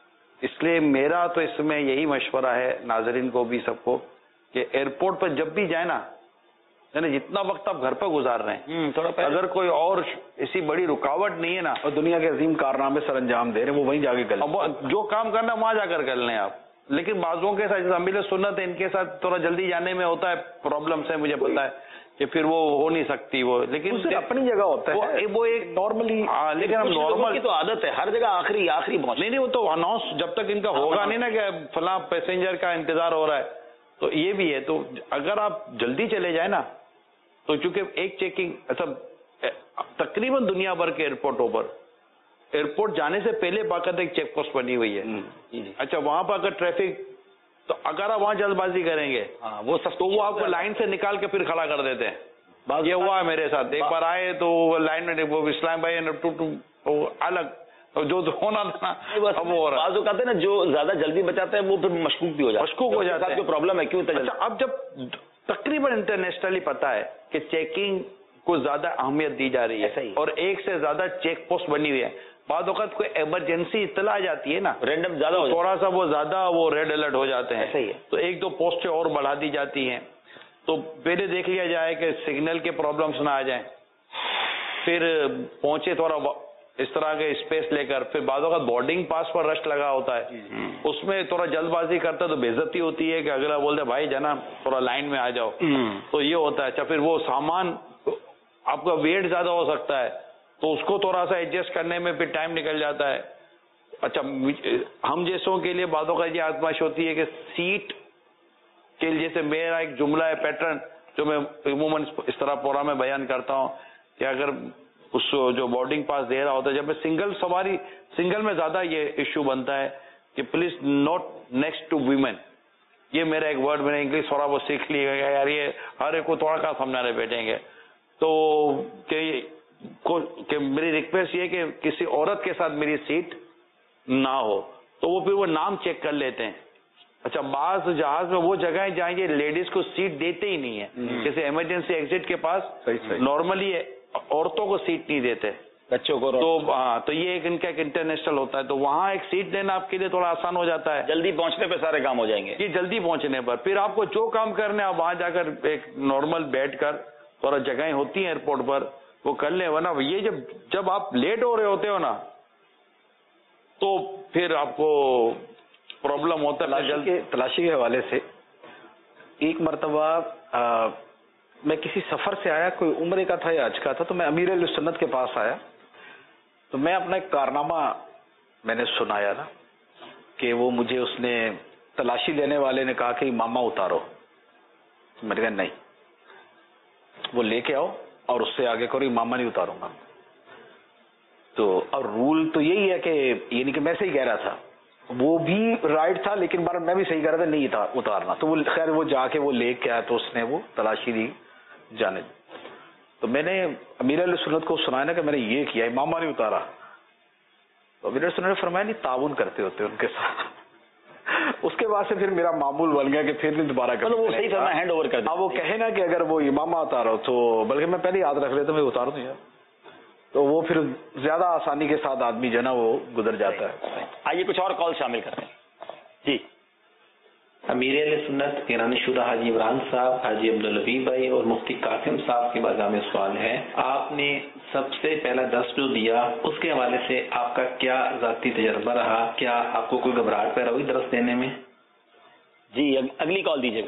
इसलिए मेरा तो इसमें यही मशवरा है नाजरीन को भी, सबको, कि एयरपोर्ट पर जब भी जाए ना, यानी जितना वक्त आप घर पर गुजार रहे हैं थोड़ा अगर कोई और ऐसी बड़ी रुकावट नहीं है ना और दुनिया के अजीम कारनामे सर अंजाम दे रहे हैं, वो वहीं जाके कर लें, जो काम करना वहां जाकर कर लें आप। लेकिन बाजुओं के साथ अमीर सुन्नत है, इनके साथ थोड़ा जल्दी जाने में होता है प्रॉब्लम से, मुझे पता है कि फिर वो हो नहीं सकती वो, लेकिन अपनी जगह होता है वो एक नॉर्मली। लेकिन हम नॉर्मल की तो आदत है हर जगह आखिरी पहुंच। नहीं, वो तो अनाउंस जब तक इनका होगा नहीं ना कि फला पैसेंजर का इंतजार हो रहा है, तो ये भी है। तो अगर आप जल्दी चले जाए ना, तो चूंकि एक चेकिंग, अच्छा तकरीबन दुनिया भर के एयरपोर्टों पर एयरपोर्ट जाने से पहले बाकायदा एक चेक पोस्ट बनी हुई है। अच्छा, वहां पर अगर ट्रैफिक, तो अगर आप वहां जल्दबाजी करेंगे तो वो आपको लाइन से निकाल के फिर खड़ा कर देते हैं। ये हुआ है मेरे साथ, एक बार आए तो लाइन में वो इस्लाम भाई अलग जो होना था अब वो हो रहा है। कहते हैं ना, जो ज्यादा जल्दी बचाते हैं वो फिर मशकूक भी हो जाता है, मशकूक हो जाता है। जो प्रॉब्लम है क्यों? अच्छा, अब जब तकरीबन इंटरनेशनली पता है कि चेकिंग को ज्यादा अहमियत दी जा रही है और एक से ज्यादा चेक पोस्ट बनी हुई है, बाद वक्त कोई इमरजेंसी इत्तला आ जाती है ना, रैंडम ज्यादा तो थोड़ा सा वो ज्यादा वो रेड अलर्ट हो जाते हैं। सही है। तो एक दो पोस्टें और बढ़ा दी जाती हैं, तो पहले देख लिया जाए कि सिग्नल के प्रॉब्लम्स ना आ जाएं, फिर पहुंचे थोड़ा इस तरह के स्पेस लेकर, फिर बाद वक्त बोर्डिंग पास पर रश लगा होता है, उसमें थोड़ा जल्दबाजी करता है तो बेइज्जती होती है कि अगला बोलते भाई जना थोड़ा लाइन में आ जाओ, तो ये होता है। अच्छा, फिर वो सामान आपका वेट ज्यादा हो सकता है तो उसको थोड़ा सा एडजस्ट करने में फिर टाइम निकल जाता है। अच्छा, हम जैसों के लिए बातों का ये आजमाइश होती है कि सीट के लिए, जैसे मेरा एक जुमला है पैटर्न जो मैं अमूमन इस तरह पूरा में बयान करता हूँ कि अगर उस जो बोर्डिंग पास दे रहा होता है, जब मैं सिंगल में ज्यादा ये इश्यू बनता है कि please not next to women, ये मेरा एक वर्ड मैंने इंग्लिश थोड़ा वो सीख लिया यार, ये हर एक को थोड़ा का समझाने बैठेंगे तो कि मेरी रिक्वेस्ट ये कि किसी औरत के साथ मेरी सीट ना हो, तो वो फिर वो नाम चेक कर लेते हैं। अच्छा, बास जहाज में वो जगह है जहाँ ये लेडीज को सीट देते ही नहीं है, जैसे इमरजेंसी एग्जिट के पास नॉर्मली औरतों को सीट नहीं देते, बच्चों को। तो हाँ, तो ये एक इनका एक इंटरनेशनल होता है, तो वहाँ एक सीट देना आपके लिए थोड़ा आसान हो जाता है, जल्दी पहुंचने पे सारे काम हो जाएंगे। ये जल्दी पहुंचने पर फिर आपको जो काम करने आप वहां जाकर एक नॉर्मल बैठ कर, थोड़ा जगहें होती हैं एयरपोर्ट पर वो कर ले, वरना ये जब आप लेट हो रहे होते हो ना तो फिर आपको प्रॉब्लम होता है। तलाशी के हवाले से एक मरतबा मैं किसी सफर से आया, कोई उम्रे का था या हज का था, तो मैं अमीर अहले सुन्नत के पास आया, तो मैं अपना एक कारनामा मैंने सुनाया ना कि वो मुझे उसने तलाशी लेने वाले ने कहा कि मामा उतारो, तो मैंने कहा नहीं, वो लेके आओ और उससे आगे करो, मामा नहीं उतारूंगा। तो और रूल तो यही है कि यानी कि मैं सही कह रहा था, वो भी राइट था, लेकिन बार मैं भी सही कह रहा था नहीं उतारना। तो वो खैर वो जाके वो लेके आया, तो उसने वो तलाशी दी जाने। तो मैंने अमीर अहले सुन्नत को सुनाया ना कि मैंने ये किया, मामा नहीं उतारा। तो अमीर अहले सुन्नत ने फरमाया नहीं, ताउन करते होते उनके साथ। उसके बाद से फिर मेरा मामूल बन गया कि फिर नहीं दोबारा कर, वो सही समय हैंड ओवर कर दिया। वो कहे ना कि अगर वो इमामा उतारो, तो बल्कि मैं पहले याद रख लेता, मैं उतार दूं यार, तो वो फिर ज्यादा आसानी के साथ आदमी जो है ना वो गुजर जाता है। आइए कुछ और कॉल शामिल करते हैं जी। अमीर अहले सुन्नत ईरानी शुरा हाजी इमरान साहब, हाजी अब्दुल हबीब भाई और मुफ्ती कासिम साहब की बारगाह में सवाल है, आपने सबसे पहला दर्स जो दिया उसके हवाले से आपका क्या जाती तजर्बा रहा? क्या आपको कोई घबराहट पैदा हुई दर्स देने में? जी, अगली कॉल दीजिएगा।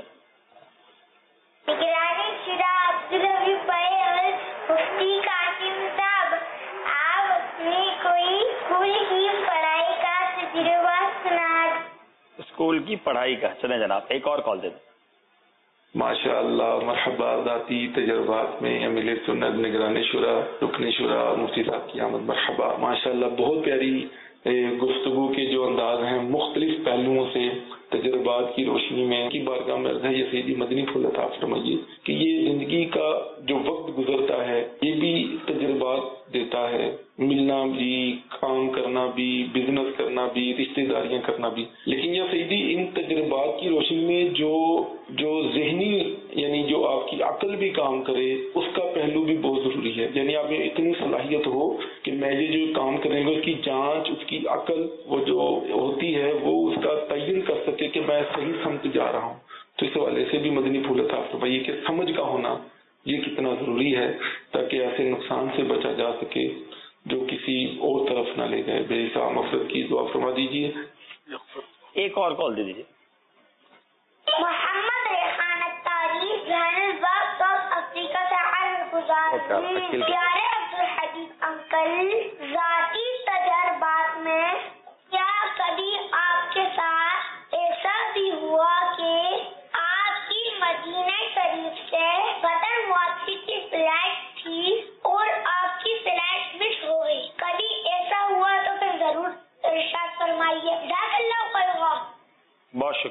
अब्दुल हबीब भाई और मुफ्ती कासिम साहब, आपने कोई स्कूल की पढ़ाई का तजुर्बा सुना? स्कूल की पढ़ाई का, चले जनाब एक और कॉल दे दो। माशाअल्लाह, मरहबा। ज़ाती तजर्बात में अमीर सुन्नत, निगरान शुरा, रुकन शुरा, मुफ्ती साहब की आमद मरहबा। माशाअल्लाह, बहुत प्यारी गुफ्तगू के जो अंदाज हैं, मुख्तलिफ पहलुओं से तजर्बात की रोशनी में की बारगाह में अर्ज़ है, ये सैयदी मदनी फूल अता फरमाइए कि ये जिंदगी का जो वक्त गुजरता है ये भी तजर्बात देता है, मिलना भी, काम करना भी, बिजनेस करना भी, रिश्तेदारियां करना भी। लेकिन यह सैयदी इन तजर्बात की रोशनी में जो जहनी यानी जो आपकी अक्ल भी काम करे, उसका पहलू भी बहुत जरूरी है। यानी आप में इतनी सलाहियत हो कि मैं ये जो काम करेंगे उसकी जांच, उसकी अक्ल वो जो होती है वो उसका तयन कर सके कि मैं सही समझ जा रहा हूँ। तो इस हवाले से भी मदनी फूल अता फरमाइए कि समझ का होना ये कितना जरूरी है, ताकि ऐसे नुकसान से बचा जा सके जो किसी और तरफ ना ले जाए। बेहिसाब मकसद की दुआ फरमा दीजिए। एक और कॉल दे दीजिए। Mohammad Rehan Attari, Johannesburg, South Africa से अर्ज गुजार हूं। प्यारे अब्दुल हबीब अंकल, जाती तजर्बात में क्या कभी आपके साथ ऐसा भी हुआ कि आपकी मदीना शरीफ से वतन वापसी की फ्लाइट थी और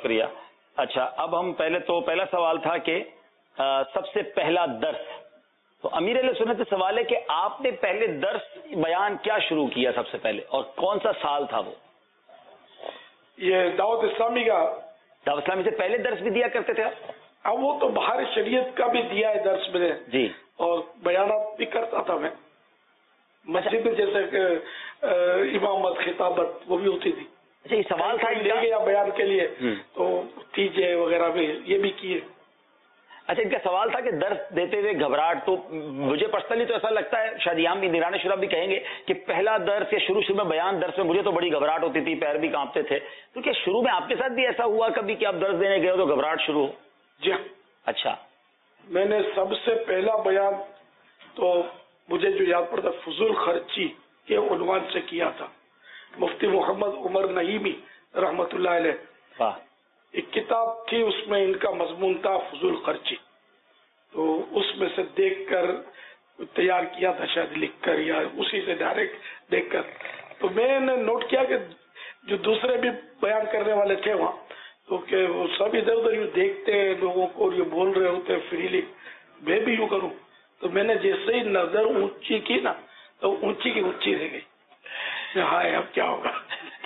شکریہ. اچھا اب ہم پہلا سوال تھا کہ سب سے پہلا درس، تو امیر اہل سنت سے سوال ہے کہ آپ نے پہلے درس بیان کیا شروع کیا سب سے پہلے اور کون سا سال تھا وہ؟ یہ دعوت اسلامی کا. دعوت اسلامی سے پہلے درس بھی دیا کرتے تھے آپ؟ اب وہ تو باہر شریعت کا بھی دیا ہے درس میں نے جی، اور بیانات بھی کرتا تھا میں مسجد میں، جیسے کہ امامت خطابت وہ بھی ہوتی تھی. اچھا یہ سوال تھا لے گیا بیان کے لیے تو تیجے وغیرہ بھی یہ بھی کیے. اچھا ان کا سوال تھا کہ درس دیتے ہوئے گھبراہٹ، تو مجھے پرسنلی تو ایسا لگتا ہے، شاید یہاں بھی نگران شورا بھی کہیں گے کہ پہلا درس یا شروع میں بیان درس میں مجھے تو بڑی گھبراہٹ ہوتی تھی، پیر بھی کانپتے تھے. تو کیا شروع میں آپ کے ساتھ بھی ایسا ہوا کبھی کہ آپ درس دینے گئے ہو تو گھبراہٹ شروع ہو؟ جی اچھا. میں نے سب سے پہلا بیان تو مجھے جو یاد پڑتا فضول خرچی کے عنوان سے کیا تھا. مفتی محمد عمر نعیمی رحمت اللہ علیہ، ایک کتاب تھی اس میں ان کا مضمون تھا فضول خرچی، تو اس میں سے دیکھ کر تیار کیا تھا، شاید لکھ کر یا اسی سے ڈائریکٹ دیکھ کر. تو میں نے نوٹ کیا کہ جو دوسرے بھی بیان کرنے والے تھے وہاں، تو کہ وہ سب ادھر ادھر یوں دیکھتے ہیں لوگوں کو اور یہ بول رہے ہوتے فریلی، میں بھی یوں کروں. تو میں نے جیسے ہی نظر اونچی کی نا تو اونچی کی اونچی رہ گئی. ہائے اب کیا ہوگا.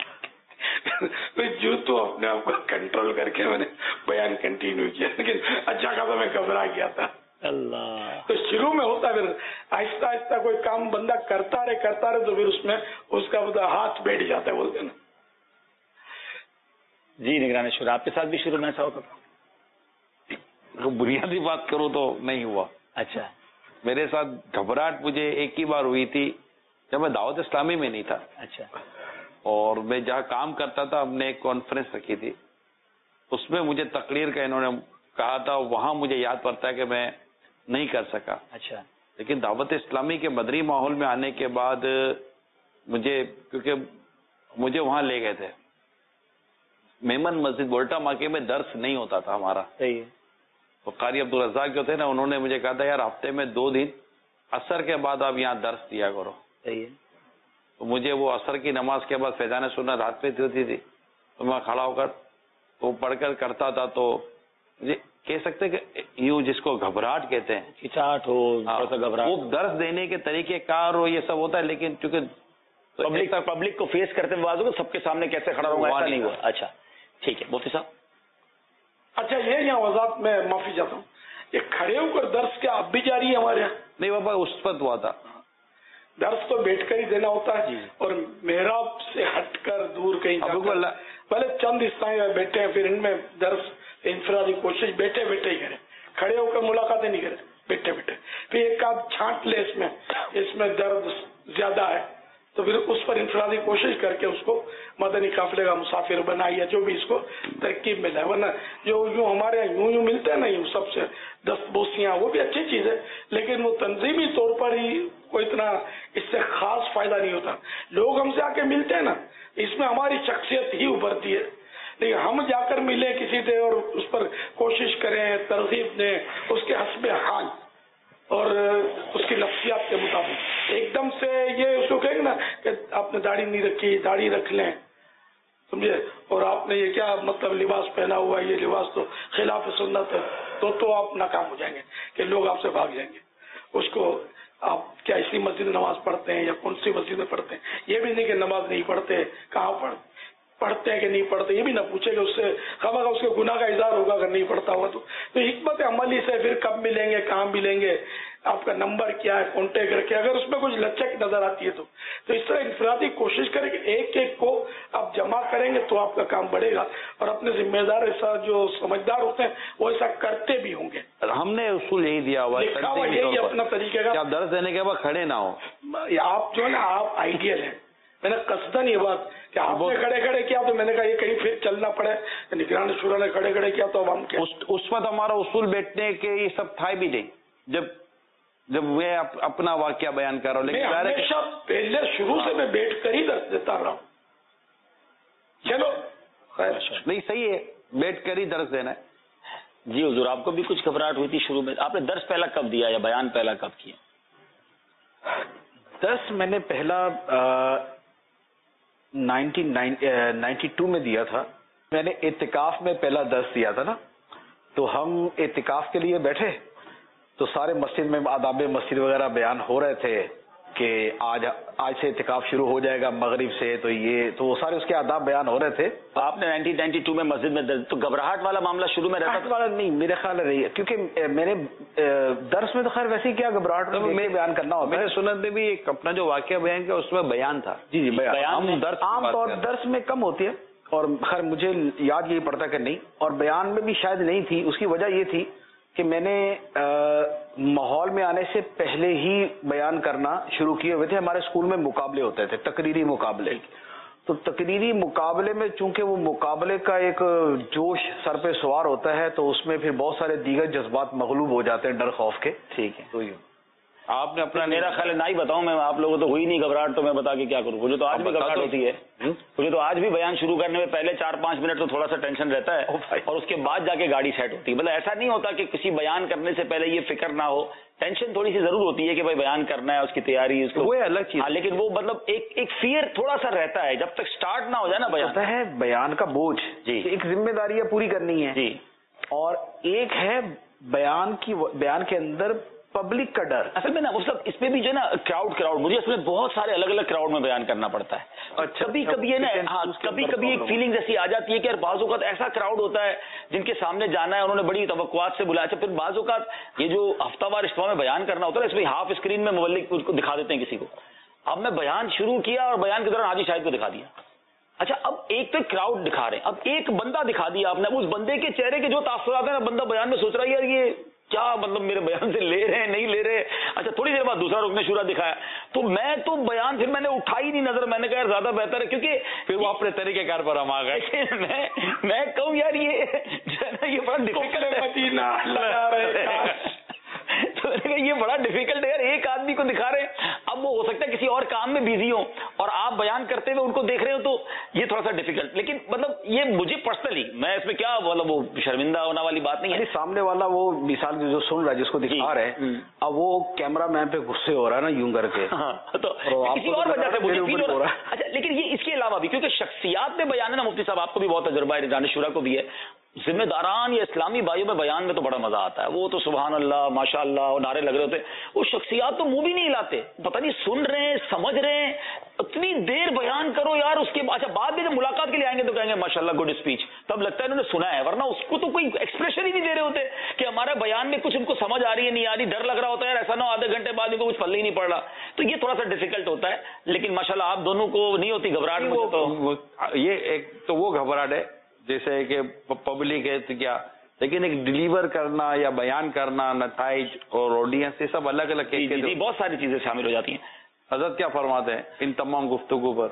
جو تو اپنے آپ کو کنٹرول کر کے میں نے بیان کنٹینیو کیا، لیکن اچھا خاصا میں گھبرا گیا تھا. اللہ. تو شروع میں ہوتا پھر آہستہ آہستہ کوئی کام بندہ کرتا رہے تو پھر اس میں اس کا ہاتھ بیٹھ جاتا ہے بولتے نا. جی نگران شورا آپ کے ساتھ بھی شروع میں ایسا ہوتا تھا؟ بنیادی بات کروں تو نہیں ہوا. اچھا. میرے ساتھ گھبراہٹ مجھے ایک ہی بار ہوئی تھی جب میں دعوت اسلامی میں نہیں تھا. اچھا. اور میں جہاں کام کرتا تھا ہم نے ایک کانفرنس رکھی تھی، اس میں مجھے تقریر کا انہوں نے کہا تھا، وہاں مجھے یاد پڑتا ہے کہ میں نہیں کر سکا. اچھا. لیکن دعوت اسلامی کے مدری ماحول میں آنے کے بعد کیونکہ مجھے وہاں لے گئے تھے، میمن مسجد بولٹا ماکے میں درس نہیں ہوتا تھا ہمارا. صحیح. تو قاری عبدالرزاق جو تھے نا، انہوں نے مجھے کہا تھا یار ہفتے میں 2 دن عصر کے بعد آپ یہاں درس دیا کرو. صحیح. تو مجھے وہ عصر کی نماز کے بعد فیضان سنت رات پہ ہوتی تھی، تو میں کھڑا ہو کر وہ پڑھ کر کرتا تھا. تو مجھے کہہ سکتے کہ یوں جس کو گھبراہٹ کہتے ہیں، کھچاہٹ ہو، وہ درس دینے کے طریقے کار ہو، یہ سب ہوتا ہے. لیکن چونکہ پبلک کو فیس کرتے ہوئے سب کے سامنے کیسے کھڑا رہوں گا ایسا نہیں ہوا. اچھا ٹھیک ہے مفتی صاحب. اچھا یہ یہاں وضاحت میں معافی چاہتا ہوں، یہ کھڑے ہو کر درس کیا اب بھی جاری ہے ہمارے یہاں؟ نہیں بابا اس وقت ہوا تھا. درس تو بیٹھ کر ہی دینا ہوتا ہے اور محراب سے ہٹ کر دور کہیں پہلے چند استعمال میں بیٹھے ہیں، پھر ان میں درس انفرادی کوشش بیٹھے بیٹھے ہی کریں، کھڑے ہو کر ملاقاتیں نہیں کریں، بیٹھے بیٹھے. پھر ایک آدھ چھانٹ لے اس میں درد زیادہ ہے تو پھر اس پر انفرادی کوشش کر کے اس کو مدنی قافلے کا مسافر بنائیے، جو بھی اس کو ترکیب ملا ہے. ورنہ جو یوں ہمارے یہاں یوں ملتے ہیں نا یوں سب سے دست بوسیاں، وہ بھی اچھی چیز ہے لیکن وہ تنظیمی طور پر ہی کوئی اتنا اس سے خاص فائدہ نہیں ہوتا. لوگ ہم سے آ کے ملتے ہیں نا، اس میں ہماری شخصیت ہی ابھرتی ہے. لیکن ہم جا کر ملیں کسی سے اور اس پر کوشش کریں، ترغیب دیں اس کے حسب حال اور اس کی نفسیات کے مطابق، ایک دم سے یہ اس کو کہیں گے نا کہ آپ نے داڑھی نہیں رکھی، داڑھی رکھ لیں، سمجھے، اور آپ نے یہ کیا مطلب لباس پہنا ہوا ہے، یہ لباس تو خلاف سنت ہے، تو آپ ناکام ہو جائیں گے کہ لوگ آپ سے بھاگ جائیں گے. اس کو آپ کیا اسی مسجد میں نماز پڑھتے ہیں یا کون سی مسجد میں پڑھتے ہیں، یہ بھی نہیں کہ نماز نہیں پڑھتے، کہاں پڑھتے ہیں کہ نہیں پڑھتے، یہ بھی نہ پوچھے کہ اس سے خواہ اس کے گناہ کا اظہار ہوگا اگر نہیں پڑھتا ہوگا. تو حکمت عملی سے پھر کب ملیں گے، کہاں ملیں گے، آپ کا نمبر کیا ہے، کانٹیکٹ رکھے، اگر اس میں کچھ لچک نظر آتی ہے تو اس طرح انفرادی کوشش کریں کہ ایک ایک کو آپ جمع کریں گے تو آپ کا کام بڑھے گا اور اپنے ذمہ دار ایسا جو سمجھدار ہوتے ہیں وہ ایسا کرتے بھی ہوں گے. ہم نے اصول یہی دیا ہوا ہے، یہی اپنا طریقے کا، آپ درس دینے کے بعد کھڑے نہ ہو. آپ جو ہے نا آپ آئیڈیل ہیں. میں نے قصدن یہ بات کہ آپ نے کھڑے کھڑے کیا تو میں نے کہا یہ کہیں پھر چلنا پڑے، نگران شورا نے کھڑے کھڑے کیا تو اب ہم کیا. اس وقت ہمارا اصول بیٹھنے کے یہ سب تھا بھی نہیں جب میں اپنا واقعہ بیان کر رہا ہوں. لیکن ہمیشہ پہلے شروع سے میں بیٹھ کر ہی درس دیتا رہا ہوں. چلو نہیں صحیح ہے، بیٹھ کر ہی درس دینا ہے. جی حضور آپ کو بھی کچھ گھبراہٹ ہوئی تھی شروع میں؟ آپ نے درس پہلا کب دیا یا بیان پہلا کب کیا؟ درس میں نے پہلا 1992 میں دیا تھا میں نے اعتکاف میں پہلا درس دیا تھا نا، تو ہم اعتکاف کے لیے بیٹھے تو سارے مسجد میں آداب مسجد وغیرہ بیان ہو رہے تھے کہ آج سے اعتکاف شروع ہو جائے گا مغرب سے، تو وہ سارے اس کے آداب بیان ہو رہے تھے. آپ نے 1992 میں مسجد میں تو گھبراہٹ والا معاملہ شروع میں رہتا والا نہیں، میرے خیال رہی ہے، کیونکہ میں نے درس میں تو خیر ویسے ہی کیا گھبراہٹ میں بیان کرنا ہوتا ہے. میں نے سنت میں بھی ایک اپنا جو واقعہ بیان کیا اس میں بیان تھا. جی بیان عام طور درس میں کم ہوتی ہے، اور خیر مجھے یاد یہی پڑتا کہ نہیں، اور بیان میں بھی شاید نہیں تھی. اس کی وجہ یہ تھی کہ میں نے ماحول میں آنے سے پہلے ہی بیان کرنا شروع کیے ہوئے تھے. ہمارے اسکول میں مقابلے ہوتے تھے، تقریری مقابلے. تو تقریری مقابلے میں چونکہ وہ مقابلے کا ایک جوش سر پہ سوار ہوتا ہے، تو اس میں پھر بہت سارے دیگر جذبات مغلوب ہو جاتے ہیں ڈر خوف کے. ٹھیک ہے، تو آپ نے اپنا، میرا خیال نہ ہی بتاؤں میں، آپ لوگوں تو ہوئی نہیں گھبراہٹ، تو میں بتا کے کیا کروں. مجھے تو آج بھی گھبراہٹ ہوتی ہے، مجھے تو آج بھی بیان شروع کرنے میں پہلے 4-5 منٹ تو تھوڑا سا ٹینشن رہتا ہے، اور اس کے بعد جا کے گاڑی سیٹ ہوتی ہے. مطلب ایسا نہیں ہوتا کہ کسی بیان کرنے سے پہلے یہ فکر نہ ہو، ٹینشن تھوڑی سی ضرور ہوتی ہے کہ بھائی بیان کرنا ہے، اس کی تیاری، اس کو وہ الگ چیز. لیکن وہ مطلب ایک فیئر تھوڑا سا رہتا ہے جب تک سٹارٹ نہ ہو جائے نا بیان. ہوتا ہے بیان کا بوجھ، جی، ایک ذمہ داریاں پوری کرنی ہے، جی، اور ایک ہے بیان کے اندر پبلک کا ڈر. اصل میں نا وہ سب اس میں بھی جو ہے نا کراؤڈ مجھے اس میں بہت سارے الگ الگ کراؤڈ میں بیان کرنا پڑتا ہے. کبھی کبھی ہے نا، ہاں کبھی ایک فیلنگ ایسی آ جاتی ہے کہ بعض اوقات ایسا کراؤڈ ہوتا ہے جن کے سامنے جانا ہے، انہوں نے بڑی توقعات سے بلایا. پھر بعض اوقات یہ جو ہفتہ وار اجتماع میں بیان کرنا ہوتا ہے اس میں ہاف اسکرین میں مبلغ کو دکھا دیتے ہیں کسی کو. اب میں بیان شروع کیا اور بیان کے دوران حاجی شاہد کو دکھا دیا. اچھا اب ایک تو کراؤڈ دکھا رہے ہیں، اب ایک بندہ دکھا دیا آپ نے، اس بندے کے چہرے کے جو تاثرات ہیں نا، بندہ بیان میں سوچ رہا ہے یار یہ کیا مطلب میرے بیان سے لے رہے ہیں نہیں لے رہے. اچھا تھوڑی دیر بعد دوسرا رکن شورا دکھایا، تو میں تو بیان پھر میں نے اٹھائی نہیں نظر، میں نے کہا یار زیادہ بہتر ہے، کیونکہ پھر وہ اپنے طریقے کار پر ہم آ گئے. میں کہوں یار یہ بڑا ڈیفیکلٹ ہے، تو یہ بڑا ڈیفیکلٹ ہے یار، ایک آدمی کو دکھا رہے ہیں، اب وہ ہو سکتا ہے کسی اور کام میں بزی ہو اور آپ بیان کرتے ہوئے ان کو دیکھ رہے ہو، تو یہ تھوڑا سا ڈیفیکلٹ. لیکن مطلب یہ مجھے پرسنلی، میں اس میں کیا مطلب وہ شرمندہ ہونے والی بات نہیں ہے. سامنے والا وہ مثال جو سن رہا ہے، جس کو دکھا رہے ہیں، اب وہ کیمرہ مین پہ غصے ہو رہا ہے نا یوں کر کے، تو کسی اور وجہ سے مجھے فیل ہو رہا ہے. اچھا لیکن یہ اس کے علاوہ بھی کیونکہ شخصیات میں بیان ہے نا، مفتی صاحب آپ کو بھی بہت تجربہ ہے، رجحان شورا کو بھی ہے، ذمہ داران یا اسلامی بھائیوں میں بیان میں تو بڑا مزہ آتا ہے. وہ تو سبحان اللہ ماشاء اللہ وہ نعرے لگ رہے ہوتے، وہ شخصیات تو منہ بھی نہیں ہلاتے، پتہ نہیں سن رہے ہیں سمجھ رہے ہیں. اتنی دیر بیان کرو یار، اس کے اچھا بعد میں جب ملاقات کے لیے آئیں گے تو کہیں گے ماشاء اللہ گڈ اسپیچ، تب لگتا ہے انہوں نے سنا ہے، ورنہ اس کو تو کوئی ایکسپریشن ہی نہیں دے رہے ہوتے کہ ہمارا بیان میں کچھ ان کو سمجھ آ رہی ہے نہیں آ رہی. ڈر لگ رہا ہوتا ہے یار ایسا نہ ہو آدھے گھنٹے بعد ان کو کچھ پلے ہی نہیں پڑ رہا. تو یہ تھوڑا سا ڈیفیکلٹ ہوتا ہے، لیکن ماشاء اللہ آپ دونوں کو نہیں ہوتی گھبراہٹ. یہ ایک تو وہ گھبراہٹ ہے جیسے کہ پبلک ہے تو کیا، لیکن ایک ڈیلیور کرنا یا بیان کرنا، نتائج اور آڈینس، یہ سب الگ الگ جی بہت ساری چیزیں شامل ہو جاتی ہیں. حضرت کیا فرماتے ہیں ان تمام گفتگو پر؟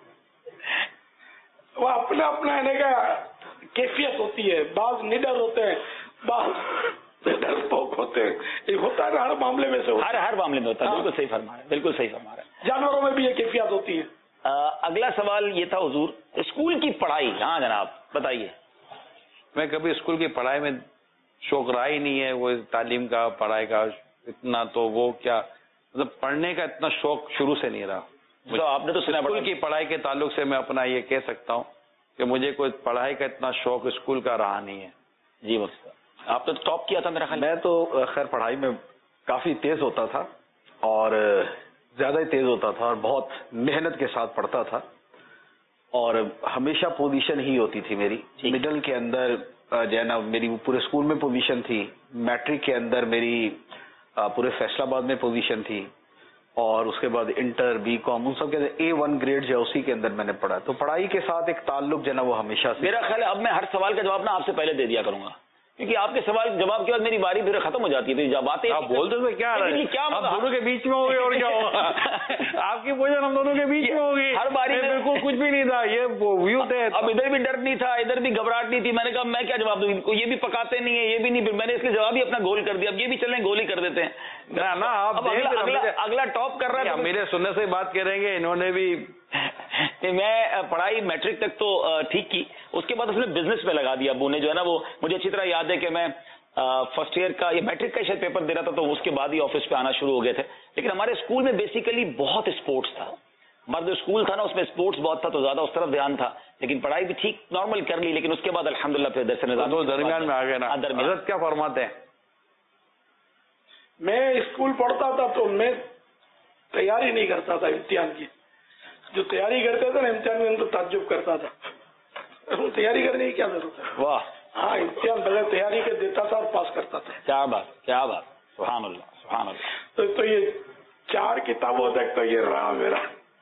وہ اپنا اپنا کا کیفیت ہوتی ہے، بعض نڈر ہوتے ہیں، بعض ڈرپوک ہوتے ہیں، یہ ہوتا ہے ہر معاملے میں سے، ہر معاملے میں ہوتا ہے. بالکل صحیح فرما رہے ہیں، بالکل صحیح فرما رہے ہیں. جانوروں میں بھی یہ کیفیت ہوتی ہے. اگلا سوال یہ تھا حضور، اسکول کی پڑھائی. ہاں جناب بتائیے. میں کبھی اسکول کی پڑھائی میں شوق رہا ہی نہیں ہے، وہ تعلیم کا پڑھائی کا اتنا، تو وہ کیا مطلب پڑھنے کا اتنا شوق شروع سے نہیں رہا. تو آپ نے تو سنا اسکول کی پڑھائی کے تعلق سے میں اپنا یہ کہہ سکتا ہوں کہ مجھے کوئی پڑھائی کا اتنا شوق اسکول کا رہا نہیں ہے. جی بس آپ نے تو ٹاپ کیا تھا میرا خیال. میں تو خیر پڑھائی میں کافی تیز ہوتا تھا، اور زیادہ ہی تیز ہوتا تھا، اور بہت محنت کے ساتھ پڑھتا تھا، اور ہمیشہ پوزیشن ہی ہوتی تھی میری. مڈل کے اندر جو ہے نا میری پورے اسکول میں پوزیشن تھی، میٹرک کے اندر میری پورے فیصلہ آباد میں پوزیشن تھی، اور اس کے بعد انٹر بی کام ان سب کے اندر A1 گریڈ جو ہے اسی کے اندر میں نے پڑھا. تو پڑھائی کے ساتھ ایک تعلق جو ہے نا وہ ہمیشہ سے. میرا خیال ہے اب میں ہر سوال کا جواب نا آپ سے پہلے دے دیا کروں گا، کیونکہ آپ کے سوال جواب کے بعد میری باری پھر ختم ہو جاتی ہے. تو جب آتے آپ بول دو کیا آپ دونوں کے بیچ میں ہو گئے اور کیا ہوگا. آپ کی پوزیشن ہم دونوں کے بیچ میں ہوگی. ہر باری بالکل کچھ بھی نہیں تھا، یہ ویو تھے. اب ادھر بھی ڈر نہیں تھا، ادھر بھی گھبراہٹ نہیں تھی. میں نے کہا میں کیا جواب دوں ان کو، یہ بھی پکاتے نہیں ہے یہ بھی نہیں، پھر میں نے اس لیے جواب ہی اپنا گول کر دیا. اب یہ بھی چلیں گول ہی کر دیتے ہیں. آپ اگلا ٹاپ کر رہا ہے. میرے سننے سے بات کریں گے، انہوں نے بھی. میں پڑھائی میٹرک تک تو ٹھیک کی، اس کے بعد اس نے بزنس میں لگا دیا ابو نے جو ہے نا. وہ مجھے اچھی طرح یاد ہے کہ میں فرسٹ ایئر کا یہ میٹرک کا شاید پیپر دے رہا تھا، تو اس کے بعد ہی آفس پہ آنا شروع ہو گئے تھے. لیکن ہمارے اسکول میں بیسیکلی بہت اسپورٹس تھا، हमारा जो स्कूल था ना उसमें स्पोर्ट्स बहुत था तो ज्यादा उस तरफ ध्यान था, लेकिन पढ़ाई भी ठीक नॉर्मल कर ली, लेकिन उसके बाद अल्हम्दुलिल्लाह फिर दरस निज़ाम तो दरमियान में आ गए ना। हज़रत क्या फरमाते हैं? मैं स्कूल पढ़ता था तो मैं तैयारी नहीं करता था इम्तिहान की। जो तैयारी करते थे ना इम्तिहान में, उनको ताज्जुब करता था, तैयारी करने की क्या जरूरत है। वाह, हाँ, इम्तिहान बगैर तैयारी के देता था और पास करता था। क्या बात, क्या बात, सुभान अल्लाह, सुभान अल्लाह। तो ये 4 किताबों तक तो ये रहा मेरा।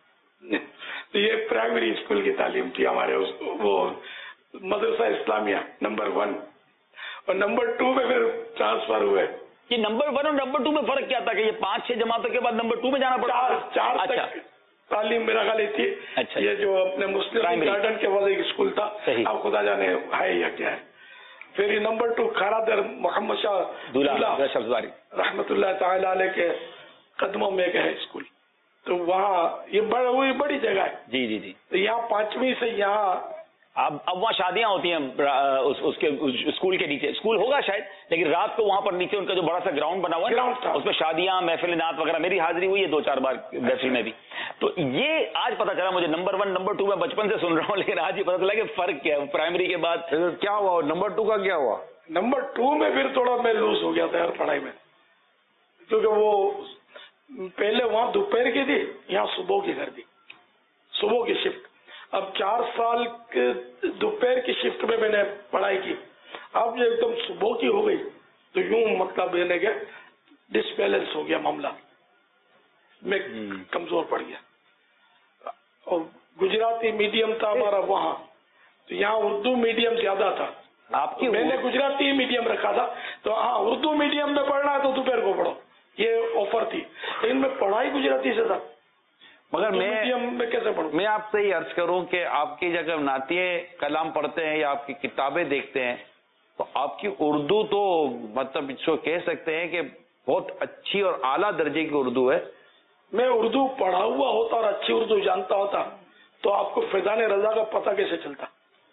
तो ये प्राइमरी स्कूल की तालीम थी हमारे, वो मदरसा इस्लामिया नंबर 1, और नंबर 2 में फिर ट्रांसफर हुए। ये नंबर 1 और नंबर 2 में फर्क क्या था कि ये 5-6 जमातों के बाद नंबर 2 में जाना पड़ा? 4 अच्छा। तक तालीम मेरा खाली थी। अच्छा। ये जो अपने मुस्लिम गार्डन के बाद एक स्कूल था, अब खुदा जाने है या क्या है। फिर ये नंबर 2 खारादर मोहम्मद शाह दूल्हा रहमतुल्लाह ताला अलैह के कदमों में एक है स्कूल, तो वहाँ ये बड़ी जगह है। जी जी जी। तो यहाँ 5वीं से यहाँ अब वहाँ शादियां होती हैं उसके स्कूल के नीचे, स्कूल होगा शायद, लेकिन रात को वहाँ पर नीचे उनका जो बड़ा सा ग्राउंड बना हुआ है उसमें शादियां, महफिल नात वगैरह, मेरी हाजिरी हुई है 2-4 बार महफिल में भी। तो ये आज पता चला मुझे, नंबर 1 नंबर 2 मैं बचपन से सुन रहा हूँ, लेकिन आज ही पता चला कि फर्क क्या है प्राइमरी के बाद। क्या हुआ नंबर 2 का? क्या हुआ नंबर 2 में? फिर थोड़ा मैं लूज हो गया था यार पढ़ाई में, क्योंकि वो पहले वहाँ दोपहर की थी, यहाँ सुबह की कर दी, सुबह की शिफ्ट। अब 4 साल के दोपहर की शिफ्ट में मैंने पढ़ाई की, अब जो एकदम सुबह की हो गई तो यूं मतलब मैंने क्या डिसबैलेंस हो गया मामला, मैं कमजोर पड़ गया। और गुजराती मीडियम था हमारा वहाँ, तो यहाँ उर्दू मीडियम ज्यादा था। आपकी मैंने गुजराती मीडियम रखा था, तो हाँ उर्दू मीडियम में पढ़ना है तो दोपहर को पढ़ो, ये ऑफर थी, लेकिन मैं पढ़ाई गुजराती से था। मगर मैं कैसे पढ़ूं? मैं आपसे ही अर्ज करूं कि आपकी जगह नातिए कलाम पढ़ते हैं या आपकी किताबें देखते हैं, तो आपकी उर्दू तो मतलब इसको कह सकते हैं कि बहुत अच्छी और आला दर्जे की उर्दू है। मैं उर्दू पढ़ा हुआ होता और अच्छी उर्दू जानता होता तो आपको फैजान रजा का पता कैसे चलता?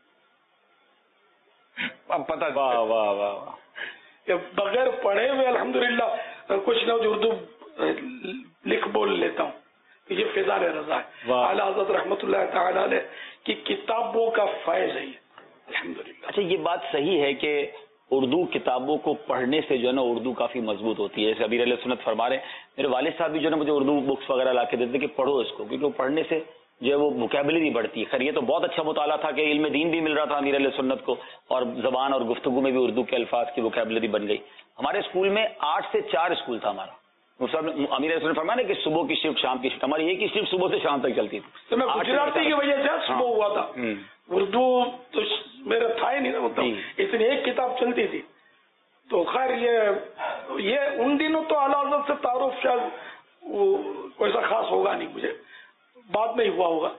अब पता। वाह वाह वाह। बगैर पढ़े हुए अल्हम्दुलिल्लाह कुछ ना कुछ उर्दू लिख बोल लेता हूँ, ये फैजान रजा है। आला हज़रत रहमतुल्लाह ताला अलैह की किताबों का फैज़ है अल्हम्दुलिल्लाह। अच्छा, ये बात सही है कि उर्दू किताबों को पढ़ने से जो है ना उर्दू काफी मजबूत होती है। जैसे अमीर अहले सुन्नत फरमा रहे, मेरे वालिद साहब भी जो है ना मुझे उर्दू बुक्स वगैरह ला के देते कि पढ़ो इसको, क्योंकि वो पढ़ने से जो है वो वोकैबुलरी बढ़ती है। खैर ये तो बहुत अच्छा मुताला था कि इल्म दीन भी मिल रहा था अमीर अहले सुन्नत को, और जबान और गुफ्तगू में भी उर्दू के अल्फाज की वोकैबुलरी बन गई। हमारे स्कूल में 8 से 4 स्कूल था हमारा। अमीर अहले सुन्नत फरमाया कि सुबह की शिफ्ट, शाम की शिफ्ट, हमारी एक ही शिफ्ट सुबह से शाम तक चलती थी। तो मैं गुजराती की वजह से सुबह हुआ था, उर्दू तो मेरा था ही नहीं ना, मतलब इतनी एक किताब चलती थी। तो खैर ये उन दिनों तो आला हज़रत से तारुफ शायद कोई सा खास होगा नहीं, मुझे बाद में ही हुआ होगा।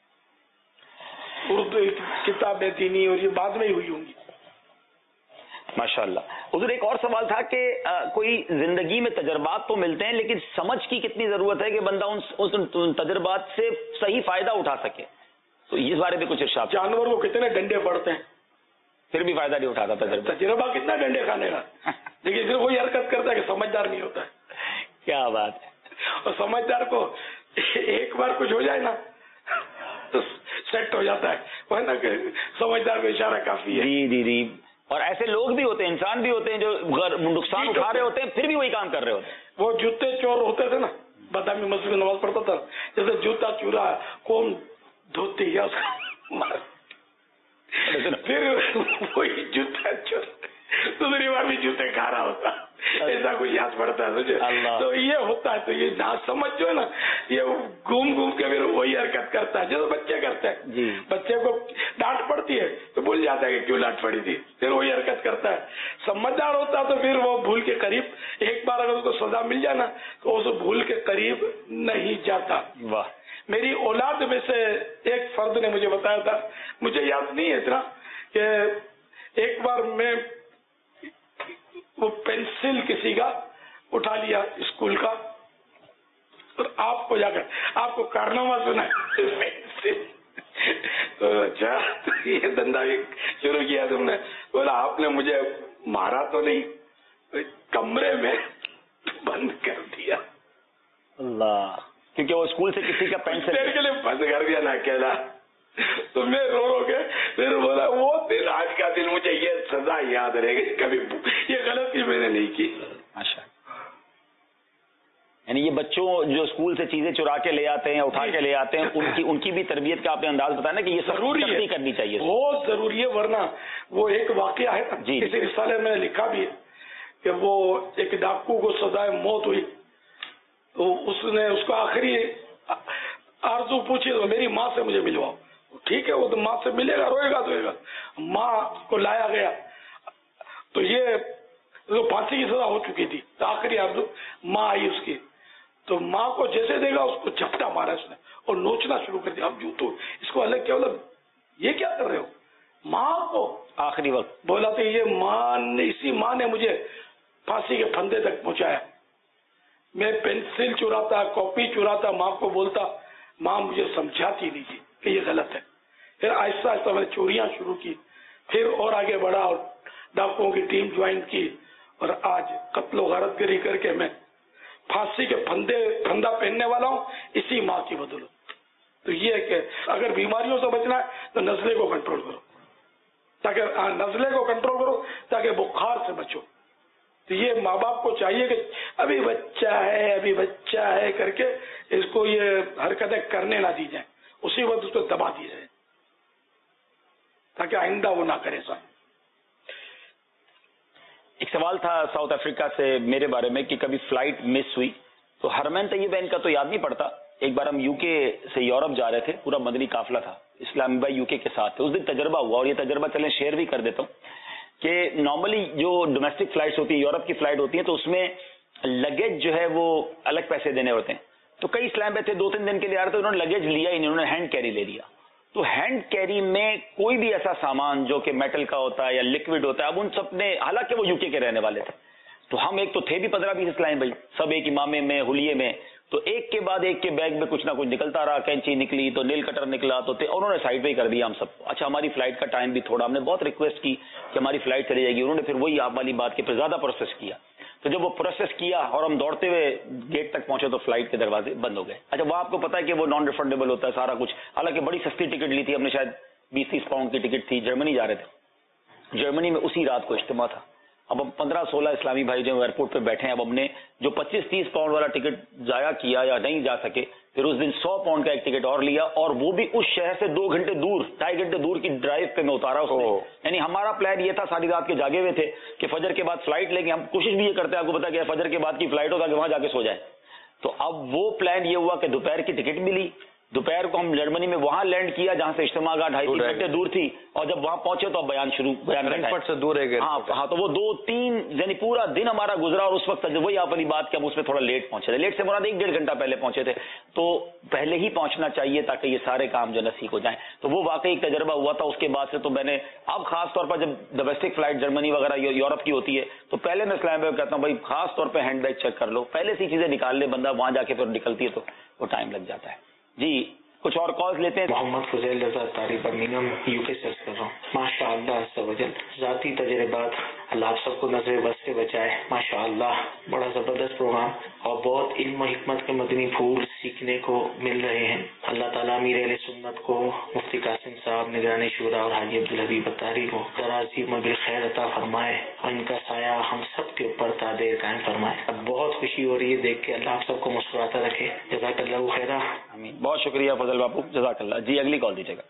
उर्दू किताबें थी नहीं, और ये बाद में ही हुई होंगी। माशाअल्लाह। उधर एक और सवाल था कि कोई जिंदगी में तजर्बात तो मिलते हैं, लेकिन समझ की कितनी जरूरत है कि बंदा उन तजर्बात से सही फायदा उठा सके, तो इस बारे में कुछ इरशाद। जानवर को कितने डंडे पड़ते हैं फिर भी फायदा नहीं उठाता तजर्बा कितना डंडे खाने का, लेकिन फिर वही हरकत करता है कि समझदार नहीं होता है। क्या बात है। और समझदार को एक बार कुछ हो जाए ना तो सेट हो जाता है, वह ना कि समझदार को इशारा काफी है। जी जी जी। और ऐसे लोग भी होते हैं, इंसान भी होते हैं जो नुकसान उठा रहे होते हैं फिर भी वही काम कर रहे होते हैं। वो जूते चोर होते थे ना, बदामी मस्जिद में नमाज पढ़ता था, जैसे जूता चूरा कौन धोती है उसका, फिर वही जूता चोर दूसरी बार भी जूते खा रहा होता, ऐसा कुछ याद पड़ता है मुझे। तो ये होता है, तो ये ना समझ जो है ना, ये घूम घूम के फिर वही हरकत करता है जैसे बच्चे करते हैं। बच्चे को डांट पड़ती है तो भूल जाता है कि क्यों डांट पड़ी थी, फिर वही हरकत करता है। समझदार होता तो फिर वो भूल के करीब, एक बार अगर उसको सजा मिल जाए ना तो उस भूल के करीब नहीं जाता। वाह। मेरी औलाद में से एक फर्द ने मुझे बताया था, मुझे याद नहीं है इतना, कि एक बार मैं वो पेंसिल किसी का उठा लिया स्कूल का, और आपको जाकर आपको कारनामा सुना पेंसिल, तो अच्छा ये धंधा भी शुरू किया तुमने? बोला आपने मुझे मारा तो नहीं, कमरे में बंद कर दिया। अल्लाह, کیونکہ وہ اسکول سے کسی کا پینٹ دیر کے لیے بند کر دیا نا اکیلا. تو میں رو رو کے پھر بولا وہ دن آج کا دن مجھے یہ سزا یاد رہے گی, کبھی یہ غلطی میں نے نہیں کی. ماشاء. یعنی یہ بچوں جو اسکول سے چیزیں چرا کے لے آتے ہیں, اٹھا کے لے آتے ہیں, ان کی بھی تربیت کا آپ نے انداز بتایا نا کہ یہ ضروری ہے, کرنی چاہیے, بہت ضروری ہے. ورنہ وہ ایک واقعہ ہے کسی رسالے میں لکھا بھی ہے کہ وہ ایک ڈاکو کو سزائے موت ہوئی, تو اس نے اس کو آخری آرزو پوچھی تو میری ماں سے مجھے ملواؤ. ٹھیک ہے, وہ تو ماں سے ملے گا, روئے گا دھوئے گا. ماں کو لایا گیا تو یہ پھانسی کی سزا ہو چکی تھی, تو آخری آرزو ماں آئی اس کی, تو ماں کو جیسے دے گا اس کو جھپٹا مارا اس نے اور نوچنا شروع کر دیا. اب یوں تو اس کو الگ کیا بولا, یہ کیا کر رہے ہو, ماں کو آخری وقت بولا تو یہ ماں نے, اسی ماں نے مجھے پھانسی کے پھندے تک پہنچایا. میں پینسل چراتا, کاپی چراتا, ماں کو بولتا, ماں مجھے سمجھاتی نہیں تھی کہ یہ غلط ہے. پھر آہستہ آہستہ میں نے چوریاں شروع کی, پھر اور آگے بڑھا اور ڈاکوؤں کی ٹیم جوائن کی, اور آج قتل و غارت گری کر کے میں پھانسی کے پھندا پہننے والا ہوں اسی ماں کی بدولت. تو یہ ہے کہ اگر بیماریوں سے بچنا ہے تو نزلے کو کنٹرول کرو, تاکہ نزلے کو کنٹرول کرو تاکہ بخار سے بچو. تو یہ ماں باپ کو چاہیے کہ ابھی بچہ ہے کر کے اس کو یہ حرکتیں کرنے نہ دی جائیں, اسی وقت اس کو دبا دی جائے تاکہ آئندہ وہ نہ کرے. سر ایک سوال تھا ساؤتھ افریقہ سے میرے بارے میں کہ کبھی فلائٹ مس ہوئی تو حرمین طیبین کا تو یاد نہیں پڑتا. ایک بار ہم یو کے سے یورپ جا رہے تھے, پورا مدنی قافلہ تھا, اسلامی بھائی یو کے ساتھ تھے. اس دن تجربہ ہوا, اور یہ تجربہ چلیں شیئر بھی کر دیتا ہوں کہ نارملی جو ڈومیسٹک فلائٹس ہوتی ہیں, یورپ کی فلائٹ ہوتی ہیں, تو اس میں لگیج جو ہے وہ الگ پیسے دینے ہوتے ہیں. تو کئی اسلام میں تھے 2-3 دن کے لیے آ رہے تھے, انہوں نے لگیج لیا ہی نہیں, انہوں نے ہینڈ کیری لے لیا. تو ہینڈ کیری میں کوئی بھی ایسا سامان جو کہ میٹل کا ہوتا ہے یا لکوڈ ہوتا ہے, اب ان سب نے, حالانکہ وہ یو کے رہنے والے تھے, تو ہم ایک تو تھے بھی 15-20 اسلامی بھائی, سب ایک امامے میں, حلیے میں, تو ایک کے بعد ایک کے بیگ میں کچھ نہ کچھ نکلتا رہا. کینچی نکلی تو نیل کٹر نکلا, تو انہوں نے سائڈ پہ ہی کر دیا ہم سب. اچھا ہماری فلائٹ کا ٹائم بھی تھوڑا, ہم نے بہت ریکویسٹ کی کہ ہماری فلائٹ چلی جائے گی, انہوں نے پھر وہی آپ والی بات کے پھر زیادہ پروسیس کیا. تو جب وہ پروسیس کیا اور ہم دوڑتے ہوئے گیٹ تک پہنچے تو فلائٹ کے دروازے بند ہو گئے. اچھا وہ آپ کو پتا ہے کہ وہ نان ریفنڈیبل ہوتا ہے سارا کچھ, حالانکہ بڑی سستی ٹکٹ لی تھی ہم نے, شاید 20-30 پاؤنڈ کی ٹکٹ تھی. جرمنی جا رہے تھے, جرمنی میں اسی رات کو اجتماع تھا. اب ہم 15-16 اسلامی بھائی جو ایئرپورٹ پہ بیٹھے ہیں, اب ہم نے جو 25-30 پاؤنڈ والا ٹکٹ ضائع کیا یا نہیں جا سکے, پھر اس دن 100 پاؤنڈ کا ایک ٹکٹ اور لیا, اور وہ بھی اس شہر سے 2 گھنٹے دور, 2.5 گھنٹے دور کی ڈرائیو پہ میں اتارا اس نے. یعنی ہمارا پلان یہ تھا, ساری رات کے جاگے ہوئے تھے کہ فجر کے بعد فلائٹ لیں گے. ہم کوشش بھی یہ کرتے ہیں, آپ کو پتا کہ فجر کے بعد کی فلائٹ ہو تاکہ وہاں جا کے سو جائیں. تو اب وہ پلان یہ ہوا کہ دوپہر کی ٹکٹ ملی, دوپہر کو ہم جرمنی میں وہاں لینڈ کیا جہاں سے اجتماع کا 2.5-3 گھنٹے دور تھی, اور جب وہاں پہنچے تو اب بیان سے دور ہے. ہاں تو وہ 2-3 یعنی پورا دن ہمارا گزرا, اور اس وقت وہی آپ والی بات کہ ہم اس میں تھوڑا لیٹ پہنچے تھے. لیٹ سے مراد 1-1.5 گھنٹہ پہلے پہنچے تھے. تو پہلے ہی پہنچنا چاہیے تاکہ یہ سارے کام جو نصیب ہو جائیں. تو وہ واقعی ایک تجربہ ہوا تھا. اس کے بعد سے تو میں نے اب خاص طور پر جب ڈومیسٹک فلائٹ جرمنی وغیرہ یورپ کی ہوتی ہے تو پہلے میں اسلام میں کہتا ہوں بھائی خاص طور پہ ہینڈ بیگ چیک کر لو, پہلے سے چیزیں نکال لے بندہ, وہاں جا کے پھر نکلتی ہے تو وہ ٹائم لگ جاتا ہے. جی کچھ اور کالز لیتے ہیں. محمد فضیل رضا طاری برمنگھم یو کے سے کر رہا ہوں. ماشاء اللہ عز و جل ذاتی تجربات, اللہ آپ سب کو نظر بس سے بچائے. ماشاء اللہ بڑا زبردست پروگرام, اور بہت علم و حکمت کے مدنی پھول سیکھنے کو مل رہے ہیں. اللہ تعالیٰ امیر اہل سنت کو, مفتی قاسم صاحب, نگران شورا اور حاجی عبدالحبیب اتاری کو دراز عمر بالخیر عطا فرمائے, اور ان کا سایہ ہم سب کے اوپر تا دیر قائم فرمائے. اب بہت خوشی ہو رہی ہے دیکھ کے, اللہ آپ سب کو مسکراتا رکھے. جزاک اللہ خیرہ. بہت شکریہ فضل باپو, جزاک اللہ. جی اگلی کال دیجیے گا.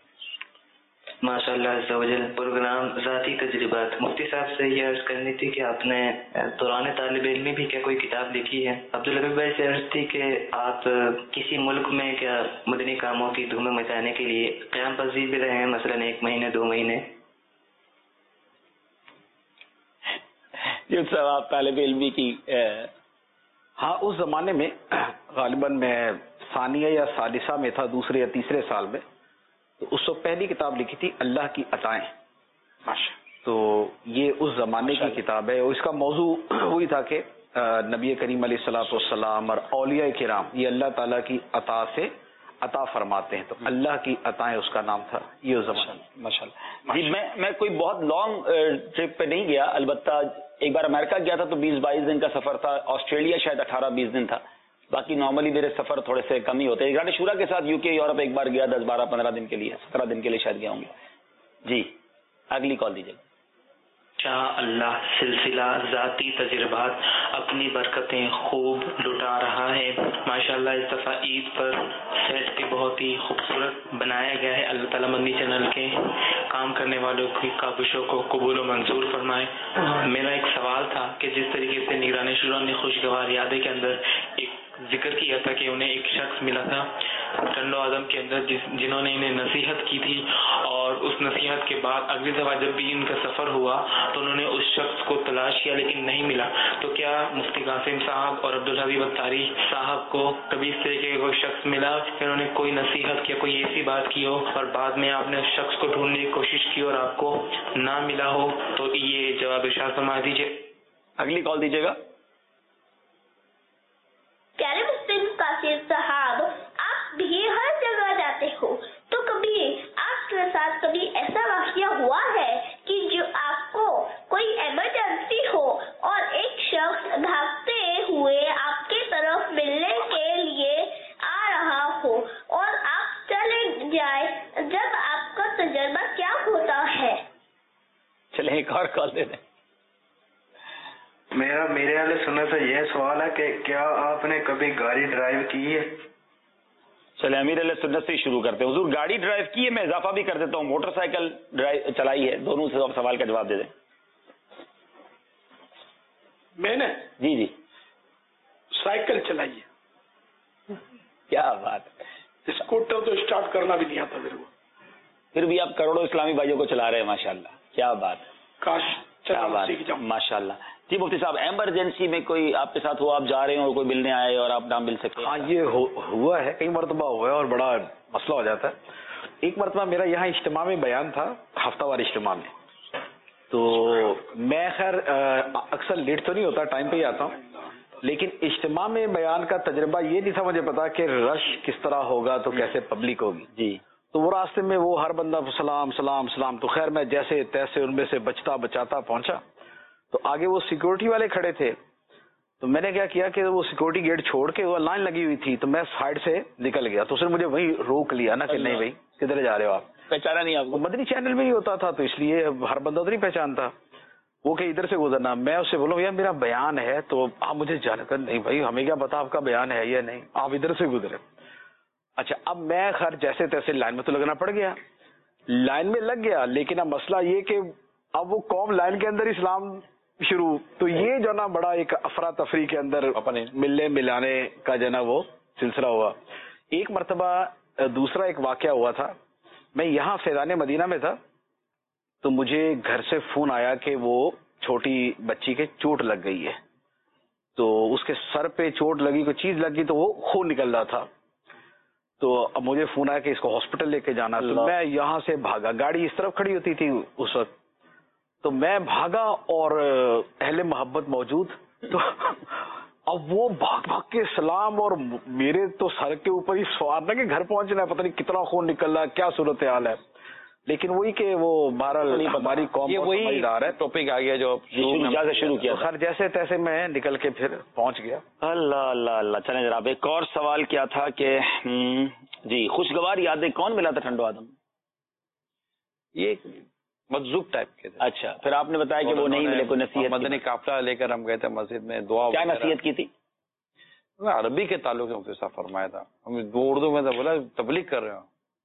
ماشاء اللہ عز و جل پروگرام ذاتی تجربات. مفتی صاحب سے یہ عرض کرنی تھی کہ آپ نے دوران طالب علمی بھی کیا کوئی کتاب لکھی ہے؟ عبدالحبیب بھائی سے عرض تھی کہ آپ کسی ملک میں کیا مدنی کاموں کی دھومیں مچانے کے لیے قیام پذیر بھی رہے ہیں, مثلاً 1 مہینے 2 مہینے؟ یہ سب آپ طالب علمی کی ہاں اس زمانے میں غالباً میں ثانیہ یا ثالثہ میں تھا, دوسرے یا تیسرے سال میں. تو اس وقت پہلی کتاب لکھی تھی اللہ کی عطائیں. تو یہ اس زمانے کی کتاب ہے, اور اس کا موضوع وہی تھا کہ نبی کریم علیہ الصلوۃ والسلام اور اولیاء کرام یہ اللہ تعالیٰ کی عطا سے عطا فرماتے ہیں. تو اللہ کی عطائیں اس کا نام تھا یہ اس زمانے. ماشاء اللہ. جی میں کوئی بہت لانگ ٹرپ پہ نہیں گیا, البتہ ایک بار امریکہ گیا تھا تو 20-22 دن کا سفر تھا. آسٹریلیا شاید 18-20 دن تھا. باقی نارملی میرے سفر تھوڑے سے کم ہی ہوتے ہیں. نگران شورا کے ساتھ UK یورپ ایک بار گیا 10 12 15 دن کے لیے 17 دن کے لیے شاید گیا ہوں گے. جی اگلی کال دیجیے. شاہ اللہ سلسلہ ذاتی تجربات اپنی برکتیں خوب لٹا رہا ہے. ماشاءاللہ اس دفعہ عید پر سیٹ بھی بہت ہی خوبصورت بنایا گیا ہے. اللہ تعالیٰ مدنی چینل کے کام کرنے والوں کی کاوشوں کو قبول و منظور فرمائے. میرا ایک سوال تھا کہ جس طریقے سے نگران شورا نے خوشگوار یادیں کے اندر ایک ذکر کیا تھا کہ انہیں ایک شخص ملا تھا ٹنڈو آدم کے اندر جنہوں نے انہیں نصیحت کی تھی، اور اس نصیحت کے بعد اگلی دفعہ جب بھی ان کا سفر ہوا تو انہوں نے اس شخص کو تلاش کیا لیکن نہیں ملا. تو کیا مفتی قاسم صاحب اور عبدالحبیب الطاری صاحب کو کبھی اس طریقے کا کوئی شخص ملا کہ انہوں نے کوئی نصیحت کیا، کوئی ایسی بات کی ہو اور بعد میں آپ نے اس شخص کو ڈھونڈنے کی کوشش کی اور آپ کو نہ ملا ہو؟ تو یہ جواب ارشاد فرما دیجیے. اگلی کال دیجیے گا. پیارے مفتی قاسم صاحب، آپ بھی ہر جگہ جاتے ہو تو کبھی آپ کے ساتھ کبھی ایسا واقعہ ہوا ہے کہ جو آپ کو کوئی ایمرجنسی ہو اور ایک شخص بھاگتے ہوئے آپ کی طرف ملنے کے لیے آ رہا ہو اور آپ چلے جائیں، جب آپ کا تجربہ کیا ہوتا ہے؟ چلیں ایک اور کال دے دیں. میرے والے سننے سے یہ سوال ہے کہ کیا آپ نے کبھی گاڑی ڈرائیو کی ہے؟ چلے امیر علیہ سنت سے شروع کرتے ہیں. حضور گاڑی ڈرائیو کی ہے، میں اضافہ بھی کر دیتا ہوں موٹر سائیکل ڈرائیو چلائی ہے. دونوں سے آپ سوال کا جواب دے دیں. میں نے جی سائیکل چلائی ہے. کیا بات ہے. اسکوٹر تو اسٹارٹ کرنا بھی نہیں آتا میرے کو، پھر بھی آپ کروڑوں اسلامی بھائیوں کو چلا رہے ہیں. ماشاءاللہ کیا بات ہے. کاش چلانا سیکھ جاؤں. ماشاءاللہ. جی مفتی صاحب، ایمرجنسی میں کوئی آپ کے ساتھ ہوا، آپ جا رہے ہیں اور کوئی ملنے آئے اور آپ نہ مل سکے؟ ہاں یہ ہوا ہے، کئی مرتبہ ہوا ہے اور بڑا مسئلہ ہو جاتا ہے. ایک مرتبہ میرا یہاں اجتماع میں بیان تھا، ہفتہ وار اجتماع میں. تو میں خیر اکثر لیٹ تو نہیں ہوتا، ٹائم پہ ہی آتا ہوں، لیکن اجتماع میں بیان کا تجربہ یہ نہیں تھا مجھے پتا کہ رش کس طرح ہوگا تو کیسے پبلک ہوگی. جی تو وہ راستے میں وہ ہر بندہ سلام سلام سلام، تو خیر میں جیسے تیسے ان میں سے بچتا بچاتا پہنچا. تو آگے وہ سیکورٹی والے کھڑے تھے، تو میں نے کیا کیا کہ وہ سیکورٹی گیٹ چھوڑ کے وہ لائن لگی ہوئی تھی تو میں سائڈ سے نکل گیا. تو اس نے مجھے وہیں روک لیا نا کہ نہیں بھائی کدھر جا رہے ہو آپ. پہچانا نہیں آپ کو؟ مدنی چینل میں ہی ہوتا تھا تو اس لیے ہر بندہ تو نہیں پہچانتا. وہ کہ ادھر سے گزرنا. میں اس سے بولوں یار میرا بیان ہے تو آپ مجھے جان کر، نہیں بھائی ہمیں کیا پتا آپ کا بیان ہے یا نہیں، آپ ادھر سے گزرے. اچھا اب میں خیر جیسے تیسے لائن میں تو لگنا پڑ گیا، لائن میں لگ گیا. لیکن اب مسئلہ یہ کہ اب وہ قوم لائن کے اندر اسلام شروع، تو یہ جو نا بڑا ایک افراتفری کے اندر اپنے ملنے ملانے کا جو نا وہ سلسلہ ہوا. ایک مرتبہ دوسرا ایک واقعہ ہوا تھا، میں یہاں فیضان مدینہ میں تھا تو مجھے گھر سے فون آیا کہ وہ چھوٹی بچی کے چوٹ لگ گئی ہے. تو اس کے سر پہ چوٹ لگی، کوئی چیز لگ گئی تو وہ خون نکل رہا تھا. تو اب مجھے فون آیا کہ اس کو ہاسپٹل لے کے جانا. تو میں یہاں سے بھاگا، گاڑی اس طرف کھڑی ہوتی تھی اس وقت، تو میں بھاگا اور اہل محبت موجود. تو اب وہ بھاگ بھاگ کے سلام، اور میرے تو سر کے اوپر ہی سوار نہ کہ گھر پہنچنا ہے، پتہ نہیں کتنا خون نکل رہا ہے، کیا صورتحال ہے. لیکن وہی کہ وہ بہرحال ہماری قوم یہ وہی ٹاپک آ گیا جو شروع کیا. خیر جیسے تیسے میں نکل کے پھر پہنچ گیا. اللہ اللہ اللہ. چلیں جناب ایک اور سوال کیا تھا کہ جی خوشگوار یادیں کون ملا تھا ٹھنڈو آدم؟ یہ مجذوب ٹائپ کے تھے. اچھا پھر آپ نے بتایا کہ وہ نہیں ملے، کوئی نصیحت؟ مدنی قافلہ لے کر ہم گئے تھے مسجد میں، دعا کیا نصیحت کی تھی؟ عربی کے تعلق سے مفتی صاحب فرمایا تھا. ہم اردو میں بولا تبلیغ کر رہے ہوں.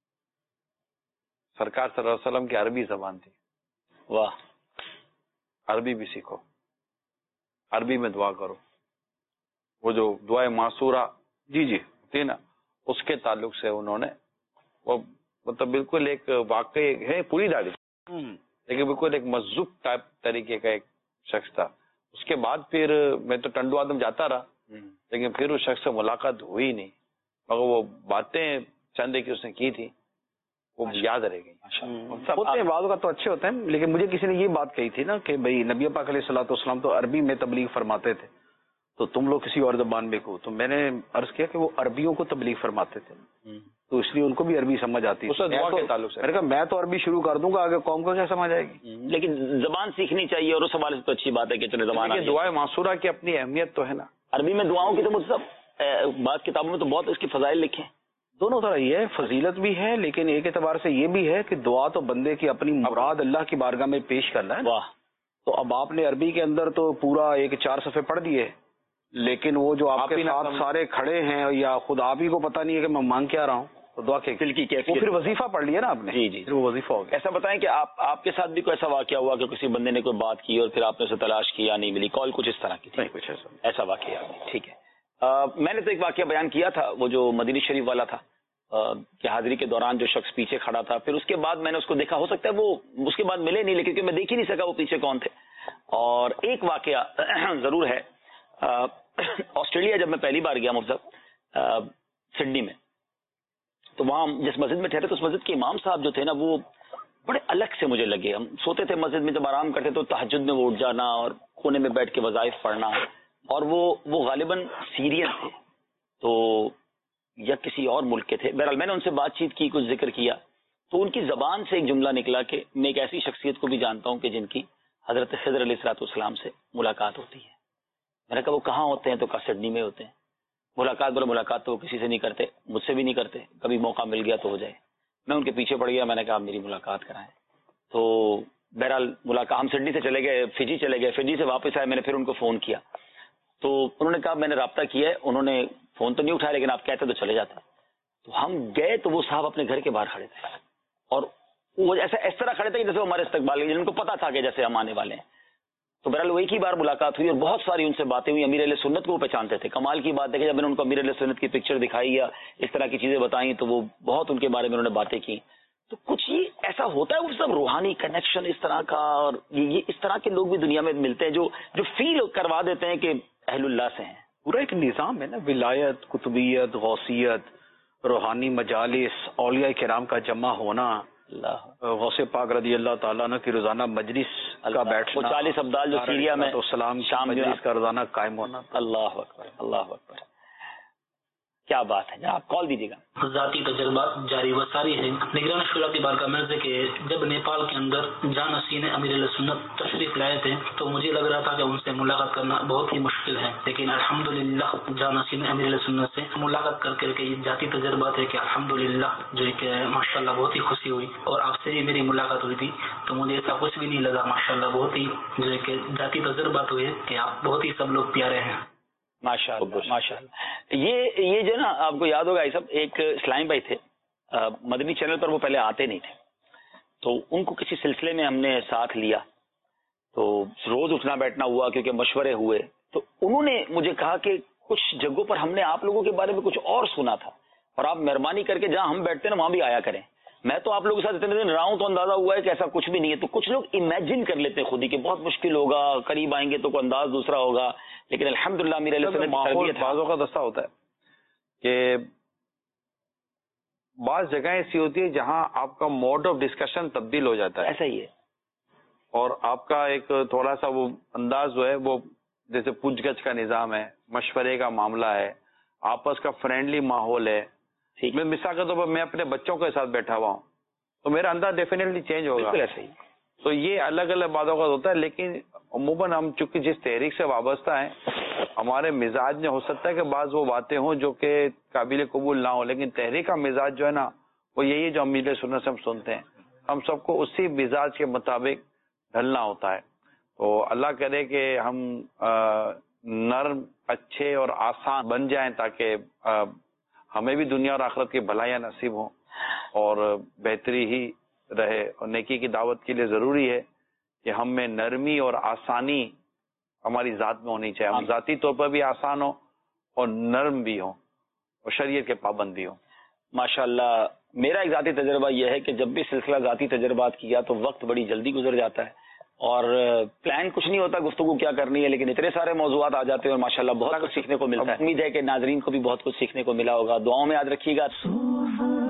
سرکار صلی اللہ علیہ وسلم کی عربی زبان تھی. واہ. عربی بھی سیکھو، عربی میں دعا کرو. وہ جو دعائے معصورہ جی تھی نا، اس کے تعلق سے انہوں نے وہ مطلب بالکل ایک واقعی ہے، پوری داڑھی لیکن بالکل ایک مجذوب ٹائپ طریقے کا ایک شخص تھا. اس کے بعد پھر میں تو ٹنڈو آدم جاتا رہا، لیکن پھر اس شخص سے ملاقات ہوئی نہیں، مگر وہ باتیں چند کی اس نے کی تھی وہ یاد رہ گئی. ہوتے ہیں بعض کا تو اچھے ہوتے ہیں، لیکن مجھے کسی نے یہ بات کہی تھی نا کہ بھائی نبی پاک علیہ الصلوۃ والسلام تو عربی میں تبلیغ فرماتے تھے، تو تم لوگ کسی اور زبان میں کو. تو میں نے عرض کیا کہ وہ عربیوں کو تبلیغ فرماتے تھے، تو اس لیے ان کو بھی عربی سمجھ آتی ہے. میں نے کہا میں تو عربی شروع کر دوں گا، آگے قوم کو کیا سمجھ آئے گی. لیکن زبان سیکھنی چاہیے، اور اس حوالے سے تو اچھی بات ہے کہ چلے زبان. دعائے معصورہ کی اپنی اہمیت تو ہے نا. عربی میں دعاؤں کی تو مطلب بعض کتابوں میں تو بہت اس کی فضائل لکھے ہیں. دونوں طرح یہ ہے، فضیلت بھی ہے لیکن ایک اعتبار سے یہ بھی ہے کہ دعا تو بندے کی اپنی مراد اللہ کی بارگاہ میں پیش کرنا ہے. واہ. تو اب آپ نے عربی کے اندر تو پورا 4 صفحے پڑھ دیے، لیکن وہ جو آپ کے ساتھ سارے کھڑے ہیں یا خود آپ ہی کو پتہ نہیں ہے کہ میں مانگ کیا رہا ہوں، تو دعا کے دل کی کیفیت، وہ پھر وظیفہ پڑھ لیا نا آپ نے. جی جی، وہ وظیفہ ہو گیا. ایسا بتائیں کہ آپ کے ساتھ بھی کوئی ایسا واقعہ ہوا کہ کسی بندے نے کوئی بات کی اور پھر آپ نے اسے تلاش کیا، نہیں ملی، کال کچھ اس طرح کی تھی؟ نہیں، کچھ ایسا واقعہ. ٹھیک ہے. میں نے تو ایک واقعہ بیان کیا تھا، وہ جو مدینہ شریف والا تھا کہ حاضری کے دوران جو شخص پیچھے کھڑا تھا، پھر اس کے بعد میں نے اس کو دیکھا، ہو سکتا ہے وہ اس کے بعد ملے نہیں، لیکن میں دیکھ ہی نہیں سکا وہ پیچھے کون تھے. اور ایک واقعہ ضرور ہے. آسٹریلیا جب میں پہلی بار گیا مفضل سڈنی میں، تو وہاں جس مسجد میں ٹھہرے تو اس مسجد کے امام صاحب جو تھے نا، وہ بڑے الگ سے مجھے لگے. ہم سوتے تھے مسجد میں، جب آرام کرتے تو تہجد میں وہ اٹھ جانا اور کونے میں بیٹھ کے وظائف پڑھنا، اور وہ غالباً سیرین تھے تو یا کسی اور ملک کے تھے. بہرحال میں نے ان سے بات چیت کی، کچھ ذکر کیا، تو ان کی زبان سے ایک جملہ نکلا کہ میں ایک ایسی شخصیت کو بھی جانتا ہوں کہ جن کی حضرت خضر علیہ الصلوۃ والسلام سے ملاقات ہوتی ہے. میں نے کہا وہ کہاں ہوتے ہیں؟ تو کہا سڈنی میں ہوتے ہیں. ملاقات تو وہ کسی سے نہیں کرتے، مجھ سے بھی نہیں کرتے، کبھی موقع مل گیا تو ہو جائے. میں ان کے پیچھے پڑ گیا، میں نے کہا آپ میری ملاقات کرائیں. تو بہرحال ملاقات، ہم سڈنی سے چلے گئے، فجی چلے گئے، فجی سے واپس آئے. میں نے پھر ان کو فون کیا تو انہوں نے کہا میں نے رابطہ کیا ہے. انہوں نے فون تو نہیں اٹھایا، لیکن آپ کہتے تو چلے جاتا. تو ہم گئے تو وہ صاحب اپنے گھر کے باہر کھڑے تھے، اور وہ اس طرح کھڑے تھے کہ جیسے ہمارے استقبال کے، جن کو پتا تھا کہ جیسے ہم آنے والے ہیں. تو بہرحال وہ ایک ہی بار ملاقات ہوئی اور بہت ساری ان سے باتیں ہوئی. امیر علیہ سنت کو وہ پہچانتے تھے. کمال کی بات ہے کہ جب میں نے ان کو امیر علیہ سنت کی پکچر دکھائی یا اس طرح کی چیزیں بتائیں تو وہ بہت ان کے بارے میں انہوں نے باتیں کی. تو کچھ یہ ایسا ہوتا ہے، وہ سب روحانی کنیکشن اس طرح کا، اور یہ اس طرح کے لوگ بھی دنیا میں ملتے ہیں جو فیل کروا دیتے ہیں کہ اہل اللہ سے ہیں. پورا ایک نظام ہے نا، ولایت، قطبیت، غوثیت، روحانی مجالس، اولیاء کرام کا جمع ہونا، غوث پاک رضی اللہ تعالیٰ عنہ کی روزانہ مجلس کا بیٹھنا، وہ 40 ابدال جو سیریا میں شام مجلس کا روزانہ قائم ہونا. اللہ اکبر، اللہ اکبر، کیا بات ہے. آپ کال دیجیے گا. ذاتی تجربات جاری و ساری ہے. نگران شورا کی بارگاہ میں کہ جب نیپال کے اندر جانشین امیر علیہ سنت تشریف لائے تھے تو مجھے لگ رہا تھا کہ ان سے ملاقات کرنا بہت ہی مشکل ہے، لیکن الحمدللہ جانشین امیر علیہ سنت سے ملاقات کر کے یہ ذاتی تجربات ہے کہ الحمدللہ جو کہ ماشاءاللہ بہت ہی خوشی ہوئی. اور آپ سے بھی میری ملاقات ہوئی تھی تو مجھے ایسا کچھ بھی نہیں لگا. ماشاءاللہ بہت ہی جو ہے کہ ذاتی تجربات ہوئے کہ آپ بہت ہی سب لوگ پیارے ہیں. ماشاءاللہ ماشاءاللہ. یہ جو نا آپ کو یاد ہوگا، یہ سب ایک اسلام بھائی تھے مدنی چینل پر، وہ پہلے آتے نہیں تھے تو ان کو کسی سلسلے میں ہم نے ساتھ لیا تو روز اٹھنا بیٹھنا ہوا کیونکہ مشورے ہوئے. تو انہوں نے مجھے کہا کہ کچھ جگہوں پر ہم نے آپ لوگوں کے بارے میں کچھ اور سنا تھا، اور آپ مہربانی کر کے جہاں ہم بیٹھتے ہیں نا وہاں بھی آیا کریں. میں تو آپ لوگوں کے ساتھ اتنے دن رہا ہوں تو اندازہ ہوا ہے کہ ایسا کچھ بھی نہیں ہے. تو کچھ لوگ امیجن کر لیتے ہیں خود ہی کہ بہت مشکل ہوگا، قریب آئیں گے تو کوئی انداز دوسرا ہوگا، لیکن الحمدللہ میرے لیے بعضوں کا دستہ ہوتا ہے کہ بعض جگہیں ایسی ہوتی ہے جہاں آپ کا موڈ آف ڈسکشن تبدیل ہو جاتا ہے. ایسا ہی ہے. اور آپ کا ایک تھوڑا سا وہ انداز جو ہے وہ جیسے پوچھ گچھ کا نظام ہے، مشورے کا معاملہ ہے، آپس کا فرینڈلی ماحول ہے. میں مثال کے طور پر میں اپنے بچوں کے ساتھ بیٹھا ہوا ہوں تو میرا انداز ڈیفینیٹلی چینج ہوگا. ایسا ہی. تو یہ الگ الگ باتوں کا ہوتا ہے، لیکن عموماً ہم چونکہ جس تحریک سے وابستہ ہیں ہمارے مزاج میں ہو سکتا ہے کہ بعض وہ باتیں ہوں جو کہ قابل قبول نہ ہو، لیکن تحریک کا مزاج جو ہے نا وہ یہی ہے جو امیر سنت سے ہم سنتے ہیں. ہم سب کو اسی مزاج کے مطابق ڈھلنا ہوتا ہے. تو اللہ کرے کہ ہم نرم، اچھے اور آسان بن جائیں تاکہ ہمیں بھی دنیا اور آخرت کی بھلائیاں نصیب ہوں اور بہتری ہی رہے. اور نیکی کی دعوت کے لیے ضروری ہے کہ ہم میں نرمی اور آسانی ہماری ذات میں ہونی چاہیے. ہم ذاتی طور پر بھی آسان ہوں اور نرم بھی ہوں اور شریعت کے پابند بھی ہوں. ماشاءاللہ. میرا ایک ذاتی تجربہ یہ ہے کہ جب بھی سلسلہ ذاتی تجربات کیا تو وقت بڑی جلدی گزر جاتا ہے اور پلان کچھ نہیں ہوتا گفتگو کیا کرنی ہے، لیکن اتنے سارے موضوعات آ جاتے ہیں اور ماشاءاللہ بہت کچھ سیکھنے کو ملتا ہے. امید ہے کہ ناظرین کو بھی بہت کچھ سیکھنے کو ملا ہوگا. دعاؤں میں یاد رکھیے گا.